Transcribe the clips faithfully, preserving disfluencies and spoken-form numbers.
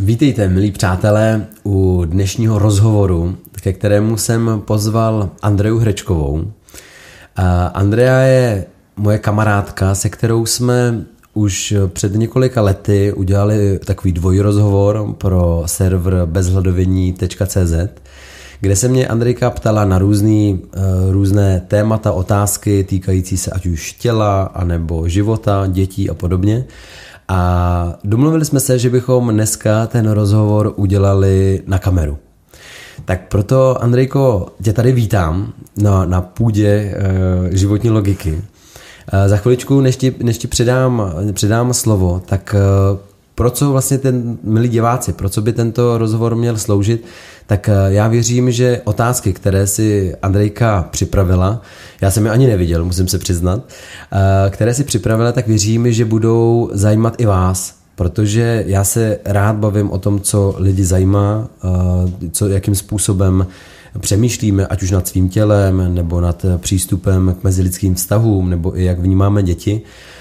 Vítejte, milí přátelé, u dnešního rozhovoru, ke kterému jsem pozval Andreju Hrečkovou. Andrea je moje kamarádka, se kterou jsme už před několika lety udělali takový dvojrozhovor pro server bezhladovění tečka cé zet, kde se mě Andrejka ptala na různý, různé témata, otázky týkající se ať už těla, anebo života, dětí a podobně. A domluvili jsme se, že bychom dneska ten rozhovor udělali na kameru. Tak proto, Andrejko, tě tady vítám na, na půdě e, životní logiky. E, za chviličku, než ti, než ti předám, předám slovo, tak e, pro co vlastně ten, milí diváci, pro co by tento rozhovor měl sloužit, tak já věřím, že otázky, které si Andrejka připravila, já jsem je ani neviděl, musím se přiznat, které si připravila, tak věřím, že budou zajímat i vás, protože já se rád bavím o tom, co lidi zajímá, co, jakým způsobem přemýšlíme, ať už nad svým tělem, nebo nad přístupem k mezilidským vztahům, nebo i jak vnímáme děti.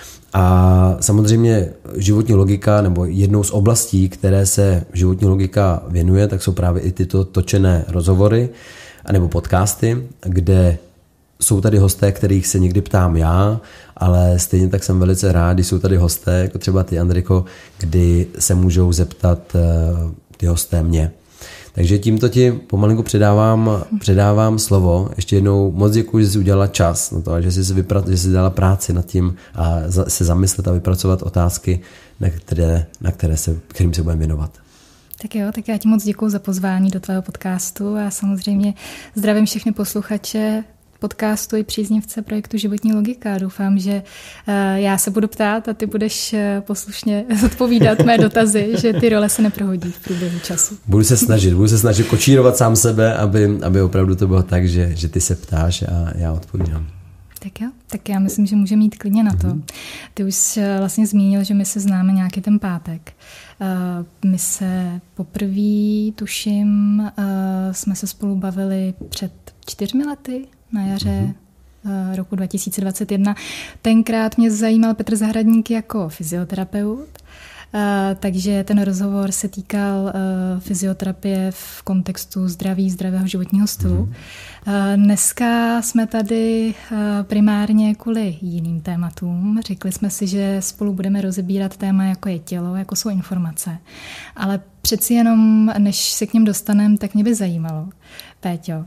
A samozřejmě životní logika, nebo jednou z oblastí, které se životní logika věnuje, tak jsou právě i tyto točené rozhovory nebo podcasty, kde jsou tady hosté, kterých se někdy ptám já, ale stejně tak jsem velice rád, když jsou tady hosté, jako třeba ty, Andriko, kdy se můžou zeptat ty hosté mě. Takže tímto ti pomalinku předávám, předávám slovo. Ještě jednou moc děkuji, že jsi udělala čas na to, že jsi, si vypra- že jsi dala práci nad tím a za- se zamyslet a vypracovat otázky, na které, na které se, kterým se budeme věnovat. Tak jo, tak já ti moc děkuji za pozvání do tvého podcastu a samozřejmě zdravím všechny posluchače podcastu i příznivce projektu Životní logika. Doufám, že já se budu ptát a ty budeš poslušně odpovídat mé dotazy, že ty role se neprohodí v průběhu času. Budu se snažit, budu se snažit kočírovat sám sebe, aby, aby opravdu to bylo tak, že, že ty se ptáš a já odpovídám. Tak jo, tak já myslím, že můžeme jít klidně na to. Mm-hmm. Ty už jsi vlastně zmínil, že my se známe nějaký ten pátek. My se poprvé, tuším, jsme se spolu bavili před čtyřmi lety, na jaře mm-hmm. roku dva tisíce dvacet jedna. Tenkrát mě zajímal Petr Zahradník jako fyzioterapeut, takže ten rozhovor se týkal fyzioterapie v kontextu zdraví, zdravého životního stylu. Mm-hmm. Dneska jsme tady primárně kvůli jiným tématům. Řekli jsme si, že spolu budeme rozebírat téma, jako je tělo, jako jsou informace. Ale přeci jenom, než se k něm dostaneme, tak mě by zajímalo, Péťo,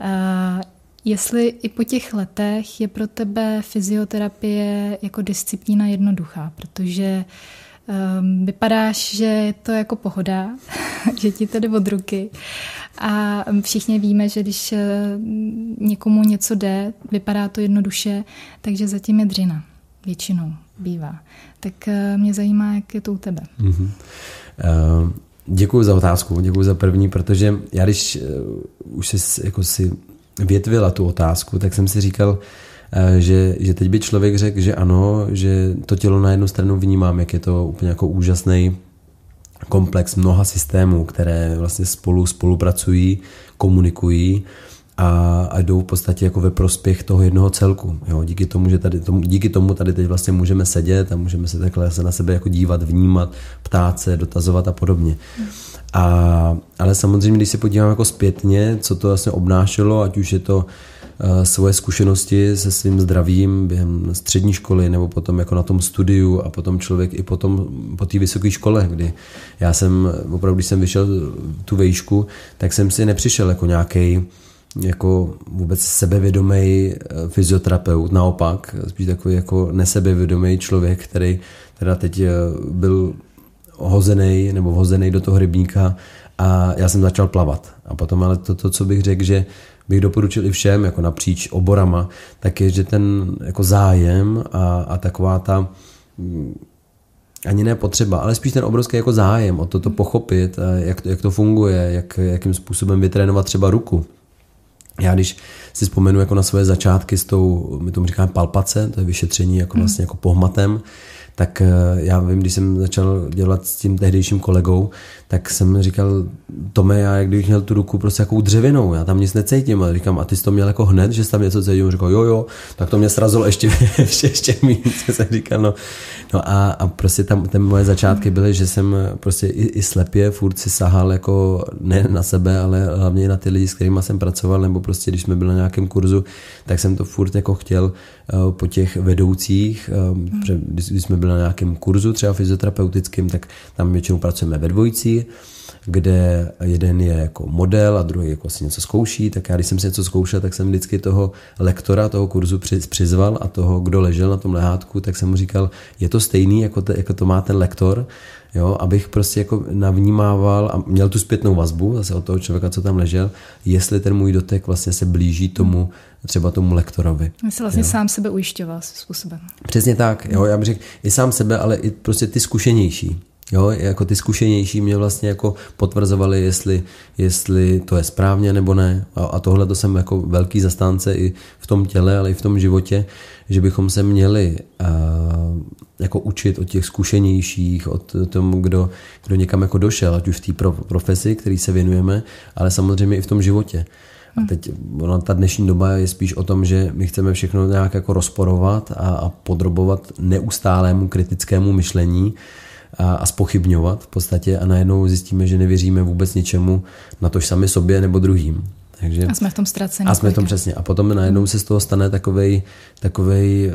jestli i po těch letech je pro tebe fyzioterapie jako disciplína jednoduchá, protože um, vypadáš, že je to jako pohoda, že ti to jde od ruky a všichni víme, že když uh, někomu něco jde, vypadá to jednoduše, takže zatím je dřina. Většinou bývá. Tak uh, mě zajímá, jak je to u tebe. Mm-hmm. Uh, děkuji za otázku, děkuji za první, protože já když uh, už si, jako si větvila tu otázku, tak jsem si říkal, že, že teď by člověk řekl, že ano, že to tělo na jednu stranu vnímám, jak je to úplně jako úžasný komplex mnoha systémů, které vlastně spolu spolupracují, komunikují a, a jdou v podstatě jako ve prospěch toho jednoho celku. Jo, díky tomu, že tady, tomu, díky tomu tady teď vlastně můžeme sedět a můžeme se takhle se na sebe jako dívat, vnímat, ptát se, dotazovat a podobně. A, ale samozřejmě, když se podívám jako zpětně, co to vlastně obnášelo, ať už je to uh, svoje zkušenosti se svým zdravím během střední školy nebo potom jako na tom studiu a potom člověk i potom po té vysoké škole, kdy já jsem opravdu, když jsem vyšel tu vejšku, tak jsem si nepřišel jako nějaký jako vůbec sebevědomý fyzioterapeut, naopak, spíš takový jako nesebevědomý člověk, který teda teď byl hozenej nebo vhozenej do toho rybníka a já jsem začal plavat. A potom ale to, to co bych řekl, že bych doporučil i všem jako napříč oborama, tak je, že ten jako zájem a, a taková ta ani ne potřeba, ale spíš ten obrovský jako zájem o to, to pochopit, jak to, jak to funguje, jak, jakým způsobem vytrénovat třeba ruku. Já když si vzpomenu jako na svoje začátky s tou, my tomu říkáme palpace, to je vyšetření jako vlastně jako pohmatem, tak já vím, když jsem začal dělat s tím tehdejším kolegou, tak jsem říkal, Tome, já jak kdybych měl tu ruku prostě jakou dřevěnou, já tam nic necítím. A říkám, a ty jsi to měl jako hned, že jsi tam něco cítil? On říkal, jo, jo, tak to mě srazilo ještě, ještě, ještě méně. Jsem říkal, no, no a, a prostě tam ty moje začátky byly, že jsem prostě i, i slepě furt si sahal jako ne na sebe, ale hlavně na ty lidi, s kterými jsem pracoval, nebo prostě když jsme byli na nějakém kurzu, tak jsem to furt jako chtěl uh, po těch vedoucích, uh, hmm. když, když jsme byli na nějakém kurzu třeba fyzioterapeutickým, tak tam většinou pracujeme ve dvojici, kde jeden je jako model a druhý jako si něco zkouší, tak já když jsem si něco zkoušel, tak jsem vždycky toho lektora toho kurzu přizval a toho, kdo ležel na tom lehátku, tak jsem mu říkal, je to stejný, jako, te, jako to má ten lektor, jo, abych prostě jako navnímával a měl tu zpětnou vazbu zase od toho člověka, co tam ležel, jestli ten můj dotek vlastně se blíží tomu, třeba tomu lektorovi. Jsi vlastně jo. sám sebe ujišťoval způsobem. Přesně tak, jo, já bych řekl i sám sebe, ale i prostě ty zkušenější. Jo, jako ty zkušenější mě vlastně jako potvrzovali, jestli, jestli to je správně nebo ne. A, a tohle to jsem jako velký zastánce i v tom těle, ale i v tom životě, že bychom se měli uh, jako učit od těch zkušenějších, od tomu, kdo, kdo někam jako došel, ať už v té pro, profesi, který se věnujeme, ale samozřejmě i v tom životě. A teď ona, ta dnešní doba je spíš o tom, že my chceme všechno nějak jako rozporovat a, a podrobovat neustálému kritickému myšlení, a, a zpochybňovat v podstatě a najednou zjistíme, že nevěříme vůbec ničemu, na tož sami sobě nebo druhým. Takže, a jsme v tom ztraceni. A jsme v tom přesně. A potom najednou se z toho stane takovej, takovej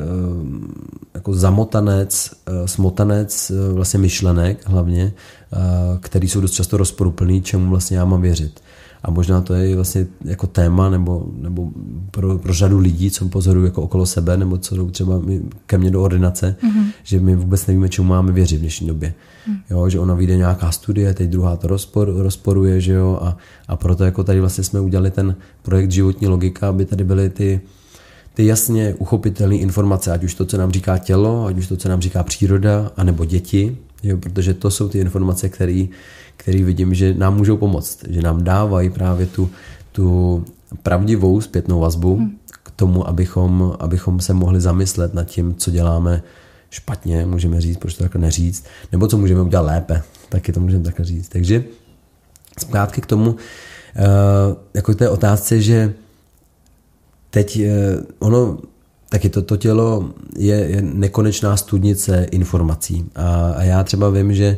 jako zamotanec, smotanec vlastně myšlenek hlavně, který jsou dost často rozporuplný, čemu vlastně já mám věřit. A možná to je vlastně jako téma nebo, nebo pro, pro řadu lidí, co pozorují jako okolo sebe, nebo co jdou třeba ke mně do ordinace, mm-hmm. že my vůbec nevíme, čemu máme věřit v dnešní době. Mm. Jo, že ona vyjde nějaká studie, teď druhá to rozpor, rozporuje, že jo, a, a proto jako tady vlastně jsme udělali ten projekt Životní logika, aby tady byly ty, ty jasně uchopitelné informace, ať už to, co nám říká tělo, ať už to, co nám říká příroda, anebo děti, jo, protože to jsou ty informace, které který vidím, že nám můžou pomoct, že nám dávají právě tu, tu pravdivou zpětnou vazbu hmm. k tomu, abychom, abychom se mohli zamyslet nad tím, co děláme špatně, můžeme říct, proč to takhle neříct, nebo co můžeme udělat lépe, taky to můžeme takhle říct. Takže zpátky k tomu, jako k té otázce, že teď ono, taky to, to tělo je, je nekonečná studnice informací a, a já třeba vím, že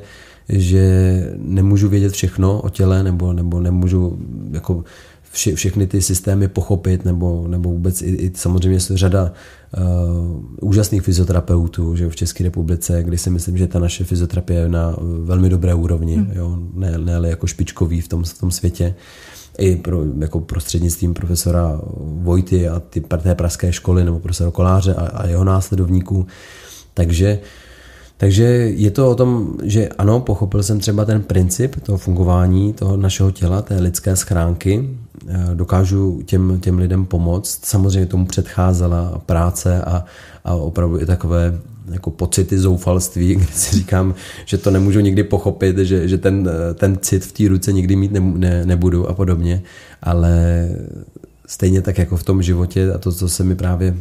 že nemůžu vědět všechno o těle, nebo, nebo nemůžu jako vše, všechny ty systémy pochopit, nebo, nebo vůbec i, i samozřejmě je řada uh, úžasných fyzioterapeutů, že v České republice, kdy si myslím, že ta naše fyzioterapie je na velmi dobré úrovni, hmm. jo, ne, ne ale jako špičkový v tom, v tom světě. I pro, jako prostřednictvím profesora Vojty a ty, té pražské školy, nebo profesora Koláře a, a jeho následovníků. Takže Takže je to o tom, že ano, pochopil jsem třeba ten princip toho fungování toho našeho těla, té lidské schránky, dokážu těm, těm lidem pomoct. Samozřejmě tomu předcházela práce a, a opravdu i takové jako pocity zoufalství, kde si říkám, že to nemůžu nikdy pochopit, že, že ten, ten cit v té ruce nikdy mít ne, ne, nebudu a podobně, ale stejně tak jako v tom životě a to, co se mi právě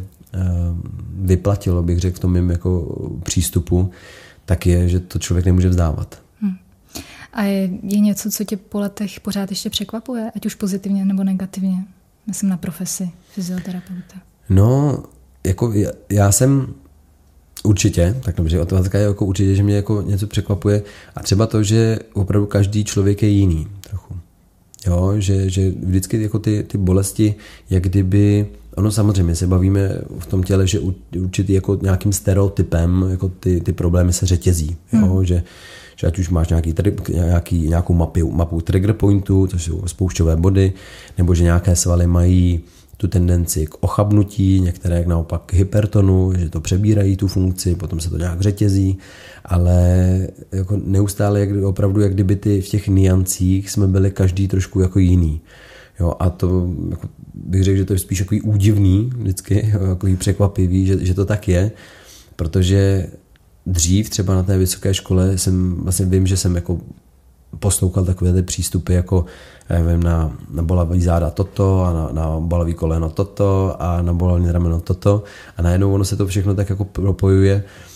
vyplatilo, bych řekl, v tom mým jako přístupu, tak je, že to člověk nemůže vzdávat. Hmm. A je, je něco, co tě po letech pořád ještě překvapuje, ať už pozitivně nebo negativně? Myslím na profesi fyzioterapeuta. No, jako já, já jsem určitě, tak dobře, otázka je jako určitě, že mě jako něco překvapuje a třeba to, že opravdu každý člověk je jiný trochu. Jo, že, že vždycky jako ty, ty bolesti, jak kdyby, ono samozřejmě se bavíme v tom těle, že určitý jako nějakým stereotypem jako ty, ty problémy se řetězí, jo, hmm. že, že ať už máš nějaký, nějaký, nějakou mapu, mapu trigger pointů, to jsou spoušťové body, nebo že nějaké svaly mají tu tendenci k ochabnutí, některé naopak k hypertonu, že to přebírají tu funkci, potom se to nějak řetězí, ale jako neustále jak, opravdu, jak kdyby ty, v těch niancích jsme byli každý trošku jako jiný. Jo, a to jako bych řekl, že to je spíš jako údivný vždycky, jako překvapivý, že, že to tak je, protože dřív třeba na té vysoké škole jsem vlastně vím, že jsem jako poslouchal takové ty přístupy jako nevím, na, na bolavý záda toto a na, na bolavý koleno toto a na bolavý rameno toto a najednou ono se to všechno tak jako propojuje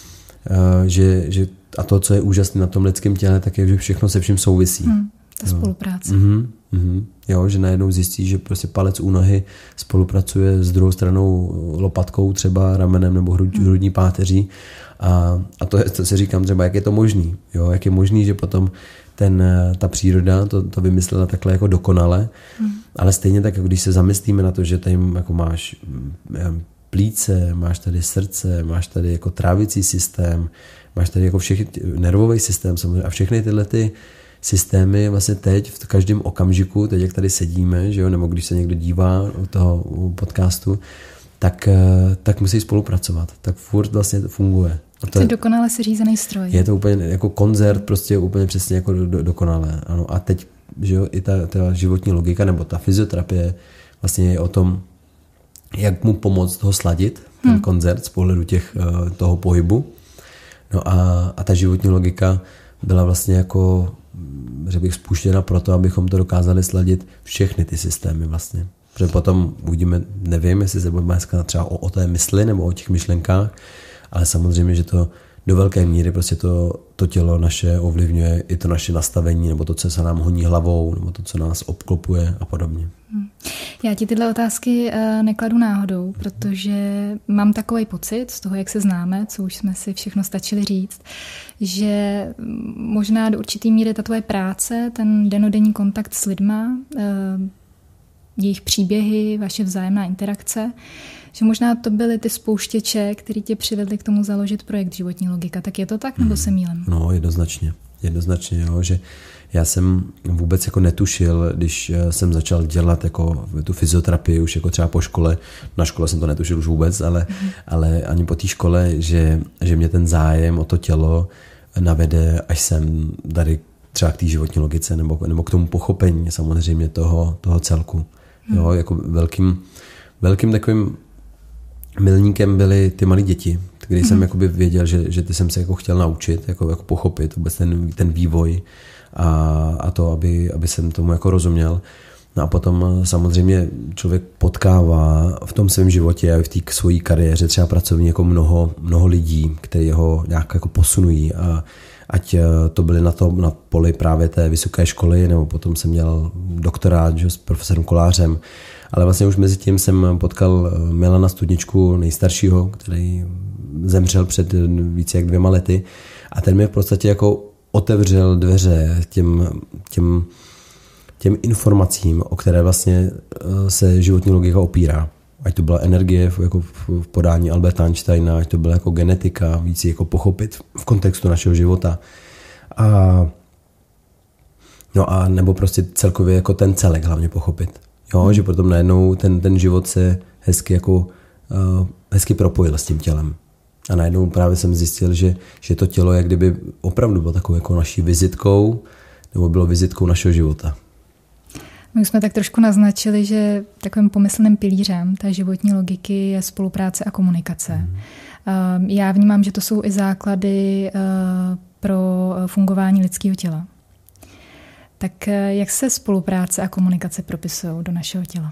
že, že a to, co je úžasné na tom lidském těle, tak je, že všechno se vším souvisí. Hmm, ta spolupráce. Mm-hmm, mm-hmm. Jo, že najednou zjistí, že prostě palec u nohy spolupracuje s druhou stranou lopatkou, třeba ramenem nebo hrud, hmm. hrudní páteří. A, a to je, to se říkám třeba, jak je to možný. Jo, jak je možný, že potom ten, ta příroda to, to vymyslela takhle jako dokonale. Hmm. Ale stejně tak, když se zamyslíme na to, že tady jako máš plíce, máš tady srdce, máš tady jako trávicí systém, máš tady jako všechny, nervový systém samozřejmě a všechny tyhle ty systémy vlastně teď v každém okamžiku, teď jak tady sedíme, že jo, nebo když se někdo dívá u toho podcastu, tak, tak musí spolupracovat. Tak furt vlastně to funguje. A to je dokonale si řízený stroj. Je to úplně jako koncert, prostě úplně přesně jako do, dokonale. Ano. A teď, že jo, i ta, ta životní logika nebo ta fyzioterapie vlastně je o tom, jak mu pomoct ho sladit, ten hmm. koncert z pohledu těch, toho pohybu. No a, a ta životní logika byla vlastně jako, že bych spuštěna proto, abychom to dokázali sladit všechny ty systémy vlastně. Protože potom uvidíme, nevím, jestli se budeme dneska třeba o, o té mysli nebo o těch myšlenkách, ale samozřejmě, že to do velké míry prostě to, to tělo naše ovlivňuje i to naše nastavení, nebo to, co se nám honí hlavou, nebo to, co nás obklopuje a podobně. Já ti tyhle otázky nekladu náhodou, protože mám takový pocit z toho, jak se známe, co už jsme si všechno stačili říct, že možná do určitý míry ta tvoje práce, ten dennodenní kontakt s lidma, jejich příběhy, vaše vzájemná interakce, že možná to byly ty spouštěče, které tě přivedly k tomu založit projekt Životní logika. Tak je to tak, nebo se mýlím? No, jednoznačně. Jednoznačně, jo, že já jsem vůbec jako netušil, když jsem začal dělat jako tu fyzioterapii už jako třeba po škole, na škole jsem to netušil už vůbec, ale, mm. ale ani po té škole, že, že mě ten zájem o to tělo navede, až jsem tady třeba k té životní logice nebo, nebo k tomu pochopení samozřejmě toho, toho celku. Mm. Jo, jako velkým, velkým takovým milníkem byly ty malé děti, kdy mm. jsem jakoby věděl, že, že ty jsem se jako chtěl naučit, jako, jako pochopit vůbec ten, ten vývoj a, a to, aby, aby jsem tomu jako rozuměl. No a potom samozřejmě člověk potkává v tom svém životě a v té svojí kariéře třeba pracovní jako mnoho, mnoho lidí, kteří ho nějak jako posunují a ať to byly na to na poli právě té vysoké školy, nebo potom jsem měl doktorát, že, s profesorem Kolářem, ale vlastně už mezi tím jsem potkal Milana Studničku, nejstaršího, který zemřel před více jak dvěma lety a ten mi v podstatě jako otevřel dveře těm, těm, těm informacím, o které vlastně se životní logika opírá. Ať to byla energie jako v podání Alberta Einsteina, ať to byla jako genetika, víc jako pochopit v kontextu našeho života. A, no a nebo prostě celkově jako ten celek hlavně pochopit. Jo, hmm. že potom najednou ten, ten život se hezky jako uh, hezky propojil s tím tělem. A najednou právě jsem zjistil, že, že to tělo jak kdyby opravdu bylo takovou jako naší vizitkou, nebo bylo vizitkou našeho života. My jsme tak trošku naznačili, že takovým pomyslným pilířem té životní logiky je spolupráce a komunikace. Hmm. Já vnímám, že to jsou i základy pro fungování lidského těla. Tak jak se spolupráce a komunikace propisují do našeho těla?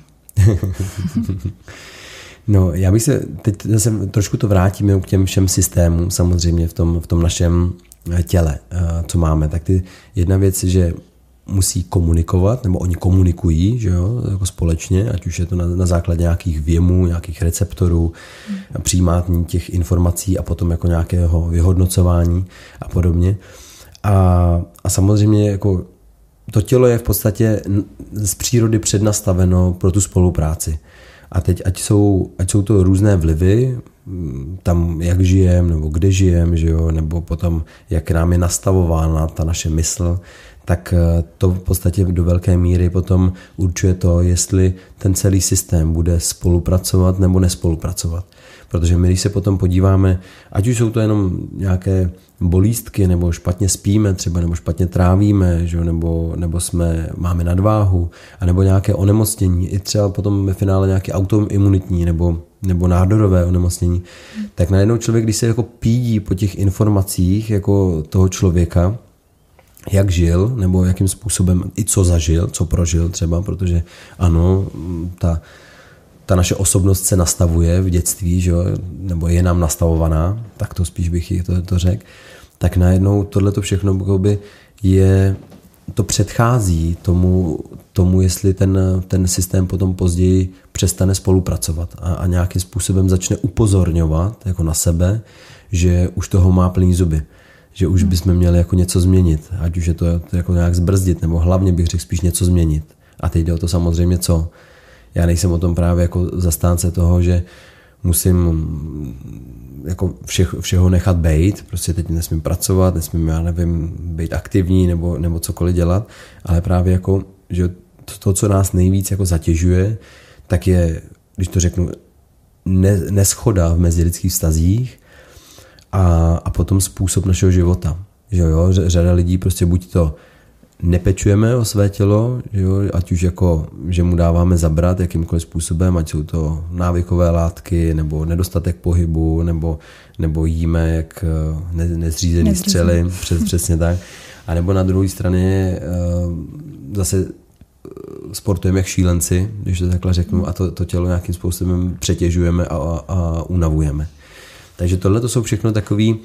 No, já bych se teď zase trošku to vrátíme k těm všem systémům samozřejmě v tom, v tom našem těle, co máme. Tak ty jedna věc, že musí komunikovat, nebo oni komunikují, že jo, jako společně, ať už je to na, na základě nějakých věmů, nějakých receptorů, hmm. přijímání těch informací a potom jako nějakého vyhodnocování a podobně. A, a samozřejmě jako to tělo je v podstatě z přírody přednastaveno pro tu spolupráci. A teď ať jsou, ať jsou to různé vlivy, tam jak žijeme, nebo kde žijeme, že jo, nebo potom jak nám je nastavována ta naše mysl, tak to v podstatě do velké míry potom určuje to, jestli ten celý systém bude spolupracovat nebo nespolupracovat. Protože my, když se potom podíváme, ať už jsou to jenom nějaké bolístky, nebo špatně spíme třeba, nebo špatně trávíme, že? Nebo, nebo jsme, máme nadváhu, anebo nějaké onemocnění, i třeba potom ve finále nějaké autoimunitní nebo, nebo nádorové onemocnění, hmm. tak najednou člověk, když se jako pídí po těch informacích jako toho člověka, jak žil, nebo jakým způsobem, i co zažil, co prožil třeba, protože ano, ta ta naše osobnost se nastavuje v dětství, že jo, nebo je nám nastavovaná, tak to spíš bych to, to řekl, tak najednou tohleto všechno je, to předchází tomu, tomu jestli ten, ten systém potom později přestane spolupracovat a, a nějakým způsobem začne upozorňovat jako na sebe, že už toho má plný zuby, že už bychom měli jako něco změnit, ať už je to, to jako nějak zbrzdit, nebo hlavně bych řekl spíš něco změnit. A teď jde o to samozřejmě co. Já nejsem o tom právě jako zastánce toho, že musím jako všech, všeho nechat bejt, prostě teď nesmím pracovat, nesmím, já nevím, být aktivní nebo, nebo cokoliv dělat, ale právě jako, že to, to, co nás nejvíc jako zatěžuje, tak je, když to řeknu, ne, neschoda v mezilidských vztazích a, a potom způsob našeho života. Že jo, řada lidí prostě buď to nepečujeme o své tělo, jo, ať už jako, že mu dáváme zabrat jakýmkoliv způsobem, ať jsou to návykové látky, nebo nedostatek pohybu, nebo, nebo jíme jak ne, nezřízený střely, přes, přesně tak. A nebo na druhé straně zase sportujeme jak šílenci, když to takhle řeknu, a to, to tělo nějakým způsobem přetěžujeme a, a, a unavujeme. Takže tohle to jsou všechno takový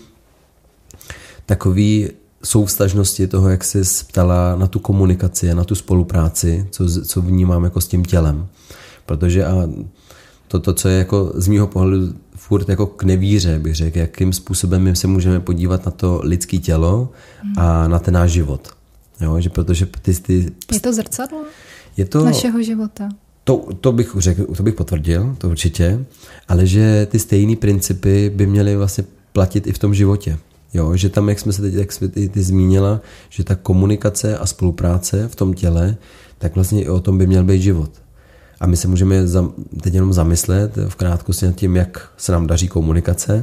takový souvztažnosti toho, jak jsi ptala na tu komunikaci, na tu spolupráci, co, co vnímám jako s tím tělem. Protože a to, to, co je jako z mýho pohledu furt jako k nevíře, bych řekl, jakým způsobem my se můžeme podívat na to lidské tělo a na ten náš život. Jo, že protože ty, ty... Je to zrcadlo je to, našeho života? To, to bych řekl, to bych potvrdil, to určitě, ale že ty stejné principy by měly vlastně platit i v tom životě. Jo, že tam, jak jsme se teď, jak jsme ty, ty zmínila, že ta komunikace a spolupráce v tom těle, tak vlastně i o tom by měl být život. A my se můžeme za, teď jenom zamyslet v krátkosti nad tím, jak se nám daří komunikace,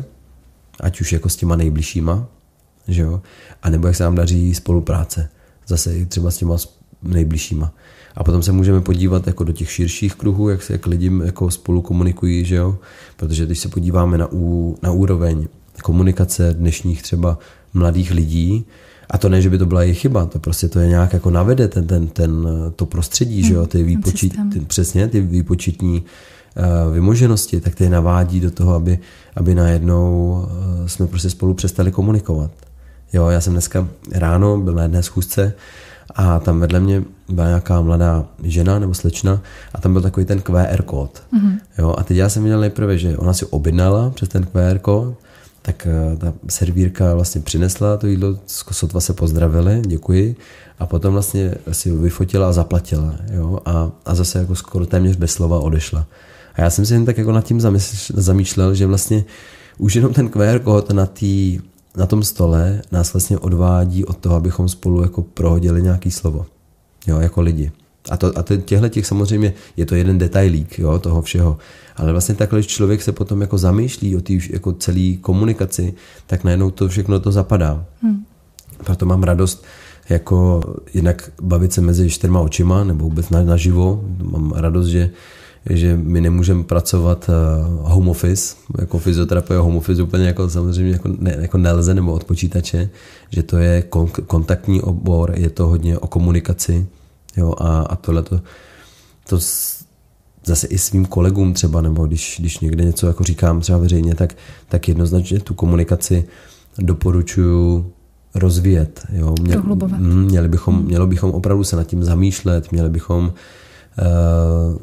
ať už jako s těma nejbližšíma, že jo, a nebo jak se nám daří spolupráce, zase i třeba s těma nejbližšíma. A potom se můžeme podívat jako do těch širších kruhů, jak se jak lidi jako spolu komunikují, že jo, protože když se podíváme na, ú, na úroveň komunikace dnešních třeba mladých lidí, a to ne, že by to byla jejich chyba, to prostě to je nějak jako navede ten, ten, ten, to prostředí, hmm, že jo, ty, výpočet, ty, přesně, ty výpočetní uh, vymoženosti, tak ty navádí do toho, aby, aby najednou uh, jsme prostě spolu přestali komunikovat. Jo, já jsem dneska ráno byl na jedné schůzce a tam vedle mě byla nějaká mladá žena nebo slečna a tam byl takový ten Q R kód. Hmm. Jo, a teď já jsem viděl nejprve, že ona si objednala přes ten Q R kód, tak ta servírka vlastně přinesla to jídlo, sotva se pozdravili, děkuji, a potom vlastně si ho vyfotila a zaplatila, jo, a, a zase jako skoro téměř bez slova odešla. A já jsem si jen tak jako nad tím zamýšlel, že vlastně už jenom ten Q R kód na, tý, na tom stole nás vlastně odvádí od toho, abychom spolu jako prohodili nějaký slovo, jo, jako lidi. A, to, a to, těchto těch samozřejmě je to jeden detailík, jo, toho všeho. Ale vlastně takhle, když člověk se potom jako zamýšlí o té jako celé komunikaci, tak najednou to všechno to zapadá. Hmm. Proto mám radost jako jinak bavit se mezi čtyřma očima nebo vůbec na, naživo. Mám radost, že, že my nemůžeme pracovat uh, home office, jako fyzioterapie home office úplně jako samozřejmě jako, ne, jako nelze nebo od počítače, že to je kon, kontaktní obor, je to hodně o komunikaci. Jo, a, a tohle to, to zase i svým kolegům třeba, nebo když, když někde něco jako říkám třeba veřejně, tak, tak jednoznačně tu komunikaci doporučuji rozvíjet. Jo. Mě, měli bychom, hmm. Mělo bychom opravdu se nad tím zamýšlet, měli bychom uh,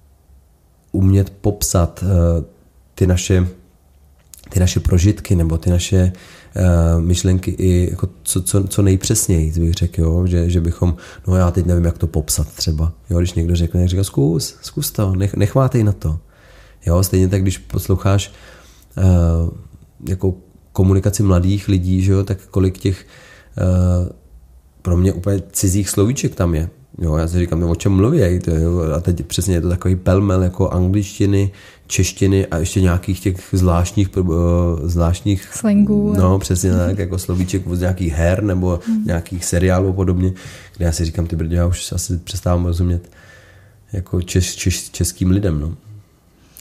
umět popsat uh, ty naše ty naše prožitky nebo ty naše uh, myšlenky i jako co, co, co nejpřesněji, bych řekl, jo? Že, že bychom, no já teď nevím, jak to popsat třeba, jo? Když někdo řekne, jak říká, zkus, zkus to, nech, nechvátej na to. Jo? Stejně tak, když posloucháš uh, jako komunikaci mladých lidí, že jo? Tak kolik těch uh, pro mě úplně cizích slovíček tam je. Jo, já si říkám, o čem mluví, a teď přesně je to takový pelmel jako angličtiny, češtiny a ještě nějakých těch zvláštních uh, zvláštních slangů. No, přesně tak, jako slovíček z nějakých her nebo hmm. nějakých seriálů a podobně, kde já si říkám, ty brdě, já už asi přestávám rozumět jako čes, čes, českým lidem, no.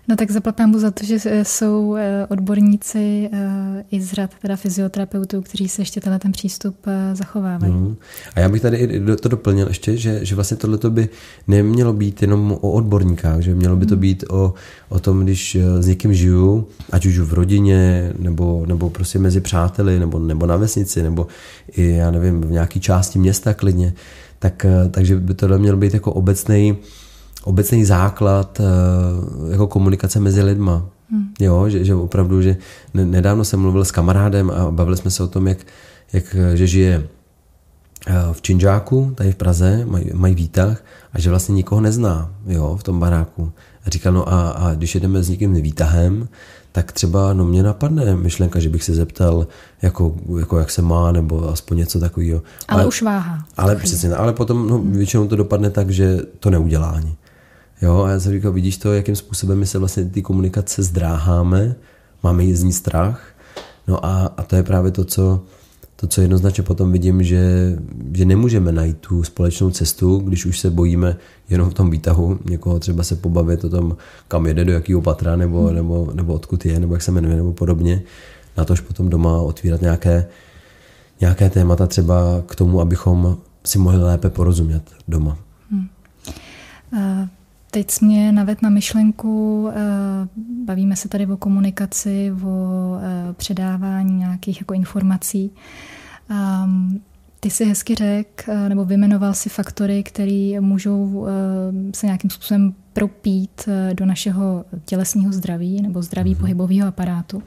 No tak zaplapám za to, že jsou odborníci i z řad teda fyzioterapeutů, kteří se ještě tenhle ten přístup zachovávají. Mm. A já bych tady to doplnil ještě, že, že vlastně tohleto by nemělo být jenom o odborníkách, že mělo by to být o, o tom, když s někým žiju, ať už v rodině, nebo, nebo prostě mezi přáteli, nebo, nebo na vesnici, nebo i, já nevím, v nějaké části města klidně, tak, takže by to mělo být jako obecný obecný základ jako komunikace mezi lidma. Hmm. Jo, že, že opravdu, že nedávno jsem mluvil s kamarádem a bavili jsme se o tom, jak, jak že žije v Činžáku, tady v Praze, mají, mají výtah a že vlastně nikoho nezná, jo, v tom baráku. A říkal, no a, a když jedeme s někým výtahem, tak třeba no mě napadne myšlenka, že bych se zeptal, jako, jako jak se má, nebo aspoň něco takového. Ale, ale už váha. Ale přesně, ale potom no, většinou to dopadne tak, že to neudělá ani. Jo, a já jsem říkal, vidíš to, jakým způsobem my se vlastně ty komunikace zdráháme, máme jí z ní strach, no a, a to je právě to, co, to, co jednoznačně potom vidím, že, že nemůžeme najít tu společnou cestu, když už se bojíme jenom v tom výtahu někoho třeba se pobavit o tom, kam jede, do jakého patra, nebo, hmm. nebo, nebo odkud je, nebo jak se jmenuje, nebo podobně, na tož potom doma otvírat nějaké, nějaké témata třeba k tomu, abychom si mohli lépe porozumět doma. Hmm. Uh... Teď jsi mě navedl na myšlenku, bavíme se tady o komunikaci, o předávání nějakých jako informací. Ty si hezky řekl, nebo vyjmenoval si faktory, které můžou se nějakým způsobem propít do našeho tělesného zdraví nebo zdraví mm-hmm. pohybového aparátu.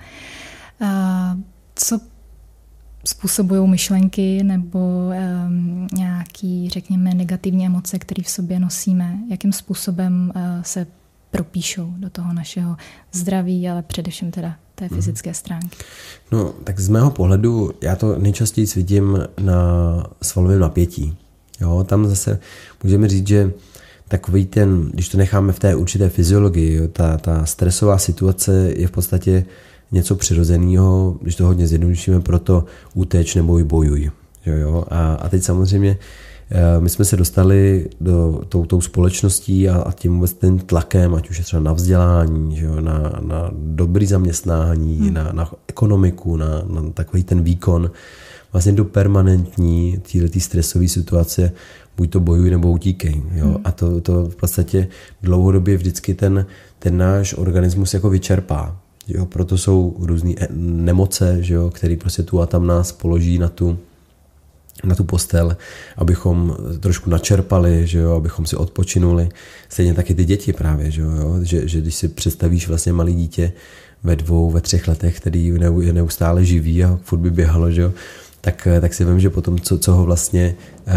Co způsobují myšlenky nebo um, nějaký, řekněme, negativní emoce, které v sobě nosíme, jakým způsobem uh, se propíšou do toho našeho zdraví, ale především teda té fyzické stránky. No, tak z mého pohledu já to nejčastěji vidím na svalovém napětí. Jo, tam zase můžeme říct, že takový ten, když to necháme v té určité fyziologii, jo, ta, ta stresová situace je v podstatě něco přirozeného, když to hodně zjednodušíme, proto úteč nebo i bojuj. Jo, jo. A, a teď samozřejmě my jsme se dostali do tou, tou společností a, a tím vůbec ten tlakem, ať už je třeba na vzdělání, že jo, na, na dobrý zaměstnání, hmm. na, na ekonomiku, na, na takový ten výkon, vlastně do permanentní této stresové situace, buď to bojuj nebo utíkej. Jo. Hmm. A to, to v podstatě dlouhodobě vždycky ten, ten náš organismus jako vyčerpá. Jo, proto jsou různé nemoce, že jo, které prostě tu a tam nás položí na tu, na tu postel, abychom trošku načerpali, že jo, abychom si odpočinuli. Stejně taky ty děti právě, že jo, že, že když si představíš vlastně malé dítě ve dvou, ve třech letech, který je neustále živý a furt by běhalo, že jo, tak, tak si vím, že potom, co, co ho vlastně,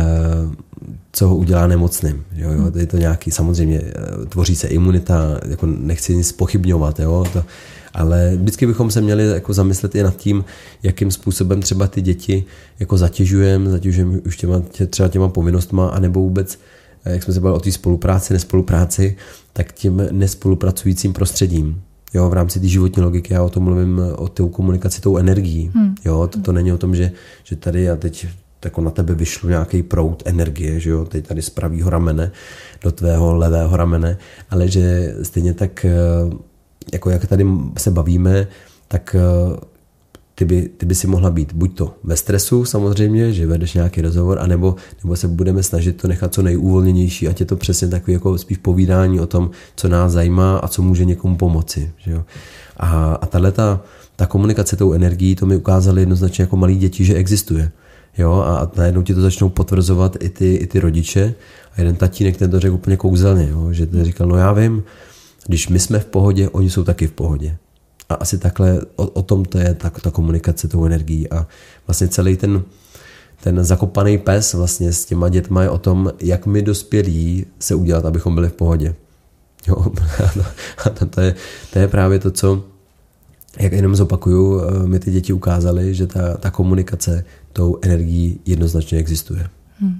co ho udělá nemocným. Jo, jo, to je to nějaký, samozřejmě tvoří se imunita, jako nechci nic pochybňovat, jo, to, ale vždycky bychom se měli jako zamyslet i nad tím, jakým způsobem třeba ty děti jako zatěžujeme, zatěžujeme už těma, tě, třeba těma povinnostma, anebo vůbec, jak jsme se bavili o té spolupráci, nespolupráci, tak tím nespolupracujícím prostředím. Jo, v rámci té životní logiky já o tom mluvím, o té komunikaci, tou energií. Hmm. Jo, to, to není o tom, že, že tady já teď jako na tebe vyšlu nějaký proud energie, že jo, teď tady z pravýho ramene do tvého levého ramene, ale že stejně tak jako jak tady se bavíme, tak ty by, ty by si mohla být buď to ve stresu samozřejmě, že vedeš nějaký rozhovor, anebo nebo se budeme snažit to nechat co nejúvolněnější, ať je to přesně takový jako spíš povídání o tom, co nás zajímá a co může někomu pomoci. Že jo? A, a tahle ta, ta komunikace tou energií, to mi ukázali jednoznačně jako malí děti, že existuje. Jo? A, a najednou ti to začnou potvrzovat i ty, i ty rodiče. A jeden tatínek ten to řekl úplně kouzelně, jo? Že ten říkal, no já vím, když my jsme v pohodě, oni jsou taky v pohodě. A asi takhle o, o tom to je ta, ta komunikace tou energií. A vlastně celý ten, ten zakopaný pes vlastně s těma dětma je o tom, jak my dospělí se udělat, abychom byli v pohodě. Jo? A to, to, je, to je právě to, co, jak jenom zopakuju, mi ty děti ukázaly, že ta, ta komunikace tou energií jednoznačně existuje. Hmm.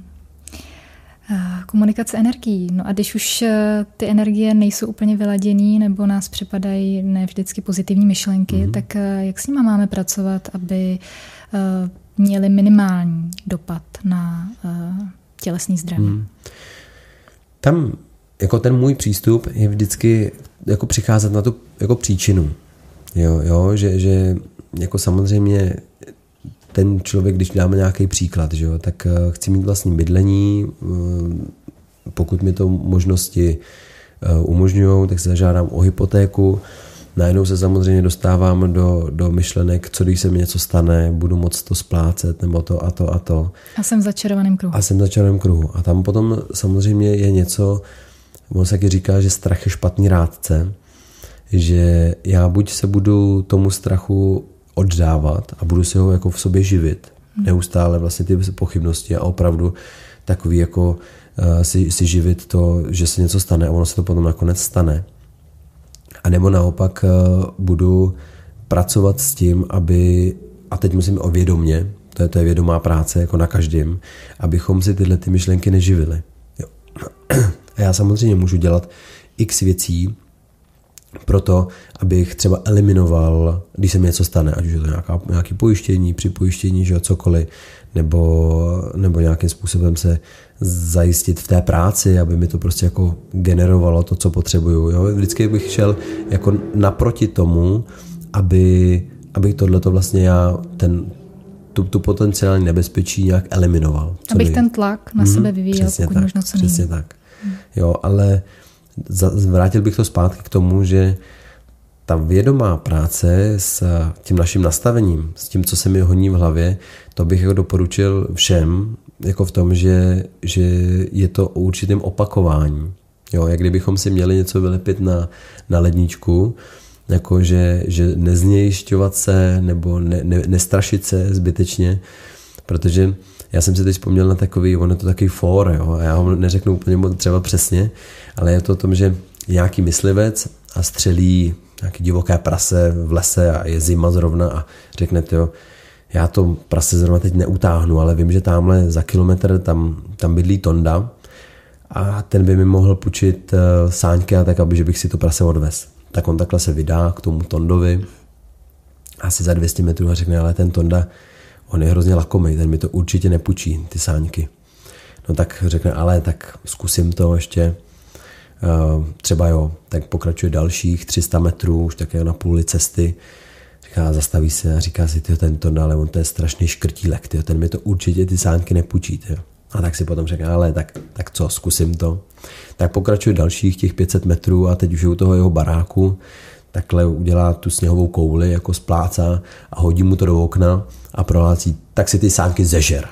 Komunikace energií. No a když už ty energie nejsou úplně vyladěný nebo nás přepadají ne vždycky pozitivní myšlenky, mm-hmm. tak jak s nimi máme pracovat, aby měly minimální dopad na tělesný zdraví? Mm. Tam jako ten můj přístup je vždycky jako přicházet na tu jako příčinu. Jo, jo, že, že jako samozřejmě ten člověk, když dáme nějaký příklad, že jo, tak chci mít vlastní bydlení, pokud mi to možnosti umožňují, tak se zažádám o hypotéku. Najednou se samozřejmě dostávám do, do myšlenek, co když se mi něco stane, budu moct to splácet, nebo to a to a to. A jsem v začarovaném kruhu. A jsem v začarovaném kruhu. A tam potom samozřejmě je něco, on se taky říká, že strach je špatný rádce, že já buď se budu tomu strachu oddávat a budu se ho jako v sobě živit. Hmm. Neustále vlastně ty pochybnosti a opravdu takový jako uh, si, si živit to, že se něco stane a ono se to potom nakonec stane. A nebo naopak uh, budu pracovat s tím, aby, a teď musím o vědomě, to je, to je vědomá práce jako na každém, abychom si tyhle ty myšlenky neživili. Jo. A já samozřejmě můžu dělat x věcí pro to, abych třeba eliminoval, když se mi něco stane, ať už je to nějaká, nějaké pojištění, připojištění, že jo, cokoliv, nebo, nebo nějakým způsobem se zajistit v té práci, aby mi to prostě jako generovalo to, co potřebuju. Jo? Vždycky bych šel jako naproti tomu, aby, aby tohleto vlastně já ten, tu, tu potenciální nebezpečí nějak eliminoval. Abych ten tlak na sebe vyvíjel, pokud tak, možno co přesně tak. Hmm. Jo, ale vrátil bych to zpátky k tomu, že ta vědomá práce s tím naším nastavením, s tím, co se mi honí v hlavě, to bych jako doporučil všem, jako v tom, že, že je to o určitém opakování. Jo, jak kdybychom si měli něco vylepit na, na ledničku, jako že, že neznejišťovat se nebo ne, ne, nestrašit se zbytečně, protože já jsem si teď vzpomněl na takový, on je to takový for, jo, a já ho neřeknu úplně třeba přesně, ale je to o tom, že nějaký myslivec a střelí nějaký divoké prase v lese a je zima zrovna a řeknete, jo, já to prase zrovna teď neutáhnu, ale vím, že tamhle za kilometr tam, tam bydlí Tonda a ten by mi mohl půjčit uh, sáňky a tak, aby, že bych si to prase odvez. Tak on takhle se vydá k tomu Tondovi asi za dvě stě metrů a řekne, ale ten Tonda, on je hrozně lakomej, ten mi to určitě nepůjčí, ty sáňky. No tak řekne, ale tak zkusím to ještě. Uh, třeba jo, tak pokračuje dalších tři sta metrů, už také na půli cesty. Říká, zastaví se a říká si, tyjo, ten Tonda, ale on to je strašný škrtílek, tyjo, ten mi to určitě ty sáňky nepůjčí. Tyjo. A tak si potom řekne, ale tak, tak co, zkusím to. Tak pokračuje dalších těch pět set metrů a teď už je u toho jeho baráku, takhle udělá tu sněhovou kouli, jako splácá a hodí mu to do okna a prohlácí, tak si ty sáňky zežer.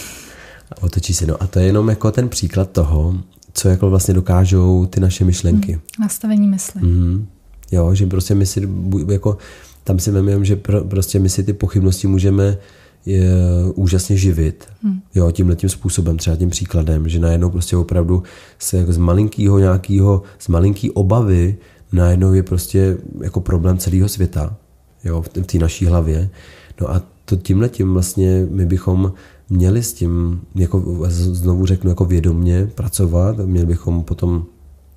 A otočí se. No a to je jenom jako ten příklad toho, co jako vlastně dokážou ty naše myšlenky. Hmm, nastavení mysli. Mm, jo, že prostě my si, jako, tam si vemím, že pro, prostě my si ty pochybnosti můžeme je, úžasně živit. Hmm. Jo, tímhletím způsobem, třeba tím příkladem, že najednou prostě opravdu se jako z malinkýho nějakýho, z malinký obavy najednou je prostě jako problém celého světa, jo, v té naší hlavě. No a to tímhletím vlastně my bychom měli s tím, jako znovu řeknu, jako vědomně pracovat, měli bychom potom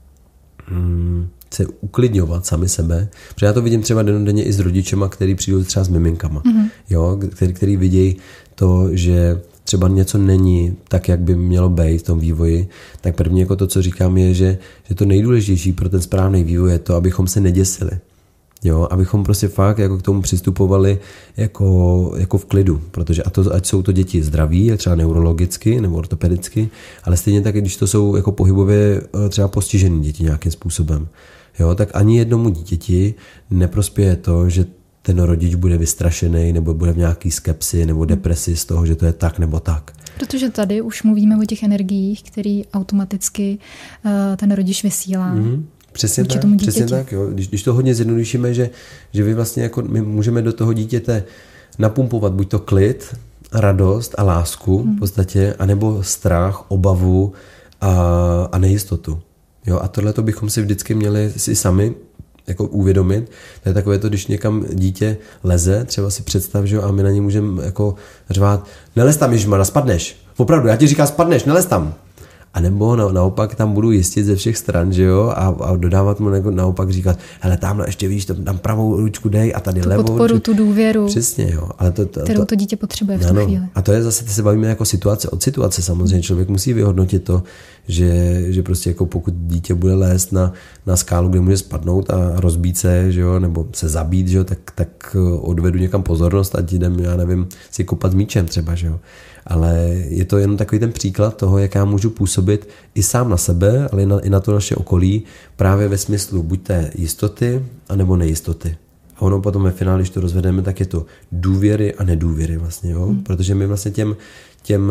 hmm, se uklidňovat sami sebe, protože já to vidím třeba dennodenně i s rodičema, který přijdou třeba s miminkama, mm-hmm. jo, který, který vidějí to, že třeba něco není tak, jak by mělo být v tom vývoji, tak první jako to, co říkám, je, že, že to nejdůležitější pro ten správný vývoj je to, abychom se neděsili. Jo, abychom prostě fakt jako k tomu přistupovali jako, jako v klidu, protože a to, ať jsou to děti zdraví, třeba neurologicky nebo ortopedicky, ale stejně tak, když to jsou jako pohybově třeba postižený děti nějakým způsobem, jo, tak ani jednomu dítěti neprospěje to, že ten rodič bude vystrašený nebo bude v nějaký skepsi nebo depresi z toho, že to je tak nebo tak. Protože tady už mluvíme o těch energiích, které automaticky uh, ten rodič vysílá. Mm-hmm. Přesně tak, přesně tak, jo. Když, když to hodně zjednodušíme, že, že vy vlastně jako my můžeme do toho dítěte napumpovat buď to klid, radost a lásku hmm. v podstatě, anebo strach, obavu a, a nejistotu. Jo, a tohle to bychom si vždycky měli si sami jako uvědomit. To je takové to, když někam dítě leze, třeba si představ, že jo, a my na něj můžeme jako řvát, nelez tam, ježmana, spadneš. Opravdu, já ti říkám, spadneš, nelez tam. A nebo na, naopak tam budu jistit ze všech stran, že jo, a, a dodávat mu jako naopak říkat, hele, tamhle ještě víš, tam pravou ručku dej a tady tu levou. Podporu, ručku. Tu důvěru, přesně, jo. Ale to, to, kterou to, to dítě potřebuje v tu ano, chvíli. A to je zase, ty se bavíme jako situace od situace, samozřejmě člověk musí vyhodnotit to, že, že prostě jako pokud dítě bude lézt na, na skálu, kde může spadnout a rozbít se, že jo, nebo se zabít, že jo, tak, tak odvedu někam pozornost a jdem, já nevím, si kopat s míčem třeba, že jo. Ale je to jenom takový ten příklad toho, jak já můžu působit i sám na sebe, ale i na, i na to naše okolí, právě ve smyslu buď té jistoty, anebo nejistoty. A ono potom ve finále, když to rozvedeme, tak je to důvěry a nedůvěry vlastně, jo? Hmm. Protože my vlastně těm, těm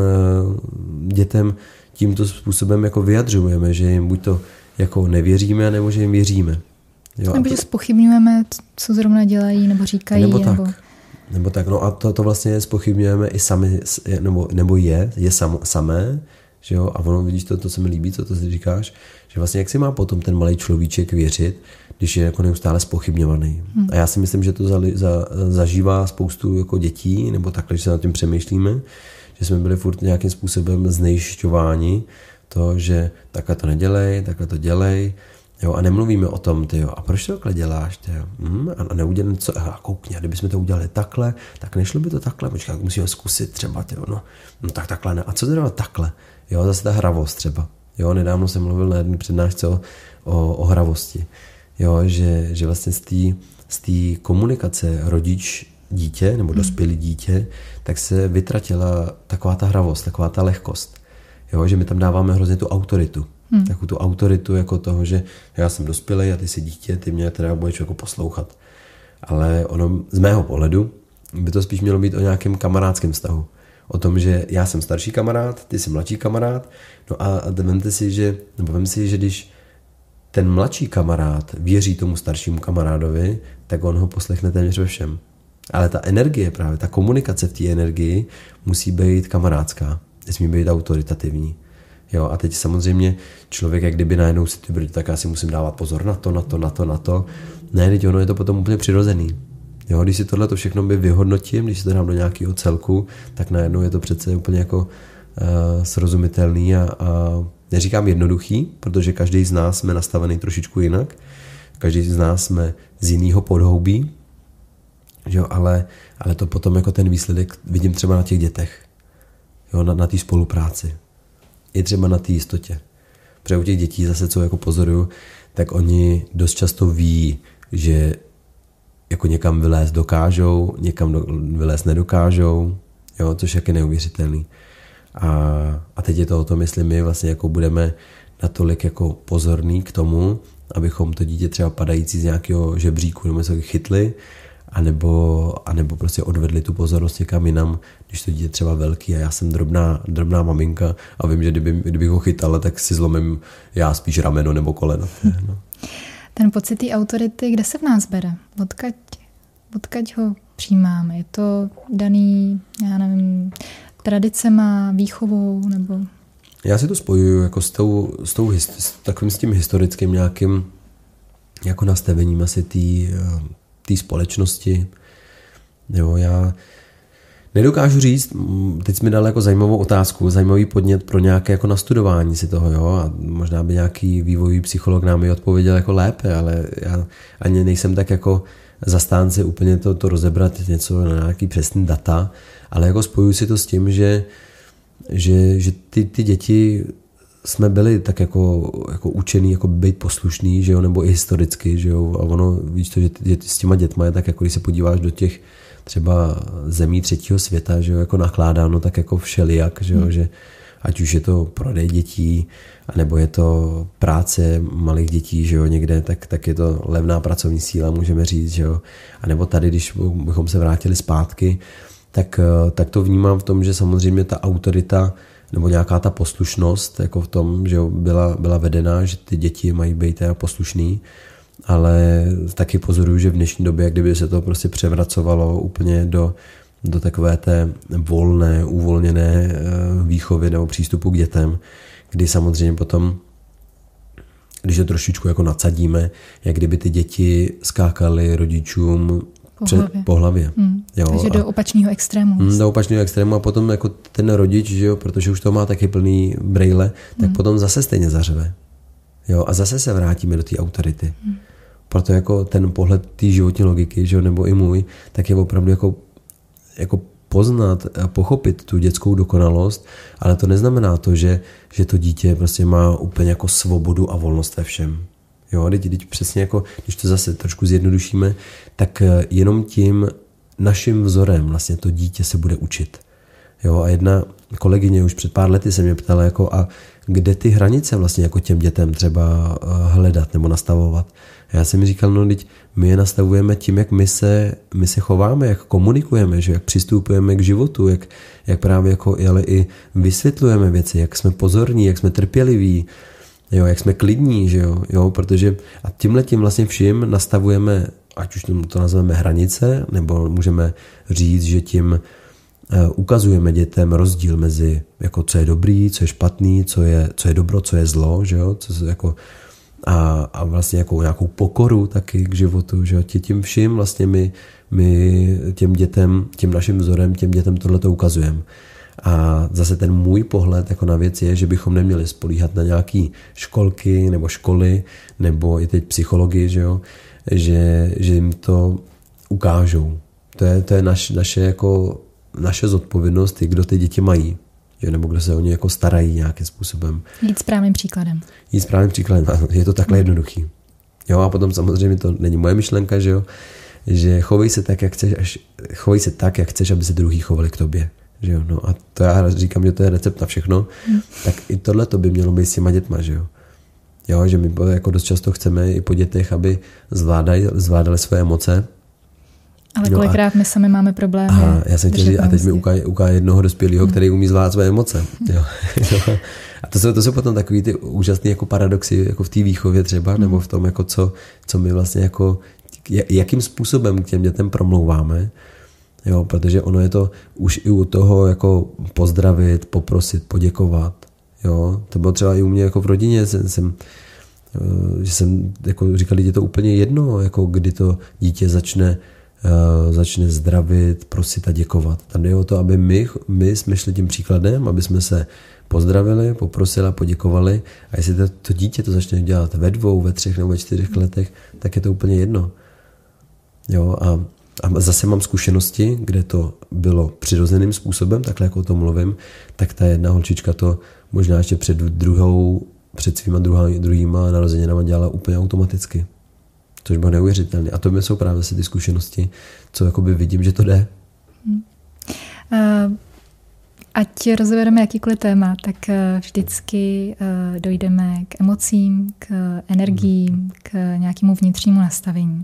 dětem tímto způsobem jako vyjadřujeme, že jim buď to jako nevěříme, nebo že jim věříme. Jo? Nebo že zpochybňujeme, co zrovna dělají, nebo říkají. Nebo tak. Nebo... Nebo tak, no a to, to vlastně zpochybňujeme i sami, nebo, nebo je, je sam, samé, že jo, a ono, vidíš to, to se mi líbí, co to si říkáš, že vlastně jak si má potom ten malý človíček věřit, když je jako neustále zpochybňovaný. Hmm. A já si myslím, že to za, za, zažívá spoustu jako dětí, nebo takhle, že se nad tím přemýšlíme, že jsme byli furt nějakým způsobem znejišťováni, to, že takhle to nedělej, takhle to dělej, jo, a nemluvíme o tom, ty jo, a proč to takhle děláš, ty jo, hm, a neudělám co, a koukni, a kdybychom to udělali takhle, tak nešlo by to takhle, počkej, musíme zkusit třeba, ty jo, no, no tak takhle ne, a co teda takhle, jo, zase ta hravost třeba, jo, nedávno jsem mluvil na jedné přednášce o, o, o hravosti, jo, že, že vlastně z té z té komunikace rodič dítě, nebo dospělý dítě, tak se vytratila taková ta hravost, taková ta lehkost, jo, že my tam dáváme hrozně tu autoritu. Hmm. Takovou tu autoritu jako toho, že já jsem dospělej a ty jsi dítě, ty mě teda budeš jako poslouchat. Ale ono z mého pohledu by to spíš mělo být o nějakém kamarádském vztahu. O tom, že já jsem starší kamarád, ty jsi mladší kamarád, no a, a vemte si, že, nebo vem si, že když ten mladší kamarád věří tomu staršímu kamarádovi, tak on ho poslechne téměř ve všem. Ale ta energie právě, ta komunikace v té energii musí být kamarádská, nesmí být autoritativní. Jo, a teď samozřejmě člověk, jak kdyby najednou si ty brď, tak já si musím dávat pozor na to, na to, na to, na to. Ne, teď ono je to potom úplně přirozený. Jo, když si tohle to všechno by vyhodnotím, když si to dám do nějakého celku, tak najednou je to přece úplně jako uh, srozumitelný a, a neříkám jednoduchý, protože každý z nás jsme nastavený trošičku jinak. Každý z nás jsme z jiného podhoubí, jo, ale, ale to potom jako ten výsledek vidím třeba na těch dětech. Jo, na, na té spolupráci. I třeba na té jistotě. Protože u těch dětí zase, co jako pozoruju, tak oni dost často ví, že jako někam vylézt dokážou, někam do, vylézt nedokážou, jo, což je neuvěřitelný. A, a teď je to o tom, jestli my vlastně jako budeme natolik jako pozorní k tomu, abychom to dítě třeba padající z nějakého žebříku nebo se chytli, anebo, anebo prostě odvedli tu pozornost někam jinam, když to dítě třeba velký a já jsem drobná, drobná maminka a vím, že kdyby, kdybych ho chytala, tak si zlomím já spíš rameno nebo koleno. No. Ten pocit té autority, kde se v nás bere? Odkaď, odkaď ho přijímáme? Je to daný, já nevím, tradicema, výchovou nebo... Já si to spojuju jako s, tou, s, tou, s takovým s tím historickým nějakým jako nastavením asi té společnosti. Jo, já nedokážu říct, teď jsi mi dal jako zajímavou otázku, zajímavý podnět pro nějaké jako nastudování si toho, jo, a možná by nějaký vývojový psycholog nám ji odpověděl jako lépe, ale já ani nejsem tak jako zastánce úplně to, to rozebrat něco na nějaký přesný data, ale jako spojuji si to s tím, že, že, že ty, ty děti jsme byli tak jako, jako učený jako být poslušný, že jo, nebo i historicky, že jo, a ono, víš to, že ty, s těma dětma je tak jako, když se podíváš do těch třeba zemí třetího světa, že jo, jako nakládáno tak jako všelijak, že jo, hmm. že ať už je to prodej dětí, anebo je to práce malých dětí, že jo, někde, tak, tak je to levná pracovní síla, můžeme říct, že jo, a nebo tady, když bychom se vrátili zpátky, tak, tak to vnímám v tom, že samozřejmě ta autorita nebo nějaká ta poslušnost jako v tom, že byla, byla vedena, že ty děti mají být poslušný, ale taky pozoruju, že v dnešní době, jak kdyby se to prostě převracovalo úplně do, do takové té volné, uvolněné výchovy nebo přístupu k dětem, kdy samozřejmě potom, když to trošičku jako nadsadíme, jak kdyby ty děti skákaly rodičům po hlavě. Po hlavě. Hmm. Jo, takže do opačného extrému. Hmm, do opačného extrému a potom jako ten rodič, že jo, protože už to má taky plný brejle, tak hmm. potom zase stejně zařve. Jo, a zase se vrátíme do té autority. Hmm. Proto jako ten pohled té životní logiky, že jo, nebo i můj, tak je opravdu jako, jako poznat, pochopit tu dětskou dokonalost, ale to neznamená to, že, že to dítě prostě má úplně jako svobodu a volnost ve všem. Jo, teď, teď přesně jako, když to zase trošku zjednodušíme, tak jenom tím naším vzorem vlastně to dítě se bude učit. Jo, a jedna kolegyně už před pár lety se mě ptala, jako, a kde ty hranice vlastně jako těm dětem třeba hledat nebo nastavovat. A já jsem mi říkal, no teď my je nastavujeme tím, jak my se, my se chováme, jak komunikujeme, že jak přistupujeme k životu, jak, jak právě jako, ale i vysvětlujeme věci, jak jsme pozorní, jak jsme trpěliví, jo, jak jsme klidní, že jo, jo, protože a tímhletím vlastně vším nastavujeme, ať už to nazveme hranice, nebo můžeme říct, že tím ukazujeme dětem rozdíl mezi, jako co je dobrý, co je špatný, co je, co je dobro, co je zlo, že jo, co jako, a, a vlastně jako nějakou pokoru taky k životu, že jo, tím vším vlastně my, my těm dětem, tím naším vzorem, těm dětem tohleto ukazujeme. A zase ten můj pohled jako na věc je, že bychom neměli spolíhat na nějaký školky nebo školy, nebo i teď psychologii, že jo, že, že jim to ukážou. To je, to je naš, naše jako naše zodpovědnost je, kdo ty děti mají, že? Nebo kdo se o ně jako starají nějakým způsobem. Jít správným příkladem. Jít správným příkladem, je to takhle jednoduchý. Jo, a potom samozřejmě to není moje myšlenka, že jo, že chovej se tak, jak chceš, až, chovej se tak, jak chceš, aby se druhý chovali k tobě. Že jo? No a to já říkám, že to je recept na všechno, hmm. tak i tohle to by mělo být s těma dětma, že jo. Jo, že my jako dost často chceme i po dětech, aby zvládali, zvládali své emoce. Ale kolikrát no my sami máme problémy. Aha, já jsem chtěl říct, a teď mi ukáže, ukáže jednoho dospělého, hmm. který umí zvládat své emoce. Jo. A to jsou, to jsou potom takový ty úžasné jako paradoxy jako v té výchově třeba, hmm. nebo v tom, jako co, co my vlastně jako, jakým způsobem k těm dětem promlouváme. Jo, protože ono je to už i u toho jako pozdravit, poprosit, poděkovat. Jo. To bylo třeba i u mě jako v rodině, jsem, jsem že jsem jako říkal, je to úplně jedno, jako kdy to dítě začne Uh, začne zdravit, prosit a děkovat. Tam jde o to, aby my, my jsme šli tím příkladem, aby jsme se pozdravili, poprosili a poděkovali, a jestli to, to dítě to začne dělat ve dvou, ve třech nebo ve čtyřech letech, tak je to úplně jedno. Jo, a, a zase mám zkušenosti, kde to bylo přirozeným způsobem, takhle jako o tom mluvím, tak ta jedna holčička to možná ještě před druhou, před svýma druhá, druhýma narozeninama dělala úplně automaticky. Což bylo neuvěřitelné. A to jsou právě ty zkušenosti, co jakoby vidím, že to jde. Hmm. Uh, ať rozvedeme jakýkoliv téma, tak vždycky uh, dojdeme k emocím, k energiím, hmm. k nějakému vnitřnímu nastavení.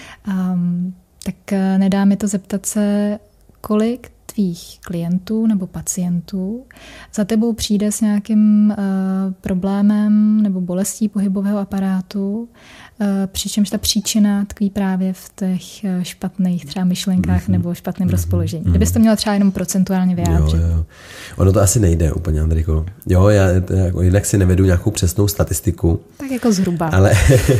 Um, tak uh, nedá mi to zeptat se, kolik tvých klientů nebo pacientů za tebou přijde s nějakým uh, problémem nebo bolestí pohybového aparátu, uh, přičemž ta příčina tkví právě v těch uh, špatných třeba myšlenkách mm-hmm. nebo špatném mm-hmm. rozpoložení. Kdybyste měla třeba jenom procentuálně vyjádřit. Jo, jo. Ono to asi nejde úplně, Andriko. Jo, já jako, jinak si nevedu nějakou přesnou statistiku. Tak jako zhruba. Ale,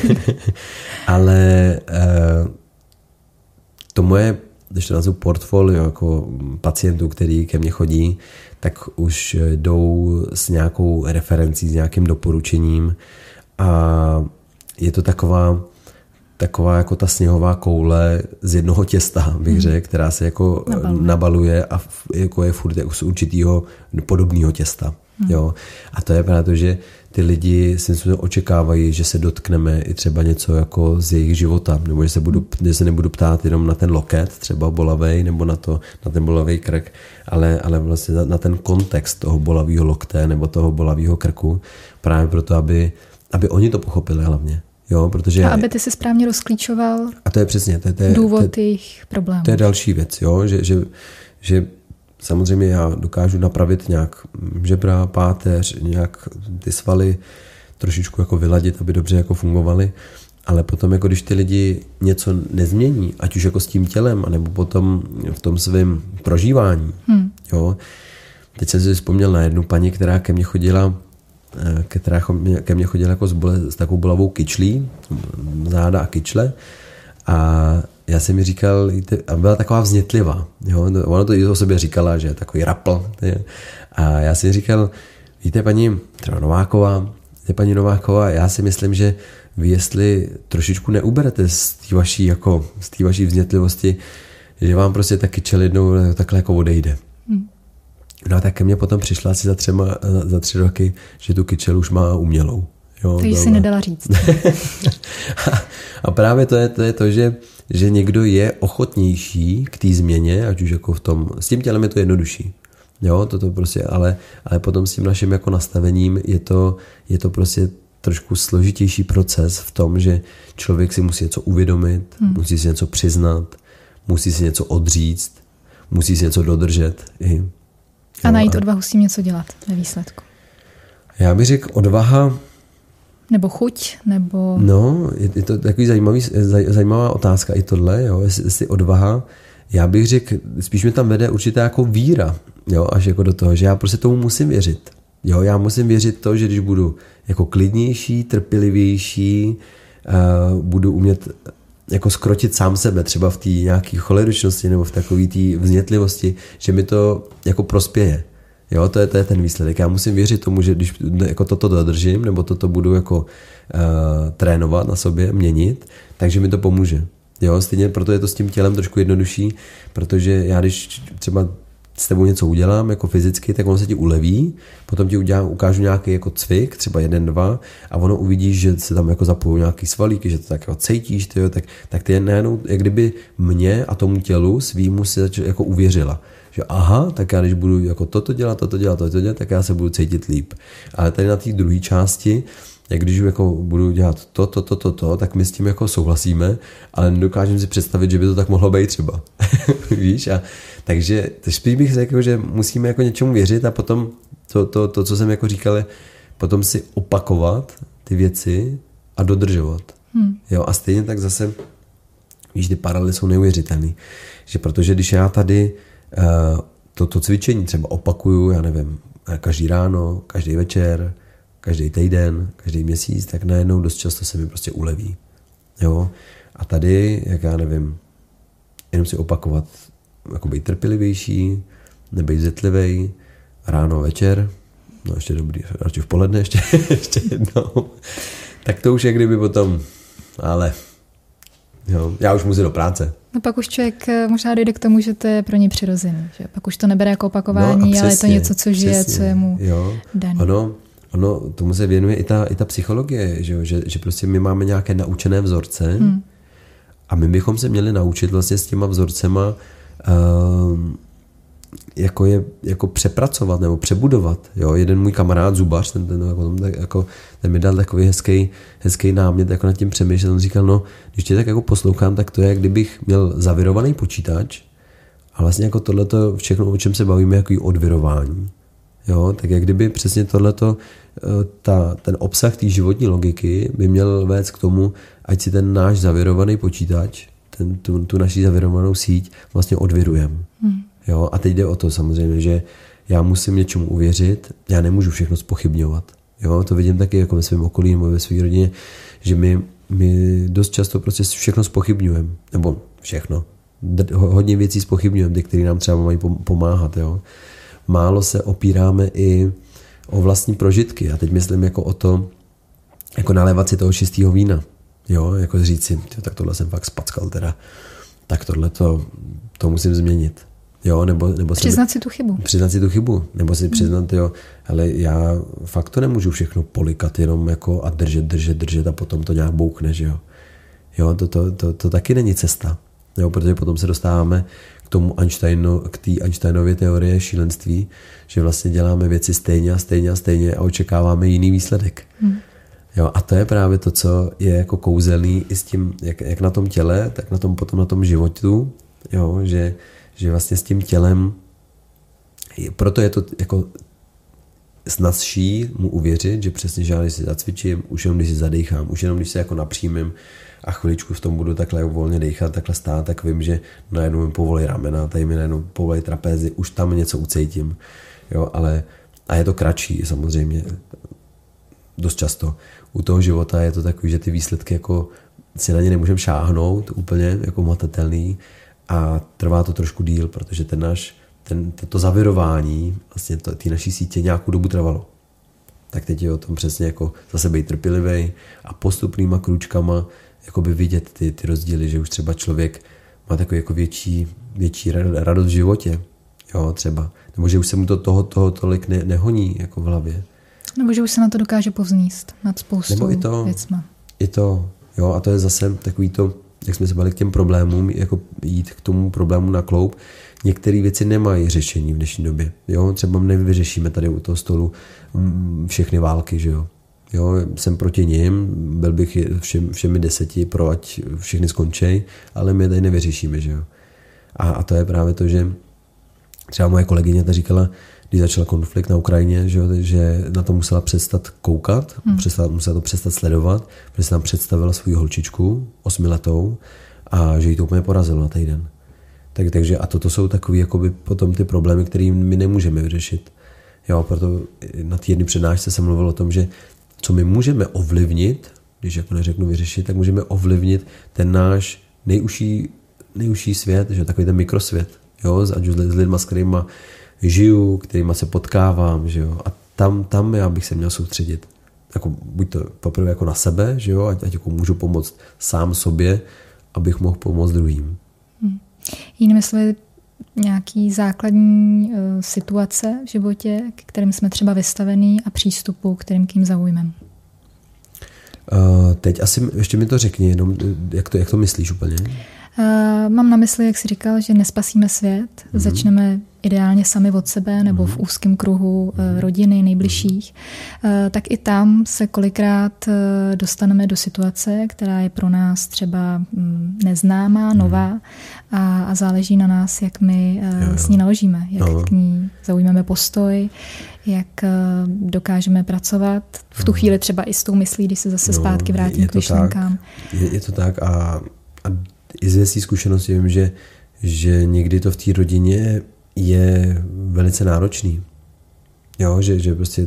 ale uh, to moje, když to nazvu portfolio jako pacientů, který ke mně chodí, tak už jdou s nějakou referencí, s nějakým doporučením, a je to taková, taková jako ta sněhová koule z jednoho těsta, bych řekl, hmm. která se jako nabaluje, nabaluje a jako je furt jako z určitýho podobného těsta. Hmm. Jo? A to je právě to, že ty lidi si myslím, očekávají, že se dotkneme i třeba něco jako z jejich života, nebo že se, budu, že se nebudu ptát jenom na ten loket, třeba bolavej, nebo na, to, na ten bolavý krk, ale, ale vlastně na, na ten kontext toho bolavého lokte nebo toho bolavého krku, právě proto, aby, aby oni to pochopili hlavně. Jo, protože a aby ty si správně rozklíčoval a to je přesně, to je, to je, důvod to je, jejich problémů. To je další věc, jo, že, že, že samozřejmě já dokážu napravit nějak žebra, páteř, nějak ty svaly trošičku jako vyladit, aby dobře jako fungovaly, ale potom jako když ty lidi něco nezmění, ať už jako s tím tělem, anebo potom v tom svém prožívání, hmm. jo. Teď jsem si vzpomněl na jednu paní, která ke mně chodila, která ke mně chodila jako s, bole, s takovou bolavou kyčlí, záda a kyčle, a já jsem mi říkal, a byla taková vznětlivá, jo? Ona to i o sobě říkala, že je takový rapl. Je. A já jsem říkal, víte paní třeba Nováková, víte paní Nováková, já si myslím, že vy jestli trošičku neuberete z té vaší, jako, z té vaší vznětlivosti, že vám prostě ta kyčel jednou takhle jako odejde. Hmm. No a tak ke mně potom přišla asi za, třema, za tři roky, že tu kyčel už má umělou. Jo, to jí si nedala říct. a, a právě to je to, je to že, že někdo je ochotnější k té změně, ať už jako v tom, s tím tělem je to jednodušší. Jo, toto prostě, ale, ale potom s tím naším jako nastavením je to, je to prostě trošku složitější proces v tom, že člověk si musí něco uvědomit, hmm. musí si něco přiznat, musí si něco odříct, musí si něco dodržet. I, jo, a najít a... odvahu s tím něco dělat ve výsledku. Já bych řekl odvaha... Nebo chuť, nebo... No, je, je to takový zajímavý, zaj, zajímavá otázka i tohle, jo, jestli, jestli odvaha. Já bych řekl, spíš mi tam vede určitá jako víra, jo, až jako do toho, že já prostě tomu musím věřit. Jo, já musím věřit to, že když budu jako klidnější, trpělivější, uh, budu umět jako skrotit sám sebe, třeba v té nějaké choleričnosti nebo v takové té vznětlivosti, že mi to jako prospěje. Jo, to je, to je ten výsledek. Já musím věřit tomu, že když jako toto dodržím, nebo toto budu jako uh, trénovat na sobě, měnit, takže mi to pomůže. Jo, stejně proto je to s tím tělem trošku jednodušší, protože já když třeba s tebou něco udělám jako fyzicky, tak ono se ti uleví, potom ti udělám, ukážu nějaký jako cvik, třeba jeden, dva, a ono uvidíš, že se tam jako zapojí nějaký svalíky, že to tak jako cítíš, tyjo, tak, tak ty najednou, jak kdyby mě a tomu tělu svýmu si jako uvěřila. Že aha, tak já když budu jako toto dělat, toto dělat, toto dělat, tak já se budu cítit líp. Ale tady na té druhé části, jak když jako budu dělat to, to, to, to, to, tak my s tím jako souhlasíme, ale nedokážeme si představit, že by to tak mohlo být třeba. Víš? A takže spíš bych řekl, že musíme jako něčemu věřit a potom to, to, to, co jsem jako říkal, potom si opakovat ty věci a dodržovat. Hmm. Jo, a stejně tak zase, víš, ty paralely jsou neuvěřitelný. Že protože když já tady uh, toto cvičení třeba opakuju, já nevím, každý ráno, každý večer, každý týden, každý měsíc, tak najednou dost často se mi prostě uleví. Jo? A tady, jak já nevím, jenom si opakovat, jako být trpělivější, nebejt zetlivej, ráno, večer, no ještě dobrý, radši v poledne ještě, ještě jednou, tak to už je kdyby potom, ale jo, já už musím do práce. No pak už člověk možná dojde k tomu, že to je pro něj přirozený, že pak už to nebere jako opakování, no přesně, ale je to něco, co žije, přesně, co je mu daný. Ono, ono, tomu se věnuje i ta, i ta psychologie, že, že, že prostě my máme nějaké naučené vzorce hmm. a my bychom se měli naučit vlastně s těma vzorcema uh, jako je jako přepracovat nebo přebudovat. Jo? Jeden můj kamarád zubař, ten, ten, jako, jako, ten mi dal takový hezký, hezký námět, jako nad tím přemýšlet. On říkal, no, když tě tak jako poslouchám, tak to je, jak kdybych měl zavirovaný počítač a vlastně jako tohleto všechno, o čem se bavíme, jako odvirování. Jo? Tak jak kdyby přesně tohleto, ta, ten obsah té životní logiky by měl vést k tomu, ať si ten náš zavirovaný počítač, ten, tu, tu naši zavirovanou síť vlastně odvirujeme. Hmm. Jo, a teď jde o to samozřejmě, že já musím něčemu uvěřit, já nemůžu všechno zpochybňovat. Jo, to vidím taky jako ve svém okolí nebo ve své rodině, že my, my dost často prostě všechno zpochybňujeme. Nebo všechno. Hodně věcí zpochybňujeme, ty, které nám třeba mají pomáhat. Jo. Málo se opíráme i o vlastní prožitky. A teď myslím jako o to, jako nalévat si toho čistého vína. Jo, jako říct si, tak tohle jsem fakt spackal teda. Tak tohle to, to musím změnit. Jo, nebo, nebo přiznat si tu chybu. Přiznat si tu chybu. Nebo si přiznat, jo, ale já fakt to nemůžu všechno polikat jenom jako a držet, držet, držet a potom to nějak bouchne, že jo. Jo, to, to, to, to taky není cesta. Jo, protože potom se dostáváme k tomu Einsteinu, k té Einsteinově teorie šílenství, že vlastně děláme věci stejně a stejně a stejně a očekáváme jiný výsledek. Hmm. Jo, a to je právě to, co je jako kouzelný i s tím, jak, jak na tom těle, tak na tom potom na tom životu, jo, že že vlastně s tím tělem, proto je to jako snazší mu uvěřit, že přesně, že já když si zacvičím, už jenom když si zadechám, už jenom když se jako napřímím a chviličku v tom budu takhle volně dechat, takhle stát, tak vím, že najednou mi povolí ramena, tady mi najednou povolí trapézy, už tam něco ucítím. Jo, ale a je to kratší samozřejmě, dost často. U toho života je to takový, že ty výsledky jako si na ně nemůžeme šáhnout úplně jako matatelný, a trvá to trošku díl, protože ten náš, ten, to zavirování vlastně té naší sítě nějakou dobu trvalo. Tak teď je o tom přesně jako zase být trpělivý a postupnýma krůčkama jakoby vidět ty, ty rozdíly, že už třeba člověk má takový jako větší, větší radost v životě, jo, třeba. Nebo že už se mu to toho, toho tolik ne, nehoní jako v hlavě. Nebo že už se na to dokáže povzníst nad spoustu i to, věcma. I to, jo, a to je zase takový to, jak jsme se bavili k těm problémům, jako jít k tomu problému na kloub. Některé věci nemají řešení v dnešní době. Jo? Třeba nevyřešíme tady u toho stolu všechny války, že jo. Jo, jsem proti nim, byl bych všem, všemi deseti pro, ať všechny skončej, ale my tady nevyřešíme, že jo. A, a to je právě to, že třeba moje kolegyně ta říkala, když začal konflikt na Ukrajině, že, jo, že na to musela přestat koukat, hmm. přestat, musela to přestat sledovat, protože se tam představila svou holčičku, osmiletou, a že jí to úplně porazilo na týden. Tak, takže a toto jsou takový jakoby potom ty problémy, které my nemůžeme vyřešit. Jo, proto na té jedné přednášce jsem mluvil o tom, že co my můžeme ovlivnit, když jako neřeknu vyřešit, tak můžeme ovlivnit ten náš nejužší, nejužší svět, že takový ten mikrosvět, jo, ať už s lidma, s kterými žiju, kterýma se potkávám, že jo, a tam, tam já bych se měl soustředit. Jako, buď to poprvé jako na sebe, že jo, ať, ať jako můžu pomoct sám sobě, abych mohl pomoct druhým. Hmm. Jinými slovy, nějaký základní uh, situace v životě, k kterým jsme třeba vystavení a přístupu, kterým kým zaujmem. Uh, teď asi ještě mi to řekni, jenom jak to, jak to myslíš úplně? Uh, mám na mysli, jak jsi říkal, že nespasíme svět, mm-hmm. začneme ideálně sami od sebe nebo v úzkém kruhu uh, rodiny, nejbližších, uh, tak i tam se kolikrát uh, dostaneme do situace, která je pro nás třeba um, neznámá, nová a, a záleží na nás, jak my uh, jo, s ní naložíme, jak no. k ní zaujmeme postoj, jak uh, dokážeme pracovat. V tu no. chvíli třeba i s tou myslí, když se zase no, zpátky vrátím k myšlenkám. Je, je to tak a, a i ze své zkušenosti vím, že, že někdy to v té rodině je velice náročný. Jo, že, že prostě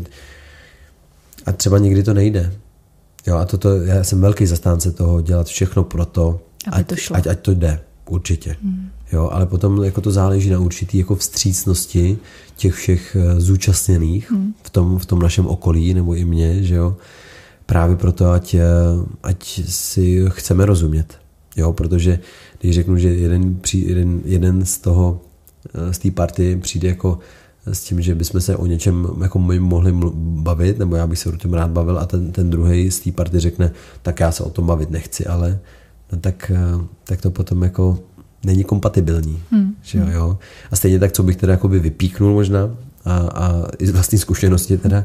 a třeba někdy to nejde. Jo, a toto, já jsem velký zastánce toho dělat všechno pro to, ať to, ať, ať to jde, určitě. Hmm. Jo, ale potom jako to záleží na určitý jako vstřícnosti těch všech zúčastněných hmm. v tom, v tom našem okolí, nebo i mě, že jo. Právě proto, ať, ať si chceme rozumět. Jo, protože když řeknu, že jeden, jeden, jeden z toho, z té party přijde jako s tím, že bychom se o něčem jako my mohli bavit, nebo já bych se o tom rád bavil a ten, ten druhý z té party řekne, tak já se o tom bavit nechci, ale no tak, tak to potom jako není kompatibilní. Hmm. Že jo, jo. A stejně tak, co bych teda jakoby vypíknul možná a, a i z vlastní zkušenosti teda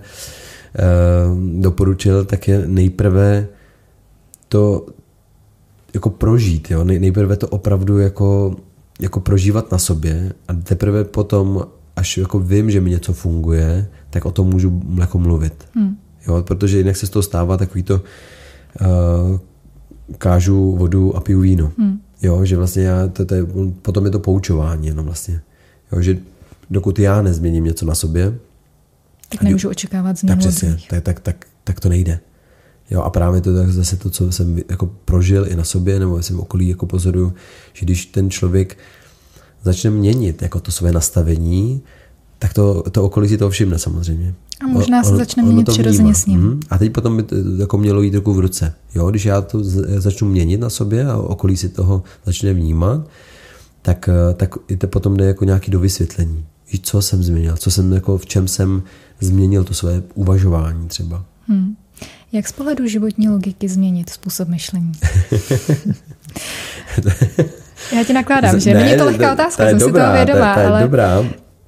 uh, doporučil, tak je nejprve to jako prožít, jo? Nejprve to opravdu jako, jako prožívat na sobě a teprve potom, až jako vím, že mi něco funguje, tak o tom můžu jako mluvit. Hmm. Jo? Protože jinak se z toho stává takový to uh, kážu vodu a piju víno. Hmm. Jo? Že vlastně já, to, to je, potom je to poučování jenom vlastně. Jo? Že dokud já nezměním něco na sobě, tak nemůžu očekávat změnu. Tak přesně, tak, tak, tak, tak to nejde. Jo, a právě to je zase to, co jsem jako prožil i na sobě, nebo jsem okolí jako pozoruju, že když ten člověk začne měnit jako to své nastavení, tak to, to okolí si to všimne samozřejmě. A možná se on, začne měnit přirozeně s ním. Hmm. A teď potom by to jako mělo jít ruku v ruce. Jo, když já to začnu měnit na sobě a okolí si toho začne vnímat, tak, tak i to potom jde jako nějaký dovysvětlení. Víš, co jsem změnil, co jsem jako, v čem jsem změnil to své uvažování třeba. Hmm. Jak z pohledu životní logiky změnit způsob myšlení? Já ti nakládám, že? Není to lehká otázka, jsem si toho vědomá. To je ale... dobrá. Uh,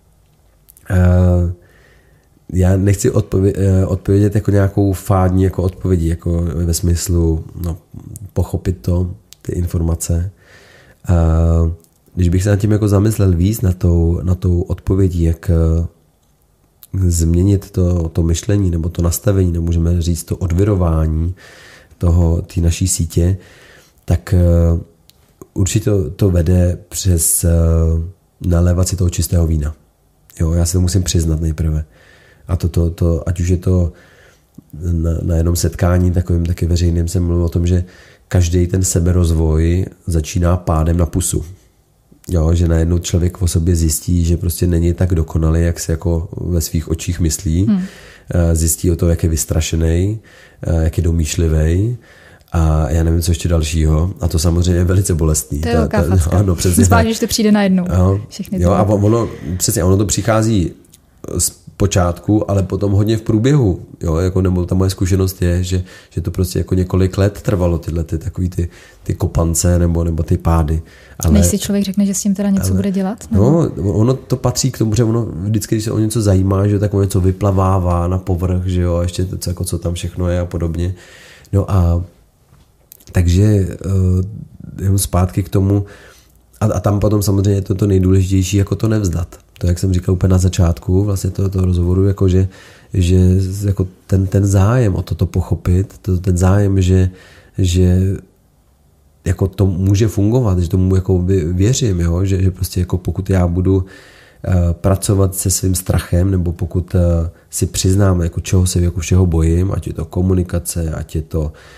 já nechci odpovědět, odpovědět jako nějakou fádní jako odpovědi, jako ve smyslu no, pochopit to, ty informace. Uh, když bych se nad tím jako zamyslel víc na tou, na tou odpovědí, jak změnit to, to myšlení nebo to nastavení, nebo můžeme říct to odvirování toho, té naší sítě, tak uh, určitě to, to vede přes uh, nalévat si toho čistého vína. Jo, já si to musím přiznat nejprve. A to, to, to ať už je to na, na jednom setkání takovým taky veřejným jsem mluvil o tom, že každý ten seberozvoj začíná pádem na pusu. Jo, že najednou člověk o sobě zjistí, že prostě není tak dokonalý, jak se jako ve svých očích myslí. Hmm. Zjistí o to, jak je vystrašený, jak je domýšlivý a já nevím, co ještě dalšího. A to samozřejmě je velice bolestný. To je velká facka. Ano, přesně. Zvlášť, že to přijde najednou. Jo, jo a ono, přesně, ono to přichází z počátku, ale potom hodně v průběhu. Jo, jako, nebo ta moje zkušenost je, že, že to prostě jako několik let trvalo tyhle ty, takový ty, ty kopance nebo, nebo ty pády. Ale, než si člověk řekne, že s tím teda něco ale, bude dělat? Nebo? No, ono to patří k tomu, že ono vždycky, když se o něco zajímá, že tak ono něco vyplavává na povrch, že jo, a ještě to, jako, co tam všechno je a podobně. No a takže uh, zpátky k tomu a, a tam potom samozřejmě je to, to nejdůležitější, jako to nevzdat. To, jak jsem říkal úplně na začátku vlastně toho, toho rozhovoru, jako že, že jako ten, ten zájem o toto pochopit, to, ten zájem, že, že jako to může fungovat, že tomu jako věřím, jo? Že, že prostě jako pokud já budu uh, pracovat se svým strachem, nebo pokud uh, si přiznám, jako čeho se jako všeho bojím, ať je to komunikace, ať je to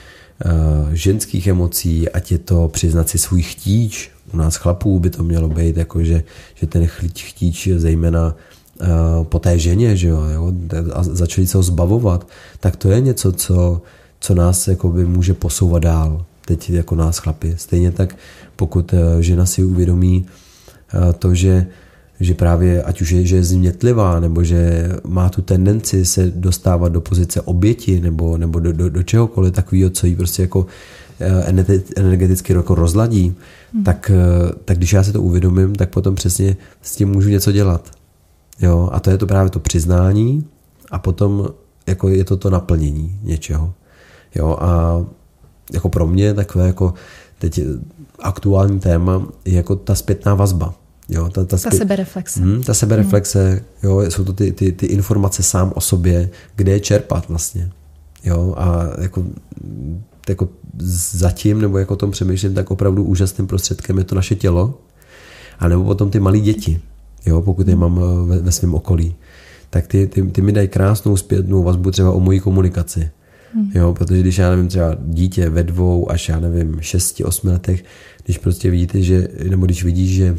uh, ženských emocí, ať je to přiznat si svůj chtíč. U nás chlapů by to mělo být, jako že, že ten chtíč je zejména uh, po té ženě, že jo, jo, a začali se ho zbavovat, tak to je něco, co, co nás jakoby může posouvat dál. Teď jako nás chlapi. Stejně tak, pokud uh, žena si uvědomí uh, to, že, že právě, ať už je, že je změtlivá, nebo že má tu tendenci se dostávat do pozice oběti, nebo, nebo do, do, do čehokoliv takového, co jí prostě jako energeticky jako rozladí, hmm. tak, tak když já si to uvědomím, tak potom přesně s tím můžu něco dělat. Jo? A to je to právě to přiznání a potom jako je to to naplnění něčeho. Jo? A jako pro mě takové jako teď aktuální téma je jako ta zpětná vazba. Jo? Ta, ta, zpět... ta sebereflexe. Hmm, ta sebereflexe, hmm. jo? Jsou to ty, ty, ty informace sám o sobě, kde je čerpat vlastně. Jo? A jako jako zatím, nebo jako o tom přemýšlím, tak opravdu úžasným prostředkem je to naše tělo, a nebo potom ty malí děti, jo, pokud je mám ve, ve svém okolí, tak ty, ty, ty mi dají krásnou zpětnou vazbu třeba o mojí komunikaci. Hmm. Jo, protože když já nevím, třeba dítě ve dvou až já nevím, šesti, osmi letech, když prostě vidíte, že, nebo když vidíš, že,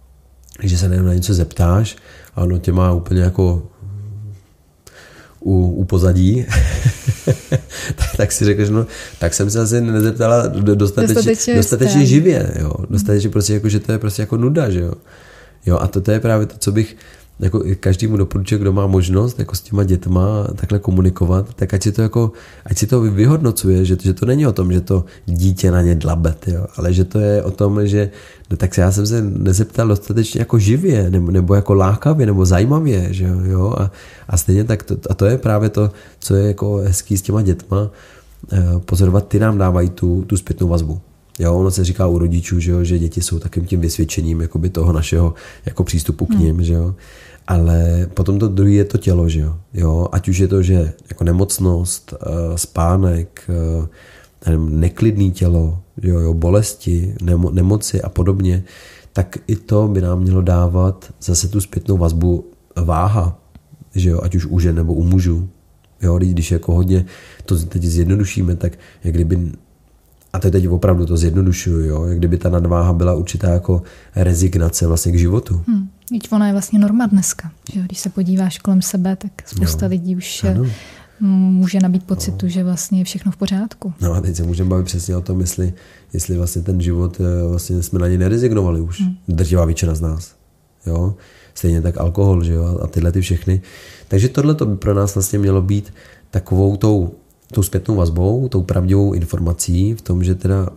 že se na něco zeptáš a ono tě má úplně jako U, u pozadí, tak, tak si řekneš, no, tak jsem se asi nezeptala dostatečně, dostatečně, dostatečně živě, jo, dostatečně prostě jako, že to je prostě jako nuda, že jo, jo, a to, to je právě to, co bych jako každému doporučil, kdo má možnost jako s těma dětma takhle komunikovat, tak ať si to jako, ať si to vyhodnocuje, že, že to není o tom, že to dítě na ně dlabe, jo, ale že to je o tom, že no, tak se já jsem se nezeptal dostatečně jako živě, nebo, nebo jako lákavě, nebo zajímavě, že jo, a, a stejně tak to, a to je právě to, co je jako hezký s těma dětma, pozorovat, ty nám dávají tu, tu zpětnou vazbu. Jo, ono se říká u rodičů, že, jo, že děti jsou takým tím vysvědčením jakoby toho našeho jako přístupu k nim, hmm. že jo. Ale potom to druhé je to tělo, že jo. jo. Ať už je to, že jako nemocnost, spánek, neklidný tělo, jo, jo, bolesti, nemo, nemoci a podobně, tak i to by nám mělo dávat zase tu zpětnou vazbu váha, že jo, ať už u žen nebo u mužů. Jo, když jako hodně to teď zjednodušíme, tak jak kdyby, a to teď opravdu to zjednodušuju, jo, jak kdyby ta nadváha byla určitá jako rezignace vlastně k životu. Hmm. Víč, ona je vlastně norma dneska. Že? Když se podíváš kolem sebe, tak spousta jo. lidí už ano. může nabít pocitu, no. že vlastně je všechno v pořádku. No a teď se můžeme bavit přesně o tom, jestli, jestli vlastně ten život, vlastně jsme na něj nerezignovali už. Hmm. Drtivá většina z nás. Jo? Stejně tak alkohol, že jo? A tyhle ty všechny. Takže tohle to by pro nás vlastně mělo být takovou tou, tou zpětnou vazbou, tou pravdivou informací v tom, že teda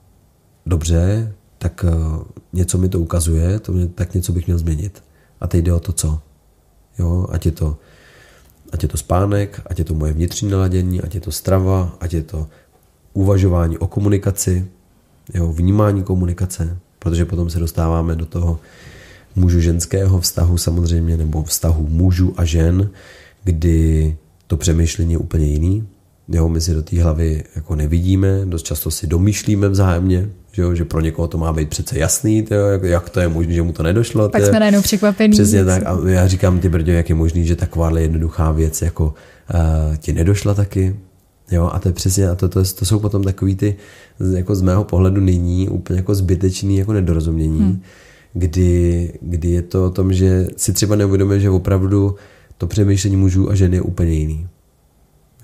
dobře, tak uh, něco mi to ukazuje, to mě, tak něco bych měl změnit. A teď jde o to, co. Jo, ať je to, ať je to spánek, ať je to moje vnitřní naladění, ať je to strava, ať je to uvažování o komunikaci, jo, vnímání komunikace, protože potom se dostáváme do toho mužu-ženského vztahu samozřejmě, nebo vztahu mužů a žen, kdy to přemýšlení je úplně jiný. Jo, my si do té hlavy jako nevidíme, dost často si domýšlíme vzájemně, že, jo, že pro někoho to má být přece jasný, tyjo, jak, jak to je možné, že mu to nedošlo. Pak jsme najednou překvapení. Přesně tak. A já říkám, ty brďo, jak je možný, že takováhle jednoduchá věc jako uh, ti nedošla taky. Jo, a to je přesně, a to, to, to jsou potom takový ty, jako z mého pohledu nyní, úplně jako zbytečný jako nedorozumění, hmm. kdy, kdy je to o tom, že si třeba neuvědomuje, že opravdu to přemýšlení mužů a žen je úplně jiný.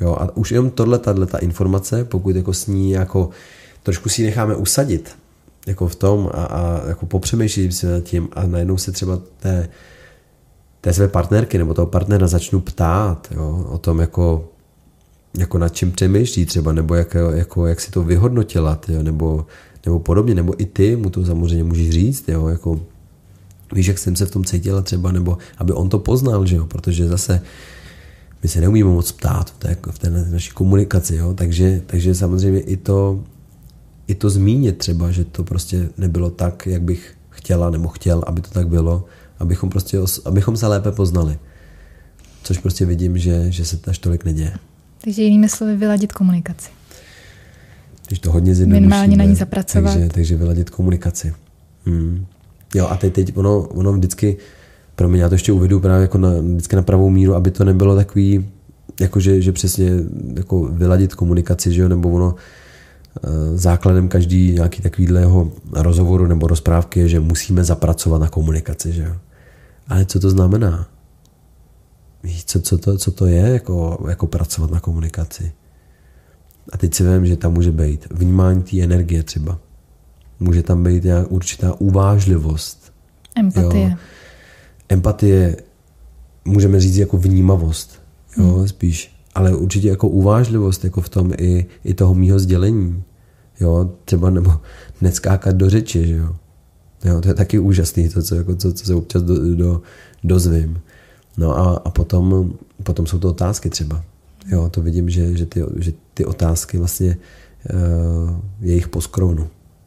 Jo, a už jenom tohle, tato informace, pokud jako s ní jako trošku si ji necháme usadit jako v tom a, a jako popřemýšlím si nad tím a najednou se třeba té, té své partnerky nebo toho partnera začnu ptát, jo, o tom jako, jako nad čím přemýšlí třeba, nebo jak, jako, jak si to vyhodnotila, jo, nebo, nebo podobně, nebo i ty mu to samozřejmě můžeš říct, jo, jako víš, jak jsem se v tom cítila třeba, nebo aby on to poznal, že jo, protože zase my se neumíme moc ptát v té, v té naší komunikaci, jo, takže, takže samozřejmě i to, i to zmínit třeba, že to prostě nebylo tak, jak bych chtěla nebo chtěl, aby to tak bylo, abychom prostě, abychom se lépe poznali. Což prostě vidím, že, že se až tolik neděje. Takže jinými slovy vyladit komunikaci. Když to hodně zjednodušíme. Minimálně na ní zapracovat. Takže, takže vyladit komunikaci. Hmm. Jo, a teď, teď ono, ono vždycky, pro mě já to ještě uvedu právě jako na, vždycky na pravou míru, aby to nebylo takový, jako že, že přesně jako vyladit komunikaci, že jo, nebo ono základem každý nějaký takovýhleho rozhovoru nebo rozprávky je, že musíme zapracovat na komunikaci, že jo. Ale co to znamená? Víš, co, co, to, co to je jako, jako pracovat na komunikaci? A teď si vím, že tam může být vnímání té energie třeba. Může tam být určitá uvážlivost. Empatie. Jo. Empatie můžeme říct jako vnímavost. Jo, hmm. spíš. Ale určitě jako uvážlivost jako v tom i, i toho mýho sdělení. Jo, třeba nebo neskákat do řeči, že jo. Jo, to je taky úžasný, to, co, jako, co, co se občas do, do, dozvím. No a, a potom, potom jsou to otázky třeba. Jo, to vidím, že, že, ty, že ty otázky vlastně uh, je jich poskrovnu.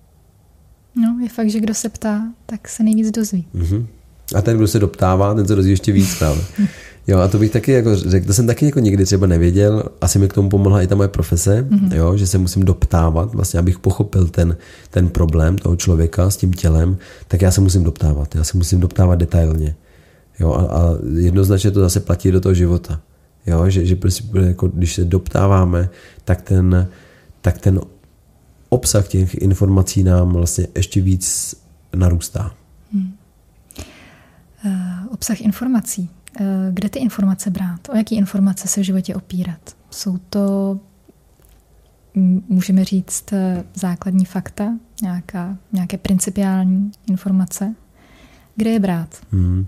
No, je fakt, že kdo se ptá, tak se nejvíc dozví. Uh-huh. A ten, kdo se doptává, ten se dozví ještě víc právě. Jo, a to bych taky jako řekl, to jsem taky jako nikdy třeba nevěděl, asi mi k tomu pomohla i ta moje profese, mm-hmm. jo, že se musím doptávat, vlastně abych pochopil ten, ten problém toho člověka s tím tělem, tak já se musím doptávat, já se musím doptávat detailně. Jo, a, a jednoznačně to zase platí do toho života. Jo, že, že prostě, jako, když se doptáváme, tak ten, tak ten obsah těch informací nám vlastně ještě víc narůstá. Hmm. Uh, obsah informací. Kde ty informace brát? O jaký informace se v životě opírat? Jsou to, můžeme říct, základní fakta? Nějaká, nějaké principiální informace? Kde je brát? Hmm.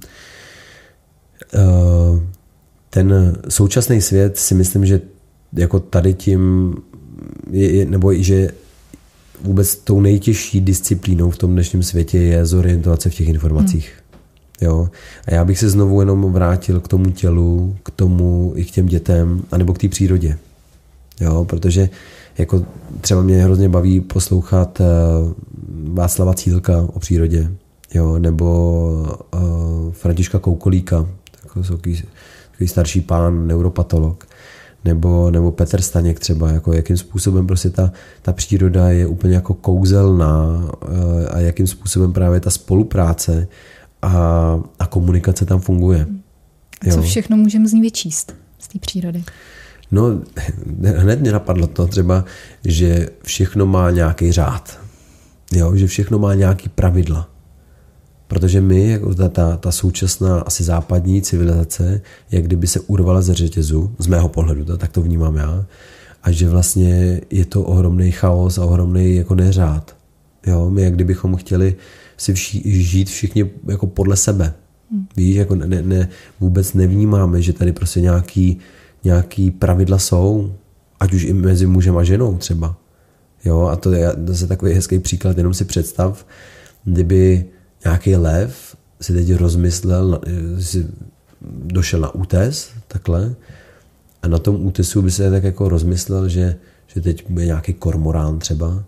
Ten současný svět si myslím, že jako tady tím, je, nebo i že vůbec tou nejtěžší disciplínou v tom dnešním světě je zorientovat se v těch informacích. Hmm. Jo. A já bych se znovu jenom vrátil k tomu tělu, k tomu i k těm dětem, anebo k té přírodě. Jo, protože jako třeba mě hrozně baví poslouchat uh, Václava Cílka o přírodě, jo, nebo uh, Františka Koukolíka, takový, takový starší pán, neuropatolog, nebo, nebo Petr Staněk třeba, jako jakým způsobem prostě ta, ta příroda je úplně jako kouzelná uh, a jakým způsobem právě ta spolupráce A, a komunikace tam funguje. A co jo. všechno můžeme z ní vyčíst, z té přírody? No, hned mě napadlo to třeba, že všechno má nějaký řád. Jo, že všechno má nějaký pravidla. Protože my, jako ta, ta, ta současná asi západní civilizace, jak kdyby se urvala ze řetězu, z mého pohledu, to, tak to vnímám já, a že vlastně je to ohromný chaos a ohromný jako neřád. Jo, my jak kdybychom chtěli si vší, žít všichni jako podle sebe. Hmm. Víš, jako ne, ne, vůbec nevnímáme, že tady prostě nějaký, nějaký pravidla jsou, ať už i mezi mužem a ženou třeba. Jo, a to je zase takový hezký příklad, jenom si představ, kdyby nějaký lev si teď rozmyslel, si došel na útes, takhle, a na tom útesu by se tak jako rozmyslel, že, že teď bude nějaký kormorán třeba,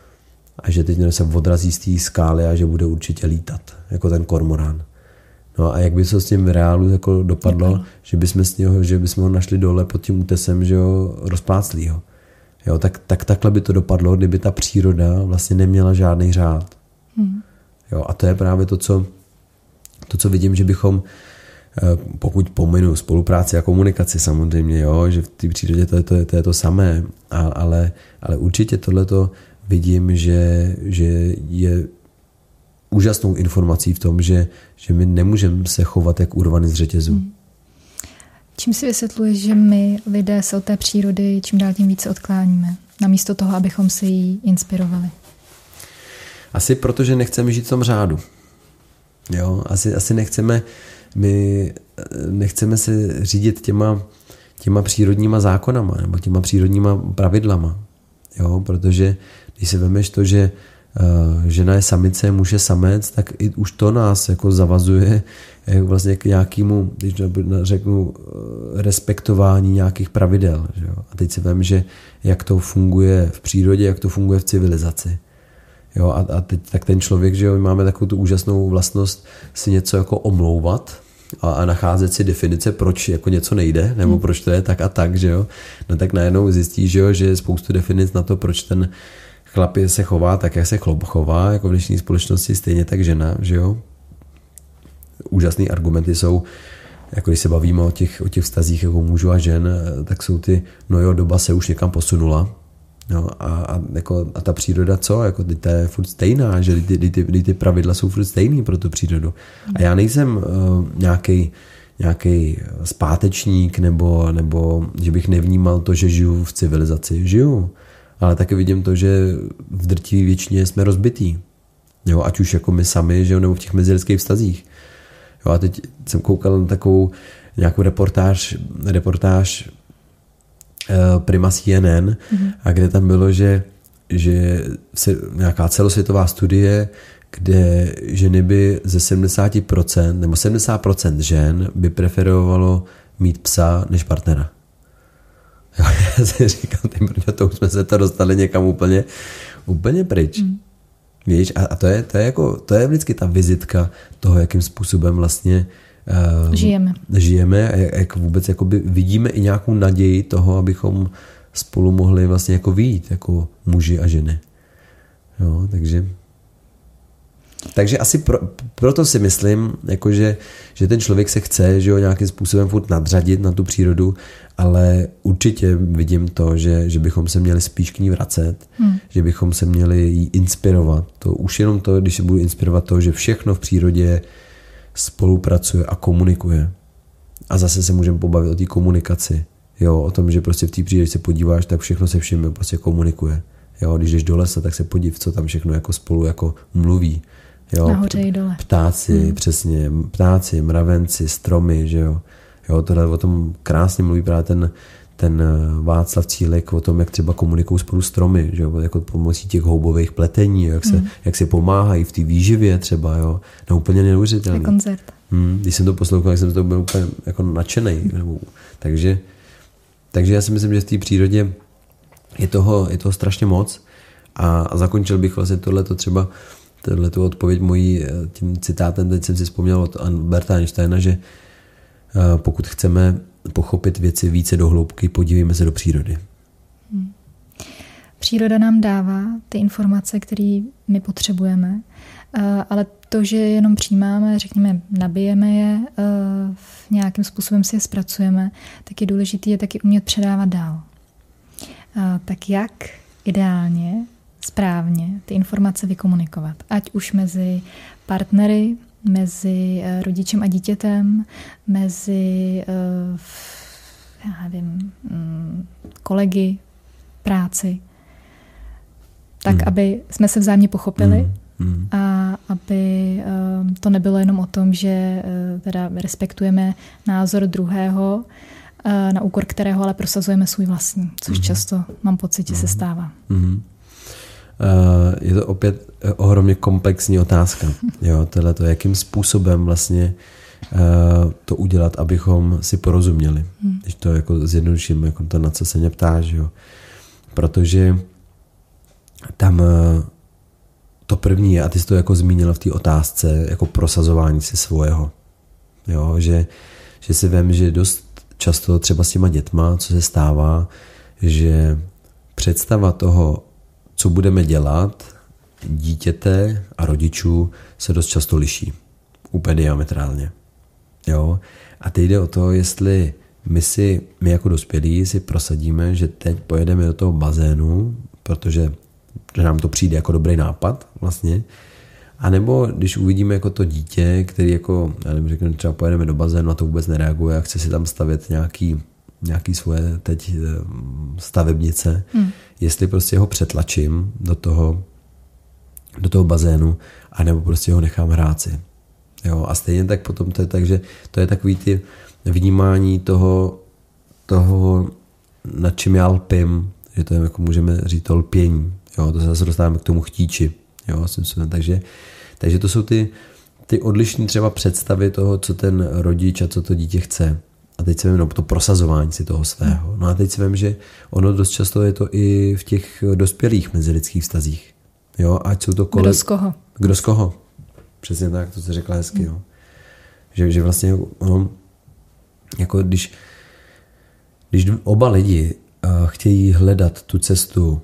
a že teď se odrazí z té skály a že bude určitě lítat, jako ten kormorán. No a jak by se s tím v reálu jako dopadlo, Děkujeme. že bychom s něho, že bychom ho našli dole pod tím útesem, že ho rozpláclýho. Jo, tak, tak takhle by to dopadlo, kdyby ta příroda vlastně neměla žádný řád. Hmm. Jo, a to je právě to, co, to, co vidím, že bychom, pokud pominu spolupráci a komunikaci samozřejmě, jo, že v té přírodě to je to, to, je to samé, a, ale, ale určitě tohleto vidím, že, že je úžasnou informací v tom, že, že my nemůžeme se chovat jak urvaný z řetězu. Hmm. Čím si vysvětluješ, že my lidé se od té přírody čím dál tím více odkláníme, namísto toho, abychom si ji inspirovali? Asi proto, že nechceme žít v tom řádu. Jo, asi, asi nechceme, my nechceme se řídit těma, těma přírodníma zákonama nebo těma přírodníma pravidlama. Jo, protože když si vemeš to, že uh, žena je samice, muž je samec, tak i už to nás jako zavazuje jak vlastně k nějakému, když řeknu, respektování nějakých pravidel. Že jo? A teď si vem, že jak to funguje v přírodě, jak to funguje v civilizaci. Jo, a, a teď tak ten člověk, že jo, máme takovou tu úžasnou vlastnost si něco jako omlouvat a, a nacházet si definice, proč jako něco nejde, nebo hmm. proč to je tak a tak, že jo. No tak najednou zjistí, že jo, že je spoustu definic na to, proč ten chlap se chová tak, jak se chlap chová, jako v dnešní společnosti, stejně tak žena, že jo. Úžasný argumenty jsou, jako když se bavíme o těch, o těch vztazích jako mužů a žen, tak jsou ty, no jo, doba se už někam posunula. No a, a, jako, a ta příroda co? Jako, ta je furt stejná, že ty, ty, ty, ty pravidla jsou furt stejný pro tu přírodu. A já nejsem uh, nějaký nějaký zpátečník nebo, nebo že bych nevnímal to, že žiju v civilizaci. Žiju, ale taky vidím to, že v drtivé většině jsme rozbití. Jo, ať už jako my sami, že jo, nebo v těch mezilidských vztazích. Jo, a teď jsem koukal na takovou nějakou reportáž, reportáž Prima C N N, mm-hmm. a kde tam bylo, že, že se, nějaká celosvětová studie, kde ženy by ze sedmdesát procent nebo sedmdesát procent žen by preferovalo mít psa než partnera. Jo, já si říkám, ty, to už jsme se to dostali někam úplně, úplně pryč. Mm. Víš, a, a to, je, to, je jako, to je vždycky ta vizitka toho, jakým způsobem vlastně Uh, žijeme. Žijeme a jak, jak vůbec jakoby vidíme i nějakou naději toho, abychom spolu mohli vlastně jako vyjít jako muži a ženy. Jo, takže takže asi pro, proto si myslím, jako že, že ten člověk se chce, že jo, nějakým způsobem furt nadřadit na tu přírodu, ale určitě vidím to, že, že bychom se měli spíš k ní vracet, hmm. že bychom se měli jí inspirovat. To už jenom to, když se budu inspirovat to, že všechno v přírodě spolupracuje a komunikuje. A zase se můžeme pobavit o té komunikaci. Jo, o tom, že prostě v té přírodě se podíváš, tak všechno se vším prostě komunikuje. Jo, když jdeš do lesa, tak se podív, co tam všechno jako spolu jako mluví. Jo, nahoře i dole. Ptáci, hmm. přesně, ptáci, mravenci, stromy, že jo. Jo, tohle o tom krásně mluví právě ten, ten Václav Cílek o tom, jak třeba komunikují spolu stromy, že jo, jako pomocí těch houbových pletení, jak se, hmm. jak se pomáhají v té výživě třeba, jo. No úplně neuvěřitelný. Koncert. Hmm, když jsem to poslouchal, tak jsem to byl úplně jako nadšenej. Hmm. Takže, takže já si myslím, že v té přírodě je toho, je toho strašně moc a, a zakončil bych vlastně tohleto třeba tohleto odpověď mojí tím citátem, teď jsem si vzpomněl od Alberta Einsteina, že pokud chceme pochopit věci více do hloubky, podívejme se do přírody. Hmm. Příroda nám dává ty informace, které my potřebujeme, ale to, že jenom přijímáme, řekněme, nabijeme je, nějakým způsobem si je zpracujeme, tak je důležité je taky umět předávat dál. Tak jak ideálně, správně ty informace vykomunikovat? Ať už mezi partnery, mezi rodičem a dítětem, mezi já nevím, kolegy, práci, tak, hmm. aby jsme se vzájemně pochopili hmm. Hmm. a aby to nebylo jenom o tom, že teda respektujeme názor druhého, na úkor kterého ale prosazujeme svůj vlastní, což hmm. často mám pocit, že hmm. se stává. Hmm. Je to opět ohromně komplexní otázka. Jo, tohleto, jakým způsobem vlastně to udělat, abychom si porozuměli. Hmm. Když to jako zjednoduším, jako to, na co se mě ptáš. Jo. Protože tam to první je, a ty jsi to jako zmínila v té otázce, jako prosazování si svého. Jo, že, že si vem, že dost často třeba s těma dětma, co se stává, že představa toho, co budeme dělat, dítěte a rodičů se dost často liší. Úplně diametrálně. Jo? A teď jde o to, jestli my si, my jako dospělí si prosadíme, že teď pojedeme do toho bazénu, protože že nám to přijde jako dobrý nápad vlastně, A nebo když uvidíme jako to dítě, který jako, já nevím, řeknu, třeba pojedeme do bazénu a to vůbec nereaguje a chce si tam stavět nějaký, nějaký svoje teď stavebnice, hmm. jestli prostě ho přetlačím do toho, do toho bazénu, anebo prostě ho nechám hrát si. Jo, a stejně tak potom to je tak, že to je takový ty vnímání toho, toho nad čím já lpím, že to je, jako můžeme říct, to lpění. Jo, to se zase dostáváme k tomu chtíči. Jo, takže, takže to jsou ty, ty odlišné třeba představy toho, co ten rodič a co to dítě chce. A teď si vím, no, to prosazování si toho svého. No a teď si vím, že ono dost často je to i v těch dospělých mezilidských vztazích. Jo, ať jsou to kole... Kdo z koho? Kdo z koho. Přesně tak, to jsi řekla hezky. Jo. Že, že vlastně no, jako když, když oba lidi uh, chtějí hledat tu cestu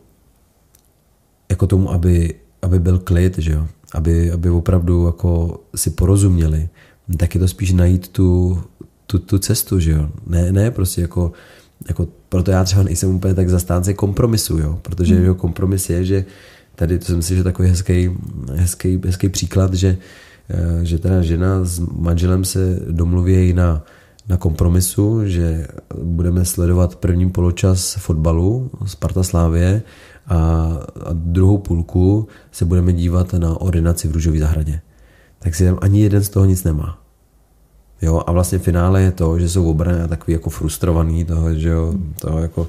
jako tomu, aby, aby byl klid, že jo? Aby, aby opravdu jako si porozuměli, tak je to spíš najít tu, tu, tu cestu, že jo? Ne, ne prostě jako, jako, proto já třeba nejsem úplně tak zastánce kompromisu, jo? Protože hmm. jo, kompromis je, že tady to si myslím, že takový hezký, hezký, hezký příklad, že, že teda žena s manželem se domluví na, na kompromisu, že budeme sledovat první poločas fotbalu Sparta Slavie a, a druhou půlku se budeme dívat na ordinaci v Růžové zahradě. Tak si tam ani jeden z toho nic nemá. Jo, a vlastně finále je to, že jsou oba takový jako frustrovaný toho, že jo, toho jako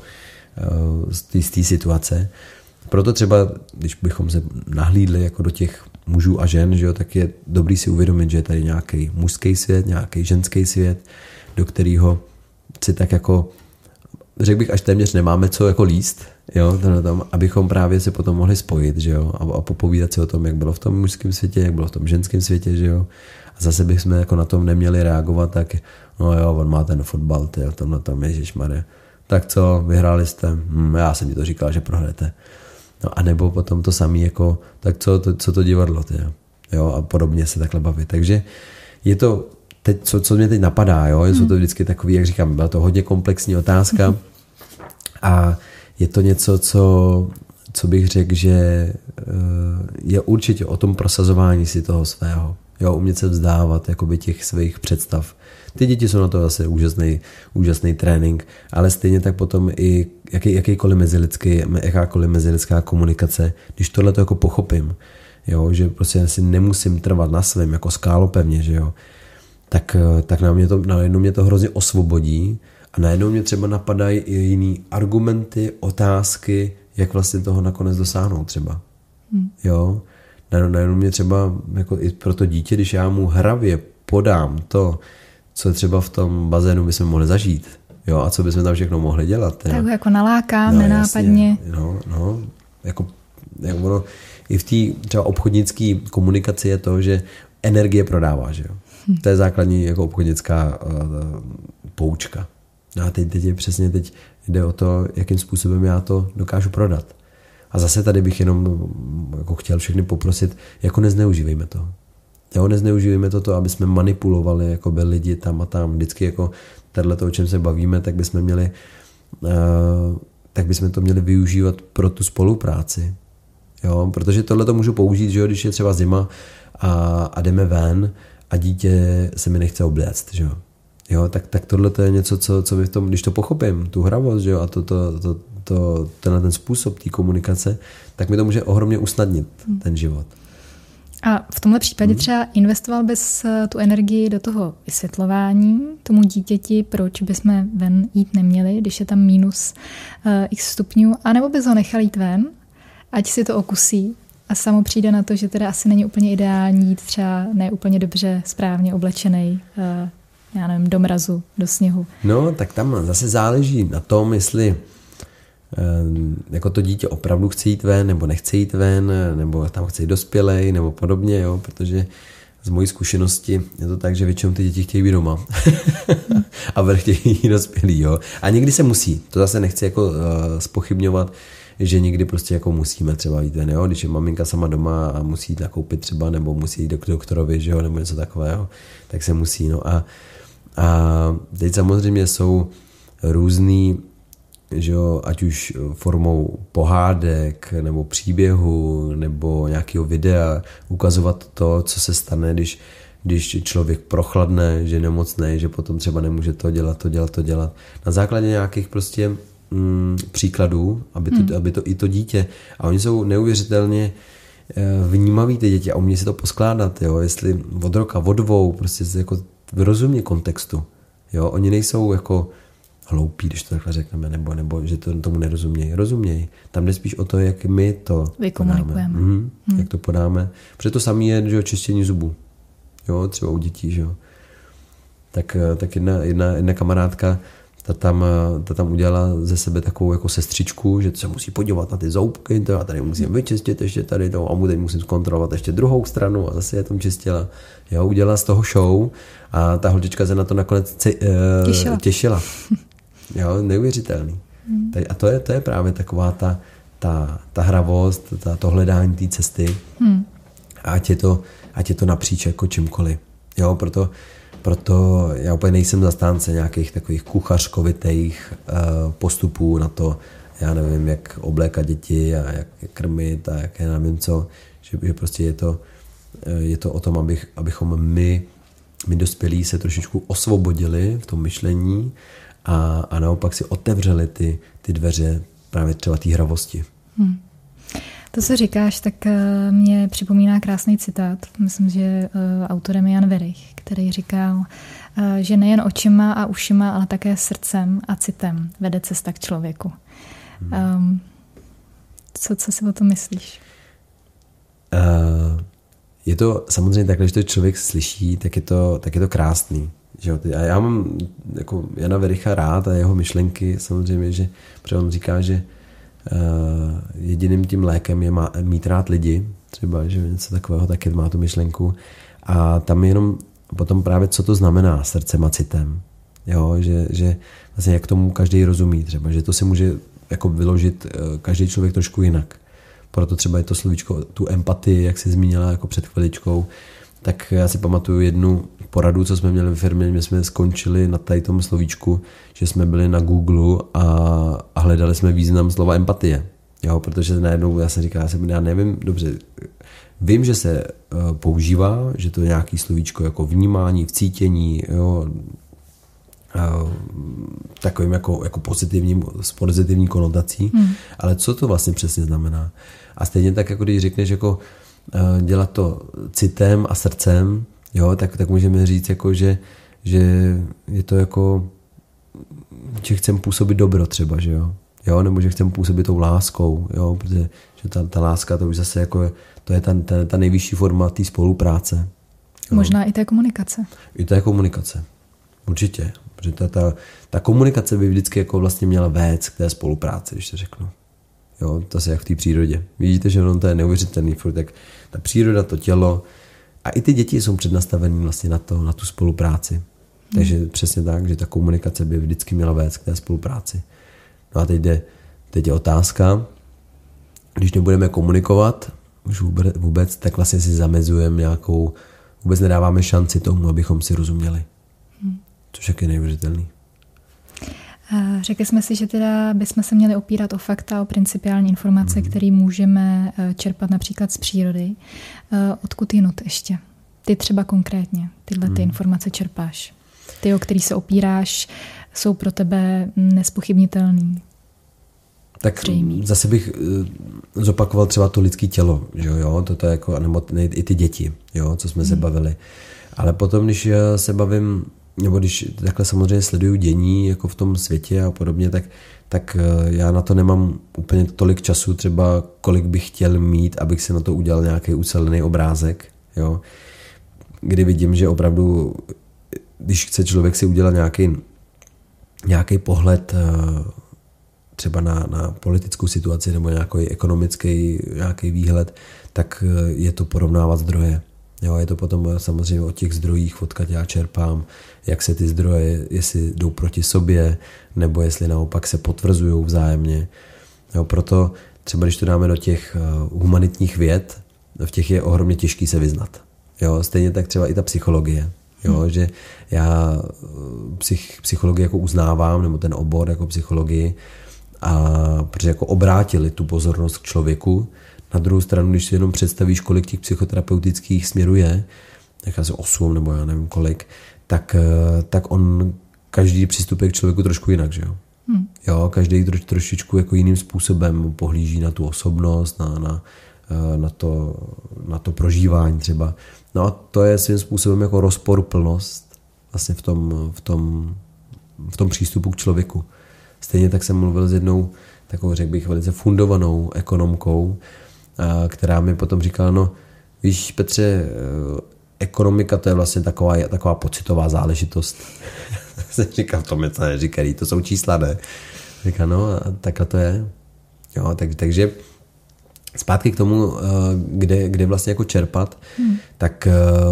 z té situace. Proto třeba, když bychom se nahlídli jako do těch mužů a žen, že jo, tak je dobrý si uvědomit, že je tady nějaký mužský svět, nějaký ženský svět, do kterého si tak jako, řekl bych, až téměř nemáme co jako líst, jo, tam, abychom právě se potom mohli spojit, že jo, a, a popovídat si o tom, jak bylo v tom mužském světě, jak bylo v tom ženském světě, že jo. A zase bychom jako na tom neměli reagovat tak, no jo, on má ten fotbal, ty, tam na tom, ježišmarja. Tak co, vyhráli jste? Hm, já jsem ti to říkal, že prohrajete. No a nebo potom to samé jako, tak co to, co to divadlo, ty, jo, a podobně se takhle bavit. Takže je to, teď, co, co mě teď napadá, jo, jsou to vždycky takový, jak říkám, byla to hodně komplexní otázka a je to něco, co, co bych řekl, že je určitě o tom prosazování si toho svého, jo, umět se vzdávat jakoby těch svých představ. Ty děti jsou na to zase úžasný, úžasný trénink, ale stejně tak potom i jaký, jakýkoliv mezilidský, jakákoliv mezilidská komunikace, když tohle to jako pochopím, jo, že prostě si nemusím trvat na svém jako skálopevně, že jo, tak, tak na mě to, najednou mě to hrozně osvobodí a najednou mě třeba napadají i jiný argumenty, otázky, jak vlastně toho nakonec dosáhnout třeba. Hmm. Jo, najednou, najednou mě třeba jako i pro to dítě, když já mu hravě podám to, co třeba v tom bazénu bychom mohli zažít. Jo, a co bychom tam všechno mohli dělat. Tak jo. Jako nalákám, no, nenápadně. Jasně, no, no, jako, jako ono, i v té třeba obchodnické komunikaci je to, že energie prodává, že jo. Hm. To je základní jako obchodnická uh, poučka. No a teď, teď je přesně teď jde o to, jakým způsobem já to dokážu prodat. A zase tady bych jenom jako chtěl všechny poprosit, jako nezneužívejme to. Jo, nezneužívejme to, aby jsme manipulovali jako by lidi tam a tam. Vždycky jako tohleto, o čem se bavíme, tak bychom měli uh, tak bychom to měli využívat pro tu spolupráci. Jo, protože tohle to můžu použít, že jo, když je třeba zima a, a jdeme ven a dítě se mi nechce obléct, že jo. Jo, tak, tak tohle to je něco, co, co mi v tom, když to pochopím, tu hravost, že jo, a to, to, to, to, tenhle ten způsob té komunikace, tak mi to může ohromně usnadnit hmm. ten život. A v tomhle případě třeba investoval bys tu energii do toho vysvětlování tomu dítěti, proč bychom ven jít neměli, když je tam minus uh, x stupňů, anebo bys ho nechal jít ven, ať si to okusí a samo přijde na to, že teda asi není úplně ideální jít třeba ne úplně dobře, správně oblečenej, uh, já nevím, do mrazu, do sněhu. No, tak tam zase záleží na tom, jestli jako to dítě opravdu chce jít ven, nebo nechce jít ven, nebo tam chce jít dospělej, nebo podobně, jo, protože z mojí zkušenosti je to tak, že většinou ty děti chtějí být doma a ven chtějí jít dospělí, jo. A někdy se musí, to zase nechci jako uh, zpochybňovat, že někdy prostě jako musíme třeba jít ven, jo, když je maminka sama doma a musí jít nakoupit třeba, nebo musí jít k doktorovi, že jo, nebo něco takového, tak se musí, no a, a teď samozřejmě jsou různý že jo, ať už formou pohádek, nebo příběhu, nebo nějakého videa, ukazovat to, co se stane, když, když člověk prochladne, že je nemocný, že potom třeba nemůže to dělat, to dělat, to dělat. Na základě nějakých prostě mm, příkladů, aby to, hmm. aby to i to dítě, a oni jsou neuvěřitelně vnímaví ty děti a umí si to poskládat, jo, jestli od roka, od dvou, prostě jako rozumí kontextu, jo, oni nejsou jako hloupí, když to takhle řekneme, nebo, nebo že to tomu nerozumějí. Rozumějí. Tam jde spíš o to, jak my to podáme. Mhm. Hmm. Jak to podáme. Protože to samé je, že čištění zubů. Jo, třeba u dětí, že jo. Tak, tak jedna, jedna, jedna kamarádka ta tam, ta tam udělala ze sebe takovou jako sestřičku, že se musí podívat na ty zoubky, to a tady musím vyčistit ještě tady to a mu teď musím zkontrolovat ještě druhou stranu a zase je tam čistila. Jo, udělala z toho show a ta holčička se na to nakonec ce, uh, těšila. těšila. Jo, neuvěřitelný. Hmm. A to je, to je právě taková ta, ta, ta hravost, ta, to hledání té cesty. Hmm. A ať je to, ať je to napříč jako čímkoliv. Jo, proto Proto já úplně nejsem zastánce nějakých takových kuchařkovitých uh, postupů na to, já nevím, jak oblékat děti a jak krmit a jak já nevím co, že, že prostě je to, je to o tom, abych, abychom my, my dospělí se trošičku osvobodili v tom myšlení a, a naopak si otevřeli ty, ty dveře právě třeba té hravosti. Hmm. To, co říkáš, tak mě připomíná krásný citát. Myslím, že autorem je Jan Werich, který říkal, že nejen očima a ušima, ale také srdcem a citem vede cesta k člověku. Hmm. Um, co, co si o tom myslíš? Uh, je to samozřejmě takhle, že to člověk slyší, tak je to, tak je to krásný. Že jo? A já mám jako Jana Wericha rád a jeho myšlenky samozřejmě, že protože on říká, že Uh, jediným tím lékem je má, mít rád lidi, třeba, že něco takového, taky má tu myšlenku. A tam jenom potom právě, co to znamená srdcem a citem. Jo, že, že vlastně jak tomu každý rozumí třeba, že to si může jako vyložit uh, každý člověk trošku jinak. Proto třeba je to slovíčko, tu empatii, jak jsi zmínila jako před chviličkou, tak já si pamatuju jednu poradu, co jsme měli ve firmě, my jsme skončili na tady tom slovíčku, že jsme byli na Google a, a hledali jsme význam slova empatie. Jo, protože najednou já jsem říkal, já, jsem, já nevím, dobře, vím, že se uh, používá, že to je nějaký slovíčko jako vnímání, vcítění, jo, uh, takovým jako, jako pozitivním, s pozitivní konotací, hmm. ale co to vlastně přesně znamená? A stejně tak, jako když řekneš jako dělat to citem a srdcem, jo, tak, tak můžeme říct, jako, že, že je to jako, že chcem působit dobro třeba, že jo, jo, nebo že chcem působit tou láskou, jo, protože že ta, ta láska, to už zase jako, to je ta, ta, ta nejvyšší forma té spolupráce. Jo. Možná i té komunikace. I té komunikace, určitě, protože ta, ta, ta komunikace by vždycky jako vlastně měla vést k té spolupráci, když to řeknu. Jo, to se jak v té přírodě. Vidíte, že ono to je neuvěřitelný furt, tak ta příroda, to tělo a i ty děti jsou přednastavený vlastně na to, na tu spolupráci. Hmm. Takže přesně tak, že ta komunikace by vždycky měla vést k té spolupráci. No a teď jde, teď je otázka, když nebudeme komunikovat už vůbec, vůbec tak vlastně si zamezujeme nějakou, vůbec nedáváme šanci tomu, abychom si rozuměli. Hmm. Což je neuvěřitelný. Řekli jsme si, že teda bychom se měli opírat o fakta, o principiální informace, mm. které můžeme čerpat například z přírody. Odkud jinut ještě? Ty třeba konkrétně tyhle ty mm. informace čerpáš. Ty, o který se opíráš, jsou pro tebe nespochybnitelný. Tak zřejmě. Zase bych zopakoval třeba to lidské tělo, že jo, toto jako, nebo i ty děti, jo, co jsme mm. se bavili. Ale potom, když se bavím nebo když takhle samozřejmě sleduju dění jako v tom světě a podobně, tak, tak já na to nemám úplně tolik času třeba, kolik bych chtěl mít, abych si na to udělal nějaký ucelený obrázek. Jo. Kdy vidím, že opravdu, když chce člověk si udělat nějaký, nějaký pohled třeba na, na politickou situaci nebo nějaký ekonomický nějaký výhled, tak je to porovnávat zdroje. Jo, je to potom samozřejmě o těch zdrojích, odkud já čerpám, jak se ty zdroje, jestli jdou proti sobě, nebo jestli naopak se potvrzují vzájemně. Jo, proto třeba když to dáme do těch humanitních věd, v těch je ohromně těžký se vyznat. Jo, stejně tak třeba i ta psychologie. Jo, hmm. že já psych, psychologii jako uznávám, nebo ten obor jako psychologii, a protože jako obrátili tu pozornost k člověku. Na druhou stranu, když si jenom představíš, kolik těch psychoterapeutických směrů je, tak asi osm nebo já nevím kolik, tak, tak on každý přistupuje k člověku trošku jinak, že jo? Hmm. Jo, každý troš, trošičku jako jiným způsobem pohlíží na tu osobnost, na, na, na, to, na to prožívání třeba. No a to je svým způsobem jako rozporuplnost vlastně v tom, v tom, v tom přístupu k člověku. Stejně tak jsem mluvil s jednou takovou, řekl bych, velice fundovanou ekonomkou, která mi potom říkala, no víš, Petře, ekonomika to je vlastně taková, taková pocitová záležitost. jsem říkal, to mi to neříkají, to jsou čísla, ne? Říká, no, takhle to je. Jo, tak, takže zpátky k tomu, kde, kde vlastně jako čerpat, hmm. tak...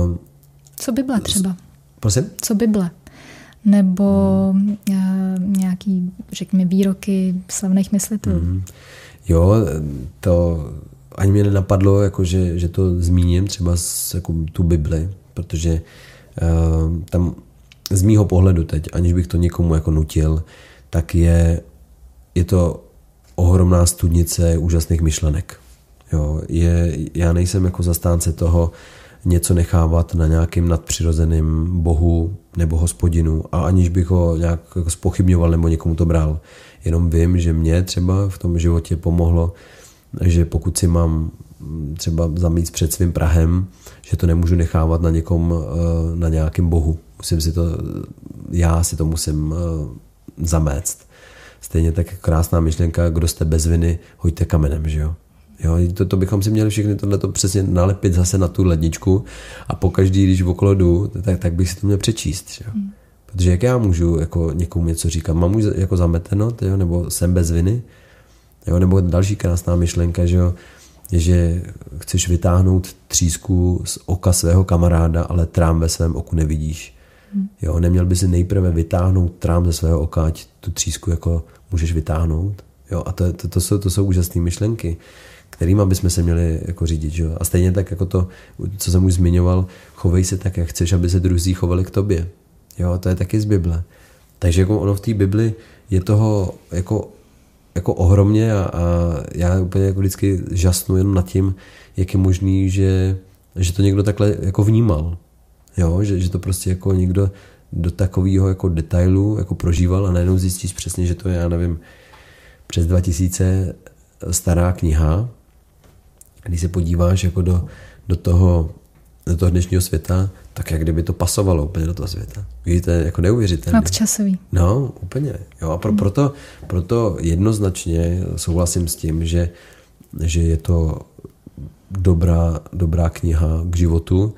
Co Bible třeba? Prosím? Co Bible? Nebo hmm. nějaký, řekněme, výroky slavných myslitelů? Hmm. Jo, to ani mě nenapadlo, jako že, že to zmíním třeba z, jako tu Bibli, protože uh, tam z mýho pohledu teď, aniž bych to někomu jako nutil, tak je, je to ohromná studnice úžasných myšlenek. Jo, je, já nejsem jako zastánce toho něco nechávat na nějakým nadpřirozeným bohu nebo hospodinu a aniž bych ho nějak jako zpochybňoval nebo někomu to bral. Jenom vím, že mě třeba v tom životě pomohlo, že pokud si mám třeba zamít před svým prahem, že to nemůžu nechávat na někom, na nějakém bohu. Musím si to, já si to musím zamést. Stejně tak krásná myšlenka, kdo jste bez viny, hoďte kamenem, že jo. Jo, to, to bychom si měli všechny tohleto přesně nalepit zase na tu ledničku a pokaždý, když okolo jdu, tak, tak bych si to měl přečíst. Že jo. Hmm. Protože jak já můžu jako někomu něco říkat? Mám už jako zameteno, tyjo, nebo jsem bez viny? Jo, nebo další krásná myšlenka, že jo, je, že chceš vytáhnout třísku z oka svého kamaráda, ale trám ve svém oku nevidíš. Hmm. Jo, neměl by si nejprve vytáhnout trám ze svého oka, ať tu třísku jako můžeš vytáhnout. Jo, a to, to, to, jsou, to jsou úžasné myšlenky, kterýma bychom se měli jako řídit. Že? A stejně tak jako to, co jsem už zmiňoval, chovej se tak, jak chceš, aby se druzí chovali k tobě. Jo, to je taky z Bible. Takže jako ono v té Bibli je toho jako, jako ohromně a, a já úplně jako vždycky žasnu jenom nad tím, jak je možný, že, že to někdo takhle jako vnímal. Jo, že, že to prostě jako někdo do takového jako detailu jako prožíval a najednou zjistíš přesně, že to je, já nevím, přes dva tisíce stará kniha. Když se podíváš jako do, do, toho, do toho dnešního světa, tak jak kdyby to pasovalo úplně do toho světa. Vidíte, jako neuvěřitelné. Nadčasový. No, úplně. Jo, a pro, proto, proto jednoznačně souhlasím s tím, že, že je to dobrá, dobrá kniha k životu.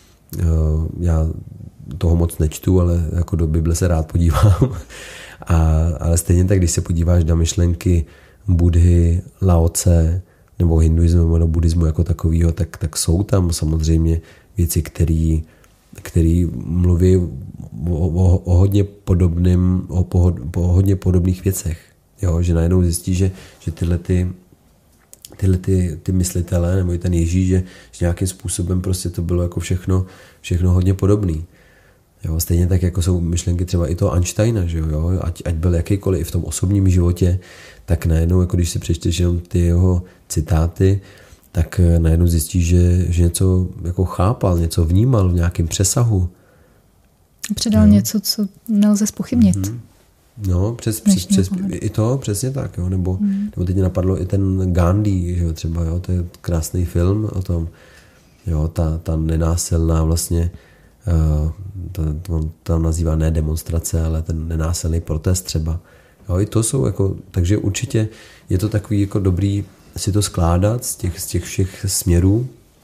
Já toho moc nečtu, ale jako do Bible se rád podívám. A, ale stejně tak, když se podíváš na myšlenky Budhy, Lao Tse, nebo hinduismu, nebo buddhismu jako takového, tak, tak jsou tam samozřejmě věci, které který mluví o, o, o hodně podobným, o, po, o hodně podobných věcech. Jo, že najednou zjistí, že, že tyhle, ty, tyhle ty, ty myslitele, nebo i ten Ježíš, že, že nějakým způsobem prostě to bylo jako všechno, všechno hodně podobný. Jo, stejně tak, jako jsou myšlenky třeba i toho Einsteina, že jo, ať, ať byl jakýkoliv i v tom osobním životě, tak najednou, jako když si přečteš jenom ty jeho citáty, tak najednou zjistíš, že, že něco jako chápal, něco vnímal v nějakém přesahu. Předal jo. něco, co nelze zpochybnit. Mm-hmm. No, přes, přes, přes, i to, přesně tak, jo, nebo, mm. nebo teď mě napadlo i ten Gandhi, jo, třeba, jo, to je krásný film o tom, jo, ta, ta nenásilná vlastně, uh, to, to tam nazývá ne demonstrace, ale ten nenásilný protest třeba. Jo, i to jsou jako, takže určitě je to takový jako dobrý si to skládat z těch, z těch všech směrů.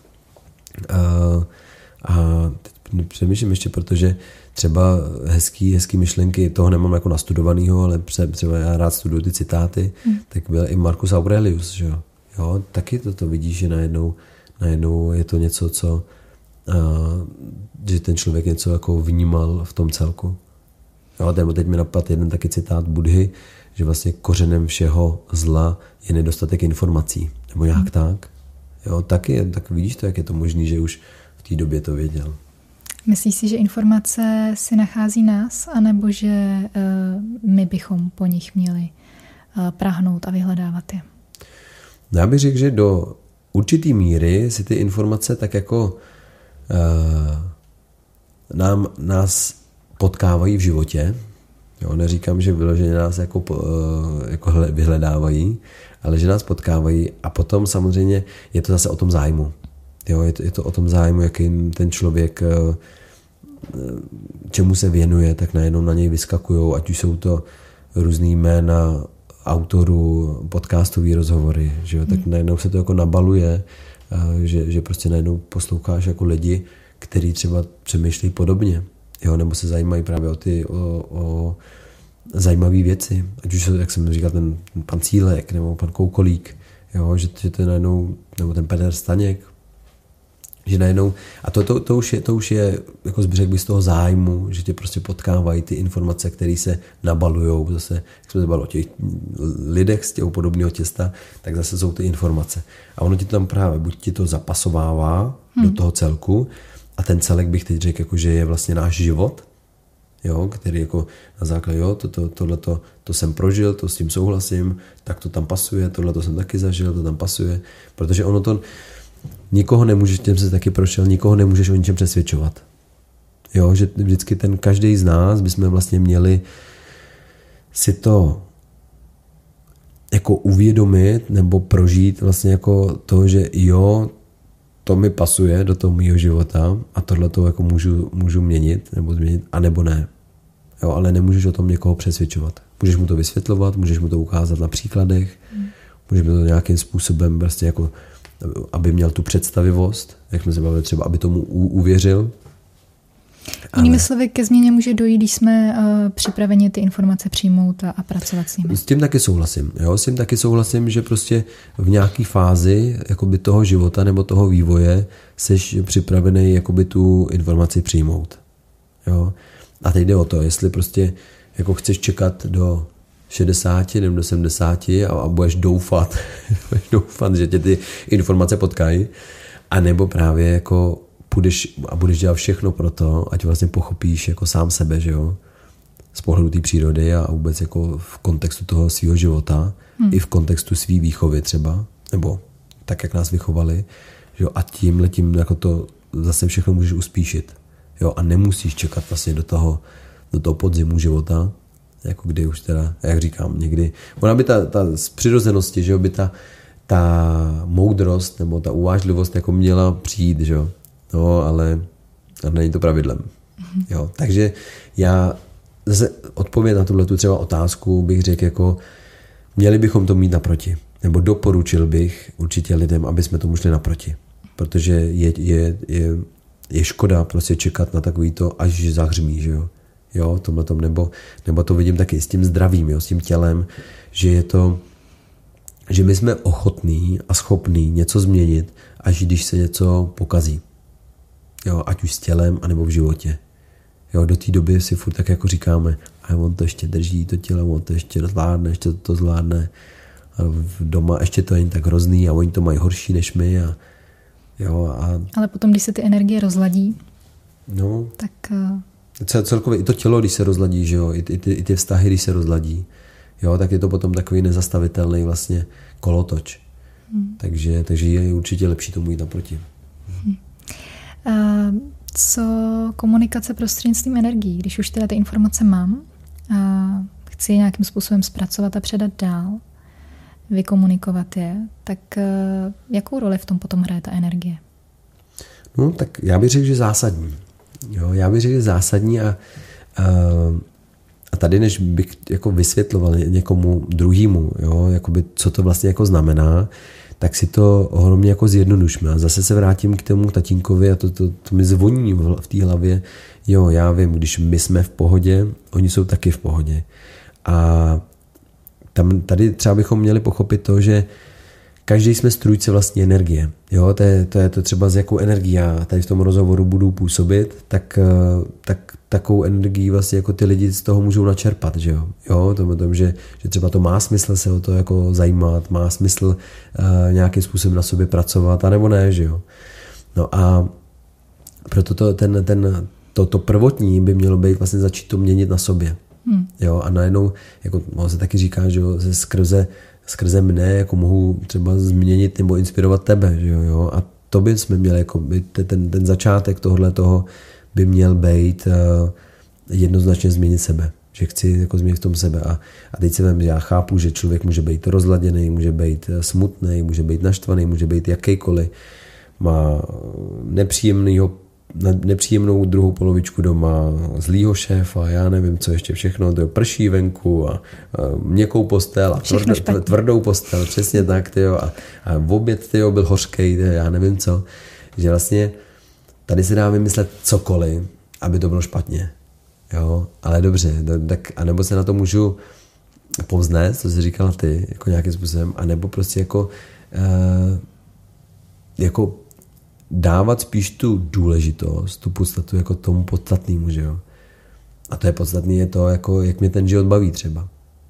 Uh, a teď přemýšlím ještě, protože třeba hezký, hezký myšlenky, toho nemám jako nastudovanýho, ale třeba já rád studuju ty citáty, hmm. tak byl i Marcus Aurelius, že jo. Jo, taky to, to vidíš, že najednou, najednou je to něco, co uh, že ten člověk něco jako vnímal v tom celku. Jo, nebo teď mi napadl jeden taky citát Budhy, že vlastně kořenem všeho zla je nedostatek informací. Nebo nějak hmm. tak. Jo, taky, tak vidíš to, jak je to možný, že už v té době to věděl. Myslíš si, že informace si nachází nás, anebo že uh, my bychom po nich měli prahnout a vyhledávat je? Já bych řekl, že do určitý míry si ty informace tak jako uh, nám, nás potkávají v životě. Jo, neříkám, že vyloženě nás jako, uh, jako vyhledávají, ale že nás potkávají a potom samozřejmě je to zase o tom zájmu. Jo, je to, je to o tom zájmu, jaký ten člověk uh, čemu se věnuje, tak najednou na něj vyskakujou, ať už jsou to různý jména autorů, podcastový rozhovory, že jo, tak hmm. najednou se to jako nabaluje, že, že prostě najednou posloucháš jako lidi, kteří třeba přemýšlejí podobně, jo, nebo se zajímají právě o ty o, o zajímavé věci, ať už jak jsem říkal, ten pan Cílek, nebo pan Koukolík, jo, že, že to je najednou, nebo ten Petr Staněk, že najednou, a to, to, to, už je, to už je jako zbřeh by z toho zájmu, že tě prostě potkávají ty informace, které se nabalujou, zase, jak jsme se bavili o těch lidech z těho podobného těsta, tak zase jsou ty informace. A ono ti to tam právě, buď ti to zapasovává hmm. do toho celku, a ten celek bych teď řekl, jako, že je vlastně náš život, jo, který jako na základě, jo, to, to, tohleto, to jsem prožil, to s tím souhlasím, tak to tam pasuje, tohleto jsem taky zažil, to tam pasuje, protože ono to nikoho nemůžeš, tím se taky prošel, nikoho nemůžeš o ničem přesvědčovat. Jo, že vždycky ten každý z nás bychom vlastně měli si to jako uvědomit nebo prožít vlastně jako to, že jo, to mi pasuje do toho mýho života a tohle to jako můžu, můžu měnit nebo změnit, a nebo ne. Jo, ale nemůžeš o tom někoho přesvědčovat. Můžeš mu to vysvětlovat, můžeš mu to ukázat na příkladech, hmm. můžeš mu to nějakým způsobem prostě jako aby měl tu představivost, jak jsme se bavili, třeba aby tomu uvěřil. Jinými slovy, ke změně může dojít, když jsme uh, připraveni ty informace přijmout a, a pracovat s nimi. S tím taky souhlasím. Jo? S tím taky souhlasím, že prostě v nějaké fázi jakoby toho života nebo toho vývoje jsi připravený jakoby tu informaci přijmout. Jo? A teď jde o to, jestli prostě jako chceš čekat do šedesáti nebo do sedmdesáti a, a budeš doufat, budeš doufat, že tě ty informace potkají, a nebo právě jako půjdeš a budeš dělat všechno pro to, ať vlastně pochopíš jako sám sebe, že jo, z pohledu té přírody a vůbec jako v kontextu toho svého života, hmm. i v kontextu svý výchovy třeba, nebo tak, jak nás vychovali, že jo, a tím letím jako to zase všechno můžeš uspíšit, jo, a nemusíš čekat vlastně do toho, do toho podzimu života, jako kdy už teda, jak říkám, někdy, ona by ta, ta z přirozenosti, že jo, by ta, ta moudrost nebo ta uvážlivost jako měla přijít, že jo, no, ale, ale není to pravidlem, mm-hmm. jo, takže já zase odpověď na tuhletu třeba otázku bych řekl jako, měli bychom to mít naproti, nebo doporučil bych určitě lidem, aby jsme tomu šli naproti, protože je, je, je, je škoda prostě čekat na takový to, až zahřmí, že jo. Jo, tomhletom, nebo, nebo to vidím taky s tím zdravím, jo, s tím tělem, že je to, že my jsme ochotní a schopní něco změnit, až když se něco pokazí. Jo, ať už s tělem, anebo v životě. Jo, do té doby si furt tak jako říkáme, a on to ještě drží, to tělo, on to ještě zvládne, ještě to, to zvládne. A doma ještě to není tak hrozný a oni to mají horší než my. A, jo, a... Ale potom, když se ty energie rozladí, no, tak... Celkově i to tělo, když se rozladí, že jo, i, ty, i ty vztahy, když se rozladí, jo, tak je to potom takový nezastavitelný vlastně kolotoč. Hmm. Takže, takže je určitě lepší tomu jít naproti. Hmm. Uh, co komunikace prostřednictvím energií? Když už teda ty informace mám a chci je nějakým způsobem zpracovat a předat dál, vykomunikovat je, tak uh, jakou roli v tom potom hraje ta energie? No, tak já bych řekl, že zásadní. Jo, já bych řekl, že zásadní a, a, a tady, než bych jako vysvětloval někomu druhému, jo, jakoby, co to vlastně jako znamená, tak si to ohromně jako zjednodušme. A zase se vrátím k tomu tatínkovi a to, to, to mi zvoní v, v té hlavě. Jo, já vím, když my jsme v pohodě, oni jsou taky v pohodě. A tam, tady třeba bychom měli pochopit to, že každý jsme strůjce vlastní energie. Jo, to je, to je to třeba z jakou energií já tady v tom rozhovoru budu působit, tak, tak takovou energii vlastně jako ty lidi z toho můžou načerpat, že jo. Jo, to tom, že, že třeba to má smysl se o to jako zajímat, má smysl uh, nějakým způsobem na sobě pracovat, anebo ne, že jo. No a proto to, ten, ten, to, to prvotní by mělo být vlastně začít to měnit na sobě. Hmm. Jo, a najednou, jako on se taky říká, že jo, skrze, skrze mne jako mohu třeba změnit nebo inspirovat tebe, že jo, jo. A to by jsme měli, jako by ten, ten začátek tohohle toho by měl být uh, jednoznačně změnit sebe. Že chci jako změnit v tom sebe. A, a teď si vem, já chápu, že člověk může být rozladěný, může být smutný, může být naštvaný, může být jakýkoliv. Má nepříjemnýho, nepříjemnou druhou polovičku doma, zlýho šéfa, já nevím, co ještě všechno, to prší venku a, a měkkou postel a tvrdou, tvrdou postel, přesně tak, tyjo, a, a v oběd tyjo, byl hořkej, tyjo, já nevím co. Že vlastně tady se dá vymyslet cokoliv, aby to bylo špatně. Jo, ale dobře, tak anebo se na to můžu povznést, co jsi říkala ty, jako nějakým způsobem, anebo prostě jako uh, jako dávat spíš tu důležitost, tu podstatu jako tomu podstatnému, že jo. A to je podstatný je to, jako jak mě ten život baví třeba.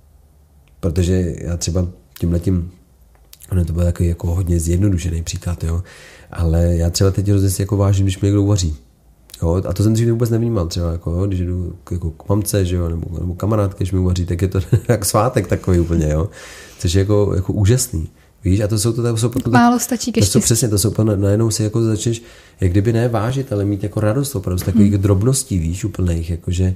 Protože já třeba tímhletím, ono to byl takový jako hodně zjednodušený příklad, jo, ale já třeba teď hrozně si jako vážím, když mě někdo uvaří. Jo, a to jsem dřív vůbec nevnímal třeba, jako, jo, když jdu jako k mamce, že jo, nebo, nebo kamarádky, když mi uvaří, tak je to jak svátek takový úplně, jo, což je jako, jako úžasný, víš, a to jsou to, to jsou potom, málo stačí ke to jsou přesně, to jsou najednou si jako začneš, jak kdyby ne vážit, ale mít jako radost opravdu z takových hmm. drobností, víš, úplných, jakože,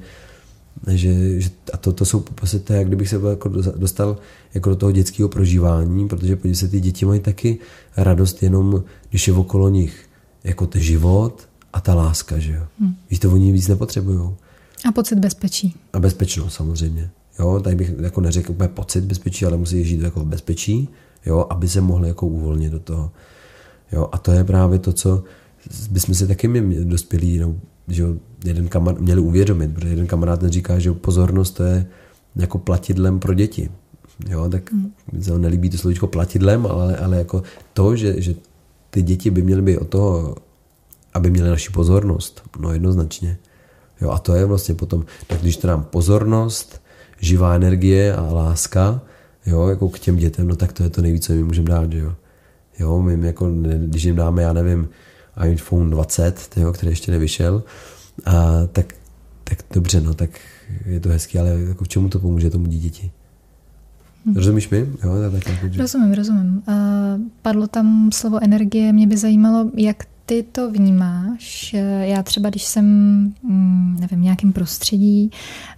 že, že, a to, to jsou prostě to, jak kdybych se jako dostal jako do toho dětského prožívání, protože podívej se, ty děti mají taky radost jenom, když je okolo nich jako ten život a ta láska, že jo. Hmm. Víš, to oni víc nepotřebujou. A pocit bezpečí. A bezpečnost samozřejmě. Jo, tady bych jako neřekl úplně pocit bezpečí, ale musí žít jako v bezpečí, jo, aby se mohli jako uvolnit do toho. Jo, a to je právě to, co bychom si taky my dospělí, no, že jo, jeden kamarád měli uvědomit, protože jeden kamarád ten říká, že pozornost to je jako platidlem pro děti. Jo, tak hmm. se nelíbí to slovíčko platidlem, ale, ale jako to, že, že ty děti by měly být od toho, aby měli naši pozornost, no jednoznačně. Jo, a to je vlastně potom, tak když to dám pozornost, živá energie a láska, jo, jako k těm dětem, no tak to je to nejvíc, co jim můžeme dát, že jo. Jo, my jako, když jim dáme, já nevím, iPhone dvacet, tyjo, který ještě nevyšel, a tak, tak dobře, no, tak je to hezký, ale jako k čemu to pomůže tomu dítěti? Hmm. Rozumíš mi? Jo, tak, tak, tak, rozumím, rozumím. Uh, padlo tam slovo energie, mě by zajímalo, jak ty to vnímáš. Já třeba, když jsem, nevím, v nějakém prostředí,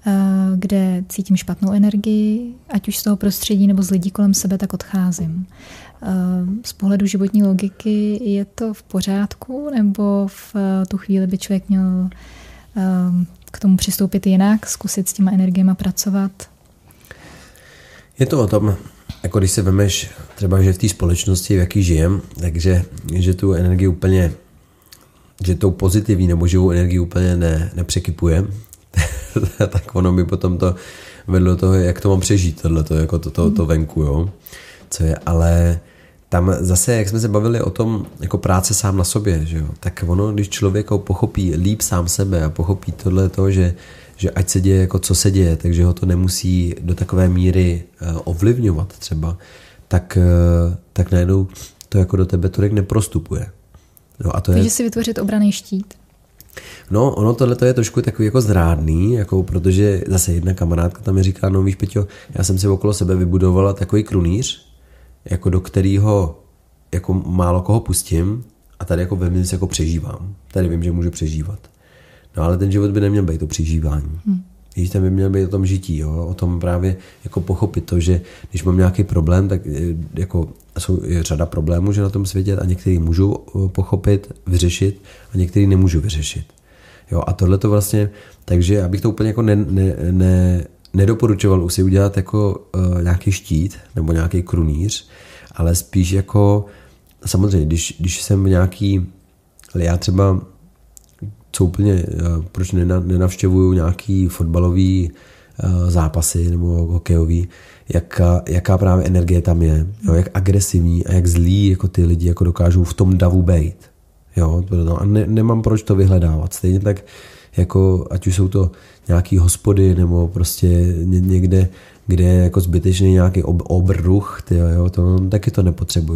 kde cítím špatnou energii, ať už z toho prostředí nebo z lidí kolem sebe, tak odcházím. Z pohledu životní logiky je to v pořádku, nebo v tu chvíli by člověk měl k tomu přistoupit jinak, zkusit s těma energiemi pracovat? Je to o tom, jako když se vemeš třeba, že v té společnosti, v jaký žijem, takže že tu energii úplně, že tou pozitivní nebo živou energii úplně ne, nepřekypuje, tak ono by potom to vedlo toho, jak to mám přežít, tohleto, jako to, to, to venku, jo. Co je, ale tam zase, jak jsme se bavili o tom, jako práce sám na sobě, že jo, tak ono, když člověk pochopí líp sám sebe a pochopí tohleto, že že ať se děje, jako co se děje, takže ho to nemusí do takové míry ovlivňovat třeba, tak, tak najednou to jako do tebe tolik neprostupuje. No a to takže je... si vytvořit obranný štít. No, ono tohle je trošku takový jako zrádný, jako protože zase jedna kamarádka tam mi říká, no víš, Peťo, já jsem si okolo sebe vybudovala takový krunýř, jako do kterého jako málo koho pustím a tady jako ve mně jako přežívám. Tady vím, že můžu přežívat. No ale ten život by neměl být to přežívání. Hmm. Víš, ten by měl být o tom žití, jo? O tom právě jako pochopit to, že když mám nějaký problém, tak jako jsou je řada problémů, že na tom světě a některý můžu pochopit, vyřešit a některý nemůžu vyřešit. Jo? A tohle to vlastně, takže abych to úplně jako ne, ne, ne, nedoporučoval už si udělat jako uh, nějaký štít nebo nějaký krunýř, ale spíš jako samozřejmě, když, když jsem nějaký, ale já třeba co úplně, proč nenavštěvuju nějaký fotbalový zápasy nebo hokejový, jaká, jaká právě energie tam je, jo, jak agresivní a jak zlí jako ty lidi jako dokážou v tom davu bejt. Jo, a ne, nemám proč to vyhledávat. Stejně tak, jako ať už jsou to nějaký hospody nebo prostě někde, kde je jako zbytečný nějaký ob, obruch, tyjo, jo, to taky to nepotřebuju.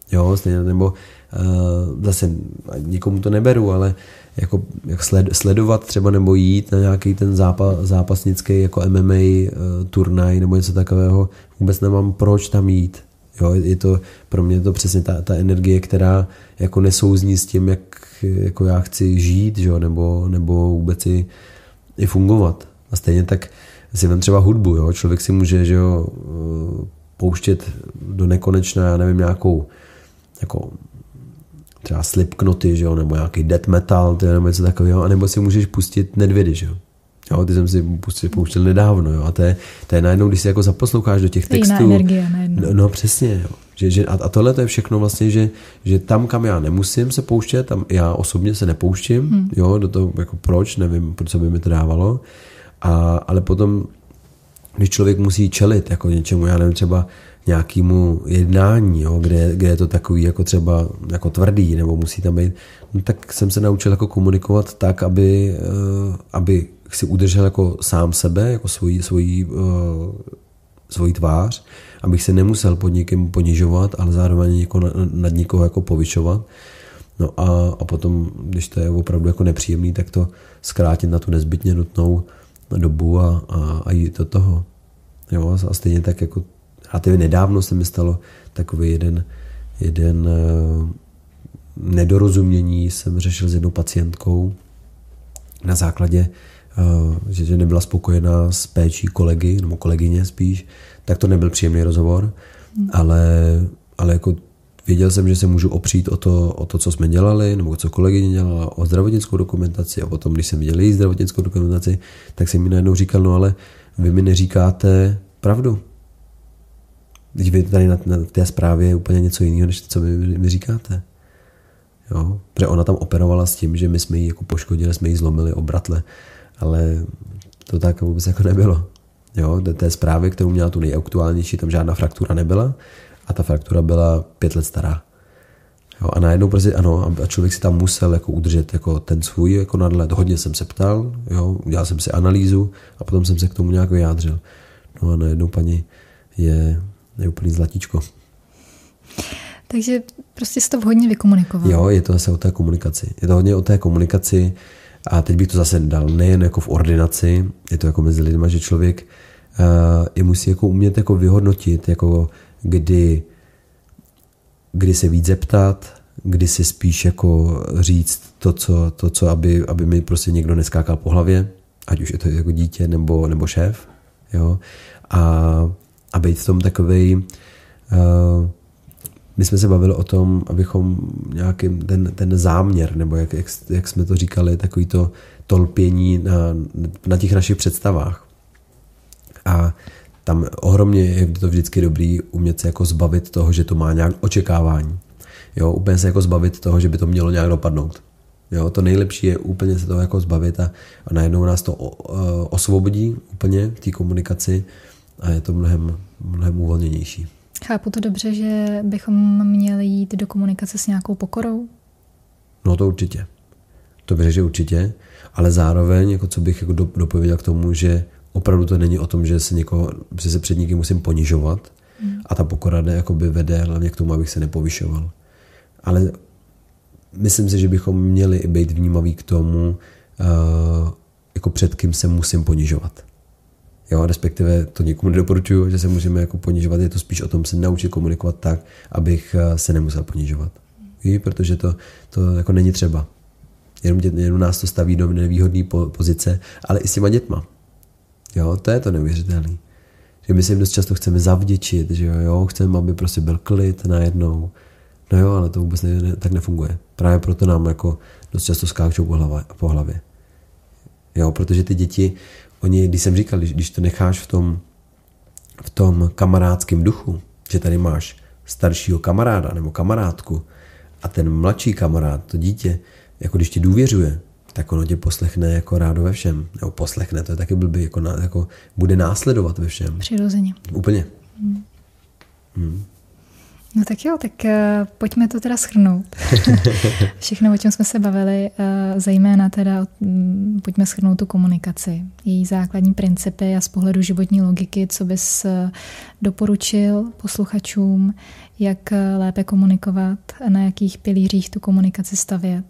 Jo, stejně, nebo uh, zase nikomu to neberu, ale jako jak sled, sledovat třeba nebo jít na nějaký ten zápas, zápasnický jako M M A uh, turnaj nebo něco takového, vůbec nemám proč tam jít. Jo, je to, pro mě je to přesně ta, ta energie, která jako nesouzní s tím, jak jako já chci žít, že? Nebo, nebo vůbec i, i fungovat. A stejně tak si vem třeba hudbu. Jo? Člověk si může, že jo, pouštět do nekonečna, já nevím, nějakou jako třeba Slipknoty, že jo, nebo nějaký death metal, nebo něco takového, anebo si můžeš pustit Nedvědy, že jo. Jo, ty jsem si pustil, pouštěl nedávno, jo, a to je, to je najednou, když si jako zaposloucháš do těch textů. Jiná energie najednou. No, no přesně, jo. Že, že, a, a tohle to je všechno vlastně, že, že tam, kam já nemusím se pouštět, tam já osobně se nepouštím, hmm. jo, do toho, jako proč, nevím, proč by mi to dávalo, a, ale potom, když člověk musí čelit jako něčemu, já nevím, třeba nějakému jednání, jo, kde, kde je to takový jako třeba jako tvrdý, nebo musí tam být, no, tak jsem se naučil jako komunikovat tak, aby, uh, aby si udržel jako sám sebe, jako svoji, svoji, uh, svoji tvář, abych se nemusel pod někým ponižovat, ale zároveň jako nad, nad nikoho jako povyšovat. No a, a potom, když to je opravdu jako nepříjemný, tak to zkrátit na tu nezbytně nutnou dobu a, a, a jít do toho. Jo, a stejně tak jako relativně nedávno se mi stalo takový jeden, jeden uh, nedorozumění, jsem řešil s jednou pacientkou na základě, uh, že, že nebyla spokojená s péčí kolegy, nebo kolegyně spíš, tak to nebyl příjemný rozhovor, hmm. ale, ale jako věděl jsem, že se můžu opřít o to, o to, co jsme dělali, nebo co kolegyně dělala, o zdravotnickou dokumentaci, a potom, když jsem viděl její zdravotnickou dokumentaci, tak jsem mi najednou říkal, no ale vy mi neříkáte pravdu. Když vy tady na, na té zprávě je úplně něco jiného, než to, co vy mi říkáte. Jo? Protože ona tam operovala s tím, že my jsme ji jako poškodili, jsme ji zlomili obratle, ale to tak vůbec jako nebylo. Jo? Do té zprávy, kterou měla tu nejaktuálnější, tam žádná fraktura nebyla a ta fraktura byla pět let stará. Jo? A najednou prostě ano, a člověk si tam musel jako udržet jako ten svůj jako nadhled. Hodně jsem se ptal, jo? Udělal jsem si analýzu a potom jsem se k tomu nějak vyjádřil. No a najednou paní je je úplný zlatíčko. Takže prostě jsi to hodně vykomunikoval. Jo, je to zase o té komunikaci. Je to hodně o té komunikaci a teď bych to zase dal nejen jako v ordinaci, je to jako mezi lidmi, že člověk uh, je musí jako umět jako vyhodnotit, jako kdy, kdy se víc zeptat, kdy si spíš jako říct to, co, to, co aby, aby mi prostě někdo neskákal po hlavě, ať už je to jako dítě nebo, nebo šéf. Jo? A A být v tom takovej, uh, my jsme se bavili o tom, abychom nějaký ten, ten záměr, nebo jak, jak, jak jsme to říkali, takový to tolpění na, na těch našich představách. A tam ohromně je to vždycky dobrý umět se jako zbavit toho, že to má nějak očekávání. Jo, úplně se jako zbavit toho, že by to mělo nějak dopadnout. Jo, to nejlepší je úplně se toho jako zbavit a, a najednou nás to o, o, osvobodí úplně v té komunikaci a je to mnohem, mnohem uvolněnější. Chápu to dobře, že bychom měli jít do komunikace s nějakou pokorou? No to určitě. To věřím, že určitě, ale zároveň, jako co bych jako dopověděl k tomu, že opravdu to není o tom, že se, někoho, že se před někým musím ponižovat hmm. a ta pokora ne, jakoby vede hlavně k tomu, abych se nepovyšoval. Ale myslím si, že bychom měli i být vnímaví k tomu, uh, jako před kým se musím ponižovat. Jo, respektive to nikomu nedoporučuju, že se můžeme jako ponižovat, je to spíš o tom se naučit komunikovat tak, abych se nemusel ponižovat. Ví, protože to, to jako není třeba. Jenom, dě, jenom nás to staví do nevýhodné pozice, ale i s těma dětma. Jo, to je to neuvěřitelné. Že my si jim dost často chceme zavděčit, že jo, jo, chceme, aby prostě byl klid najednou. No jo, ale to vůbec ne, ne, tak nefunguje. Právě proto nám jako dost často skáčou po, hlava, po hlavě. Jo, protože ty děti, oni, když jsem říkal, když, když to necháš v tom, v tom kamarádském duchu, že tady máš staršího kamaráda nebo kamarádku a ten mladší kamarád, to dítě, jako když ti důvěřuje, tak ono tě poslechne jako rádo ve všem. Nebo poslechne, to je taky blbý, jako, na, jako bude následovat ve všem. Přirozeně. Úplně. Hmm. Hmm. No tak jo, tak uh, pojďme to teda shrnout. Všechno, o čem jsme se bavili, uh, zejména teda um, pojďme shrnout tu komunikaci, její základní principy a z pohledu životní logiky, co bys uh, doporučil posluchačům, jak uh, lépe komunikovat, na jakých pilířích tu komunikaci stavět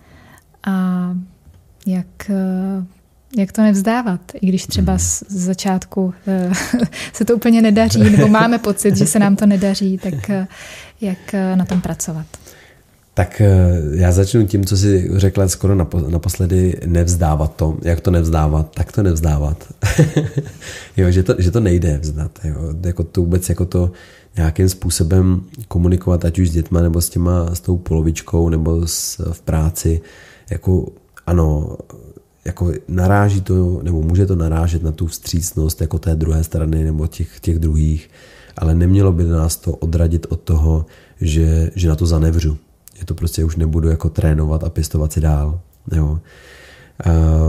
a jak... Uh, Jak to nevzdávat, i když třeba z začátku se to úplně nedaří, nebo máme pocit, že se nám to nedaří, tak jak na tom pracovat? Tak já začnu tím, co jsi řekla skoro naposledy, nevzdávat to. Jak to nevzdávat? Tak to nevzdávat. jo, že, to, že to nejde vzdat. Jo. Jako to vůbec jako to nějakým způsobem komunikovat, ať už s dětma, nebo s těma, s tou polovičkou, nebo s, v práci. Jako ano, jako naráží to, nebo může to narážet na tu vstřícnost jako té druhé strany nebo těch, těch druhých, ale nemělo by nás to odradit od toho, že, že na to zanevřu. Že to prostě už nebudu jako trénovat a pěstovat si dál. Jo. A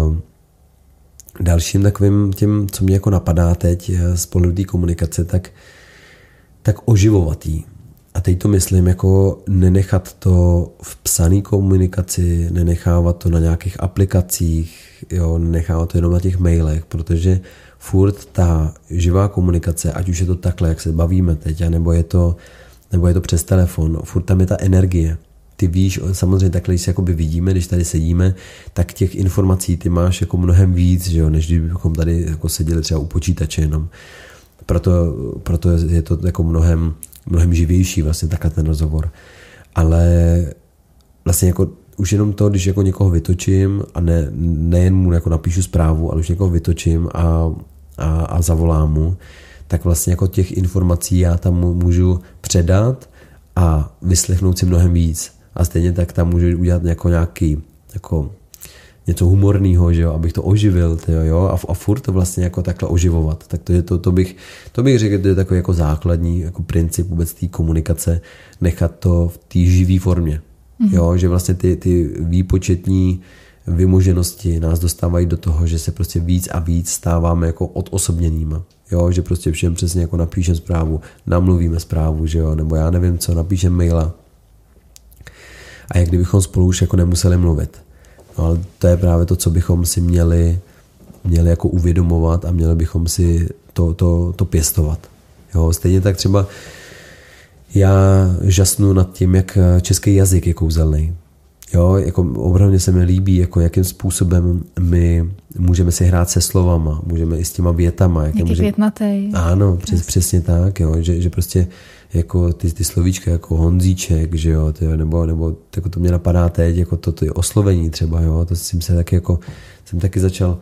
dalším takovým tím, co mě jako napadá teď z pohledu té komunikace, tak, tak oživovat jí. A teď to myslím jako nenechat to v psané komunikaci, nenechávat to na nějakých aplikacích, jo, nenechávat to jenom na těch mailech, protože furt ta živá komunikace, ať už je to takhle, jak se bavíme teď, nebo je to, nebo je to přes telefon, furt tam je ta energie. Ty víš, samozřejmě takhle, když se jakoby vidíme, když tady sedíme, tak těch informací ty máš jako mnohem víc, že jo, než kdybychom tady jako seděli třeba u počítače jenom. Proto, proto je to jako mnohem mnohem živější vlastně takhle ten rozhovor. Ale vlastně jako už jenom to, když jako někoho vytočím a ne, nejen mu jako napíšu zprávu, ale už někoho vytočím a, a, a zavolám mu, tak vlastně jako těch informací já tam můžu předat a vyslechnout si mnohem víc. A stejně tak tam můžu udělat jako nějaký jako něco humorného, že jo, abych to oživil, tyjo, jo, a, a furt to vlastně jako takhle oživovat. Tak to, je to, to, bych, to bych řekl, to je takový jako základní jako princip vůbec té komunikace, nechat to v té živý formě. Mm-hmm. Jo, že vlastně ty, ty výpočetní vymoženosti nás dostávají do toho, že se prostě víc a víc stáváme jako odosobněnýma. Jo, že prostě všem přesně jako napíšem zprávu, namluvíme zprávu, že jo, nebo já nevím co, napíšem maila. A jak kdybychom spolu už jako nemuseli mluvit. No, ale to je právě to, co bychom si měli, měli jako uvědomovat a měli bychom si to, to, to pěstovat. Jo, stejně tak třeba já žasnu nad tím, jak český jazyk je kouzelný. Jo, jako opravdu se mi líbí, jako jakým způsobem my můžeme si hrát se slovama, můžeme i s těma větama. Jak Jaký může... větnatej. Ano, přes, přesně tak, jo, že, že prostě jako ty, ty slovíčka jako Honzíček, že jo, tyjo, nebo, nebo jako to mě napadá teď, jako to, to je oslovení třeba, jo, to jsem se taky jako, jsem taky začal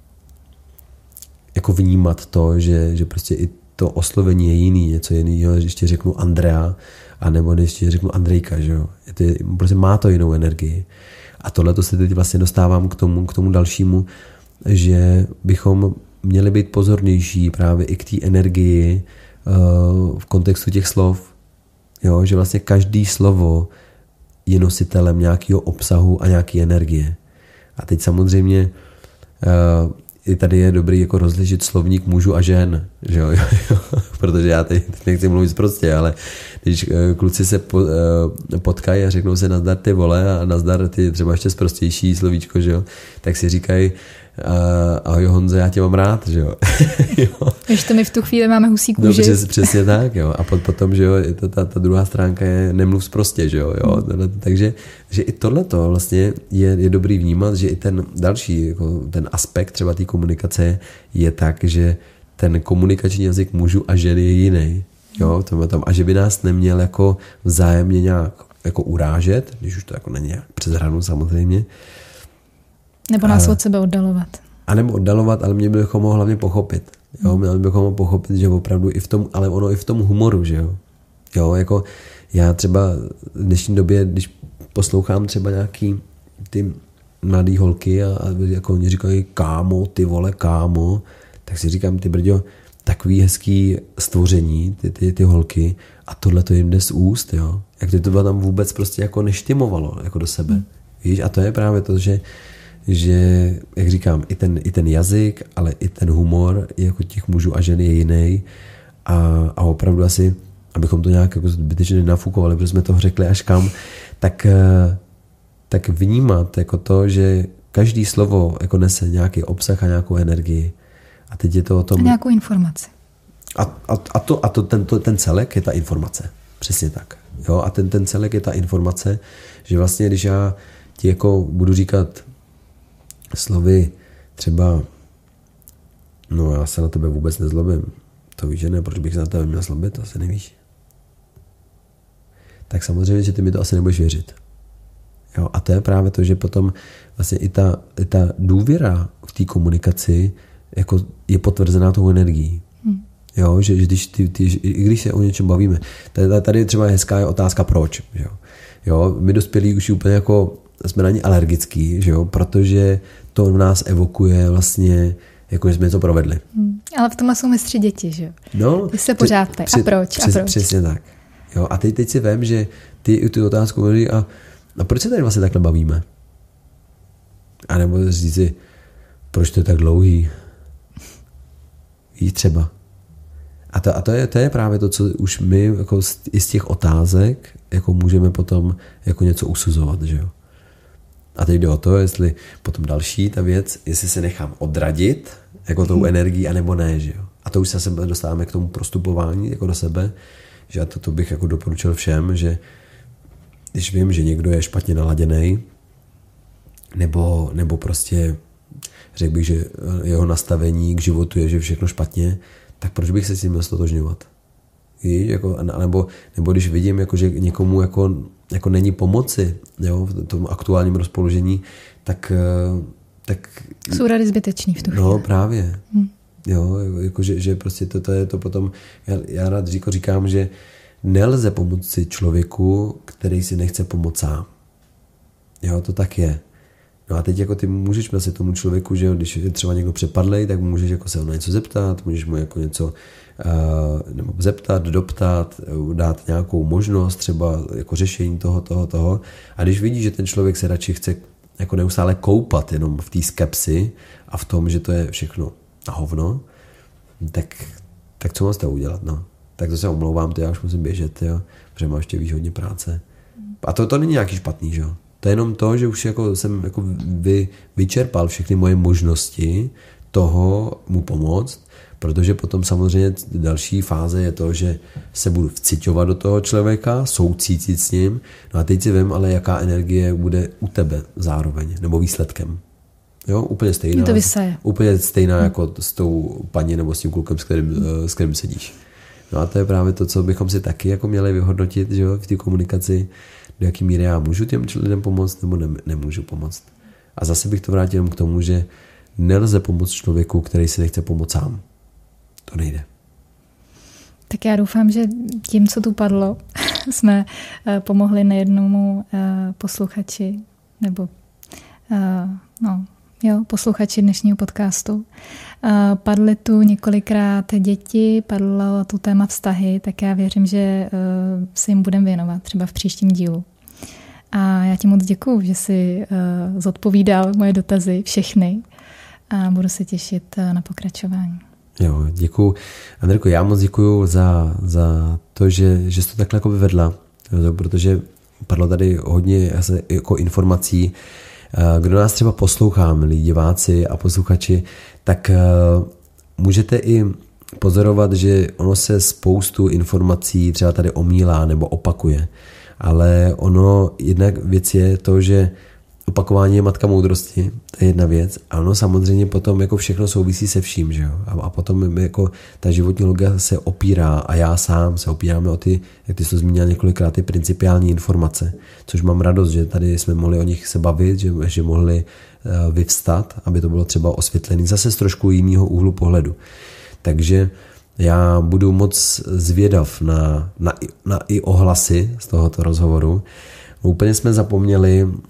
jako vnímat to, že, že prostě i to oslovení je jiný, něco jiného, když ti řeknu Andrea, anebo když ti řeknu Andrejka, že jo, to je, prostě má to jinou energii. A tohle to se teď vlastně dostávám k tomu, k tomu dalšímu, že bychom měli být pozornější právě i k té energii v kontextu těch slov. Jo, že vlastně každý slovo je nositelem nějakého obsahu a nějaké energie. A teď samozřejmě i tady je dobrý jako rozlišit slovník mužů a žen, že jo, jo, jo. Protože já teď nechci mluvit prostě, ale když kluci se potkají a řeknou se nazdar ty vole a nazdar ty třeba ještě sprostější slovíčko, že jo, tak si říkají ahoj Honzo, já tě mám rád, že jo. Když to my v tu chvíli máme husí kůži. No, přes, přesně tak, jo. A potom, že jo, to, ta, ta druhá stránka je nemluv sprostě, že jo. jo. Hmm. Takže že i tohleto vlastně je, je dobrý vnímat, že i ten další, jako ten aspekt třeba té komunikace je tak, že ten komunikační jazyk mužů a žen je jiný. Jo, tam, a že by nás neměl jako vzájemně nějak jako urážet, když už to jako není přes hranu samozřejmě. Nebo nás a, od sebe oddalovat. A nebo oddalovat, ale mě bychom ho hlavně pochopit. Jo, měli bychom ho pochopit, že opravdu i v tom, ale ono i v tom humoru, že jo. Jo, jako já třeba v dnešní době, když poslouchám třeba nějaký ty mladý holky a, a jako oni říkají kámo, ty vole kámo, tak si říkám, ty brďo, takový hezký stvoření, ty, ty, ty holky, a tohle to jim jde z úst, jo. Jak ty to tam vůbec prostě jako neštimovalo jako do sebe. Hmm. Víš, a to je právě to, že že, jak říkám, i ten, i ten jazyk, ale i ten humor jako těch mužů a žen je jiný a, a opravdu asi abychom to nějak jako zbytečně nenafukovali, protože jsme toho řekli až kam, tak, tak vnímat jako to, že každý slovo jako nese nějaký obsah a nějakou energii. A teď je to o tom... A nějakou informaci. A, a, a, to, a to, ten, to, ten celek je ta informace. Přesně tak. Jo? A ten, ten celek je ta informace, že vlastně, když já ti jako budu říkat slovy třeba no já se na tebe vůbec nezlobím. To víš, že ne? Proč bych se na tebe měl zlobit? To asi nevíš. Tak samozřejmě, že ty mi to asi nebudeš věřit. Jo? A to je právě to, že potom vlastně i ta, i ta důvěra v té komunikaci jako je potvrzená tou energií. Hmm. Jo, že, že když, ty, ty, i když se o něčem bavíme, tady, tady třeba je hezká je otázka proč. Jo? Jo, my dospělí už úplně jako jsme na ně alergický, že jo? Protože to v nás evokuje vlastně, jako že jsme něco provedli. Hmm. Ale v tomhle jsou mistři děti, že jo? No, ty se pořád ptají. A proč? Přes, a proč? Přesně tak. Jo, a teď, teď si vem, že ty tu otázku a, a proč se tady vlastně takhle bavíme? A nebo říct si, proč to je tak dlouhý? Jí třeba. A, to, a to, je, to je právě to, co už my jako z, i z těch otázek jako můžeme potom jako něco usuzovat, že jo. A teď jde o to, jestli potom další ta věc, jestli se nechám odradit jako tou energií, anebo ne, že jo. A to už se dostáváme k tomu prostupování jako do sebe, že to, to bych jako doporučil všem, že když vím, že někdo je špatně naladěnej, nebo, nebo prostě řekl bych, že jeho nastavení k životu je, že všechno špatně, tak proč bych se s tím měl stotožňovat? Jako, nebo, nebo když vidím, jako, že někomu jako, jako není pomoci, jo, v tom aktuálním rozpoložení, tak... tak jsou rady zbytečný v tu chvíli. No právě. Hmm. Jo, jako, že, že prostě to, to je to potom... Já, já rád říko, říkám, že nelze pomoci člověku, který si nechce pomoct sám. Jo, to tak je. No a teď jako ty můžeš vlastně tomu člověku, že jo, když je třeba někdo přepadlej, tak můžeš jako se na něco zeptat, můžeš mu jako něco uh, nebo zeptat, doptat, dát nějakou možnost třeba jako řešení toho, toho, toho. A když vidíš, že ten člověk se radši chce jako neustále koupat jenom v té skepsi a v tom, že to je všechno na hovno, tak, tak co mám s toho udělat, no? Tak to se omlouvám, ty já už musím běžet, jo, protože mám ještě víc hodně práce. A to, to není nějaký špatný, že jo? To je jenom to, že už jako jsem jako vy, vyčerpal všechny moje možnosti toho mu pomoct, protože potom samozřejmě další fáze je to, že se budu vciťovat do toho člověka, soucítit s ním, no a teď si vím, ale jaká energie bude u tebe zároveň, nebo výsledkem. Jo, úplně stejná. To vysaje. Úplně stejná hmm. jako s tou paní nebo s tím klukem, s kterým, s kterým sedíš. No a to je právě to, co bychom si taky jako měli vyhodnotit, že jo, v té komunikaci, do jaký míry já můžu těm lidem pomoct, nebo ne, nemůžu pomoct. A zase bych to vrátil k tomu, že nelze pomoct člověku, který si nechce pomoct sám. To nejde. Tak já doufám, že tím, co tu padlo, jsme pomohli nejednomu posluchači, nebo no, jo, posluchači dnešního podcastu. Padly tu několikrát děti, padlo tu téma vztahy, tak já věřím, že se jim budeme věnovat třeba v příštím dílu. A já ti moc děkuju, že jsi zodpovídal moje dotazy, všechny, a budu se těšit na pokračování. Jo, děkuju. Andrejko, já moc děkuju za, za to, že, že jsi to takhle jako vyvedla, protože padlo tady hodně jako informací. Kdo nás třeba poslouchá, milí diváci a posluchači, tak můžete i pozorovat, že ono se spoustu informací třeba tady omílá nebo opakuje. Ale ono, jedna věc je to, že opakování je matka moudrosti, to je jedna věc. A ono samozřejmě potom jako všechno souvisí se vším, že jo. A, a potom jako ta životní logika se opírá a já sám se opíráme o ty, jak ty jsi to zmínil několikrát, ty principiální informace, což mám radost, že tady jsme mohli o nich se bavit, že, že mohli uh, vyvstat, aby to bylo třeba osvětlený zase z trošku jiného úhlu pohledu. Takže já budu moc zvědav na, na, na i ohlasy z tohoto rozhovoru. Úplně jsme zapomněli uh,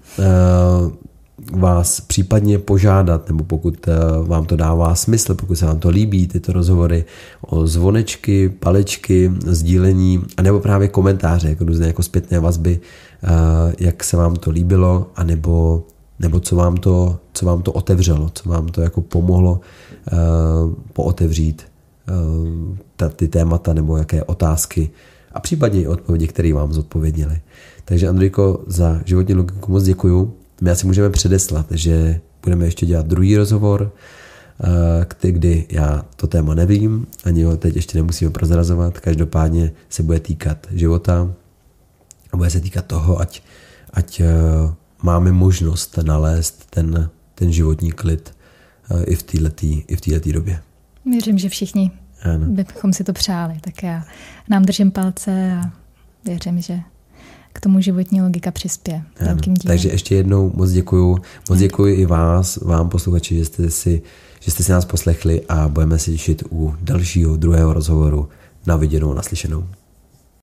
vás případně požádat, nebo pokud uh, vám to dává smysl, pokud se vám to líbí, tyto rozhovory, o zvonečky, palečky, sdílení, anebo právě komentáře, jako různé jako zpětné vazby, uh, jak se vám to líbilo, anebo nebo co vám to, co vám to otevřelo, co vám to jako pomohlo uh, pootevřít uh, ta, ty témata, nebo jaké otázky a případně i odpovědi, které vám zodpověděli. Takže Andrejko, za životní logiku moc děkuju. My asi můžeme předeslat, že budeme ještě dělat druhý rozhovor, kdy já to téma nevím, ani ho teď ještě nemusíme prozrazovat. Každopádně se bude týkat života a bude se týkat toho, ať, ať máme možnost nalézt ten, ten životní klid i v této i v této době. Věřím, že všichni ano. bychom si to přáli. Tak já nám držím palce a věřím, že k tomu životní logika přispěje. Velkým dílem. Takže ještě jednou moc děkuju. Moc děkuji i vás, vám posluchači, že jste si, že jste si nás poslechli a budeme se těšit u dalšího druhého rozhovoru. Na viděnou, naslyšenou.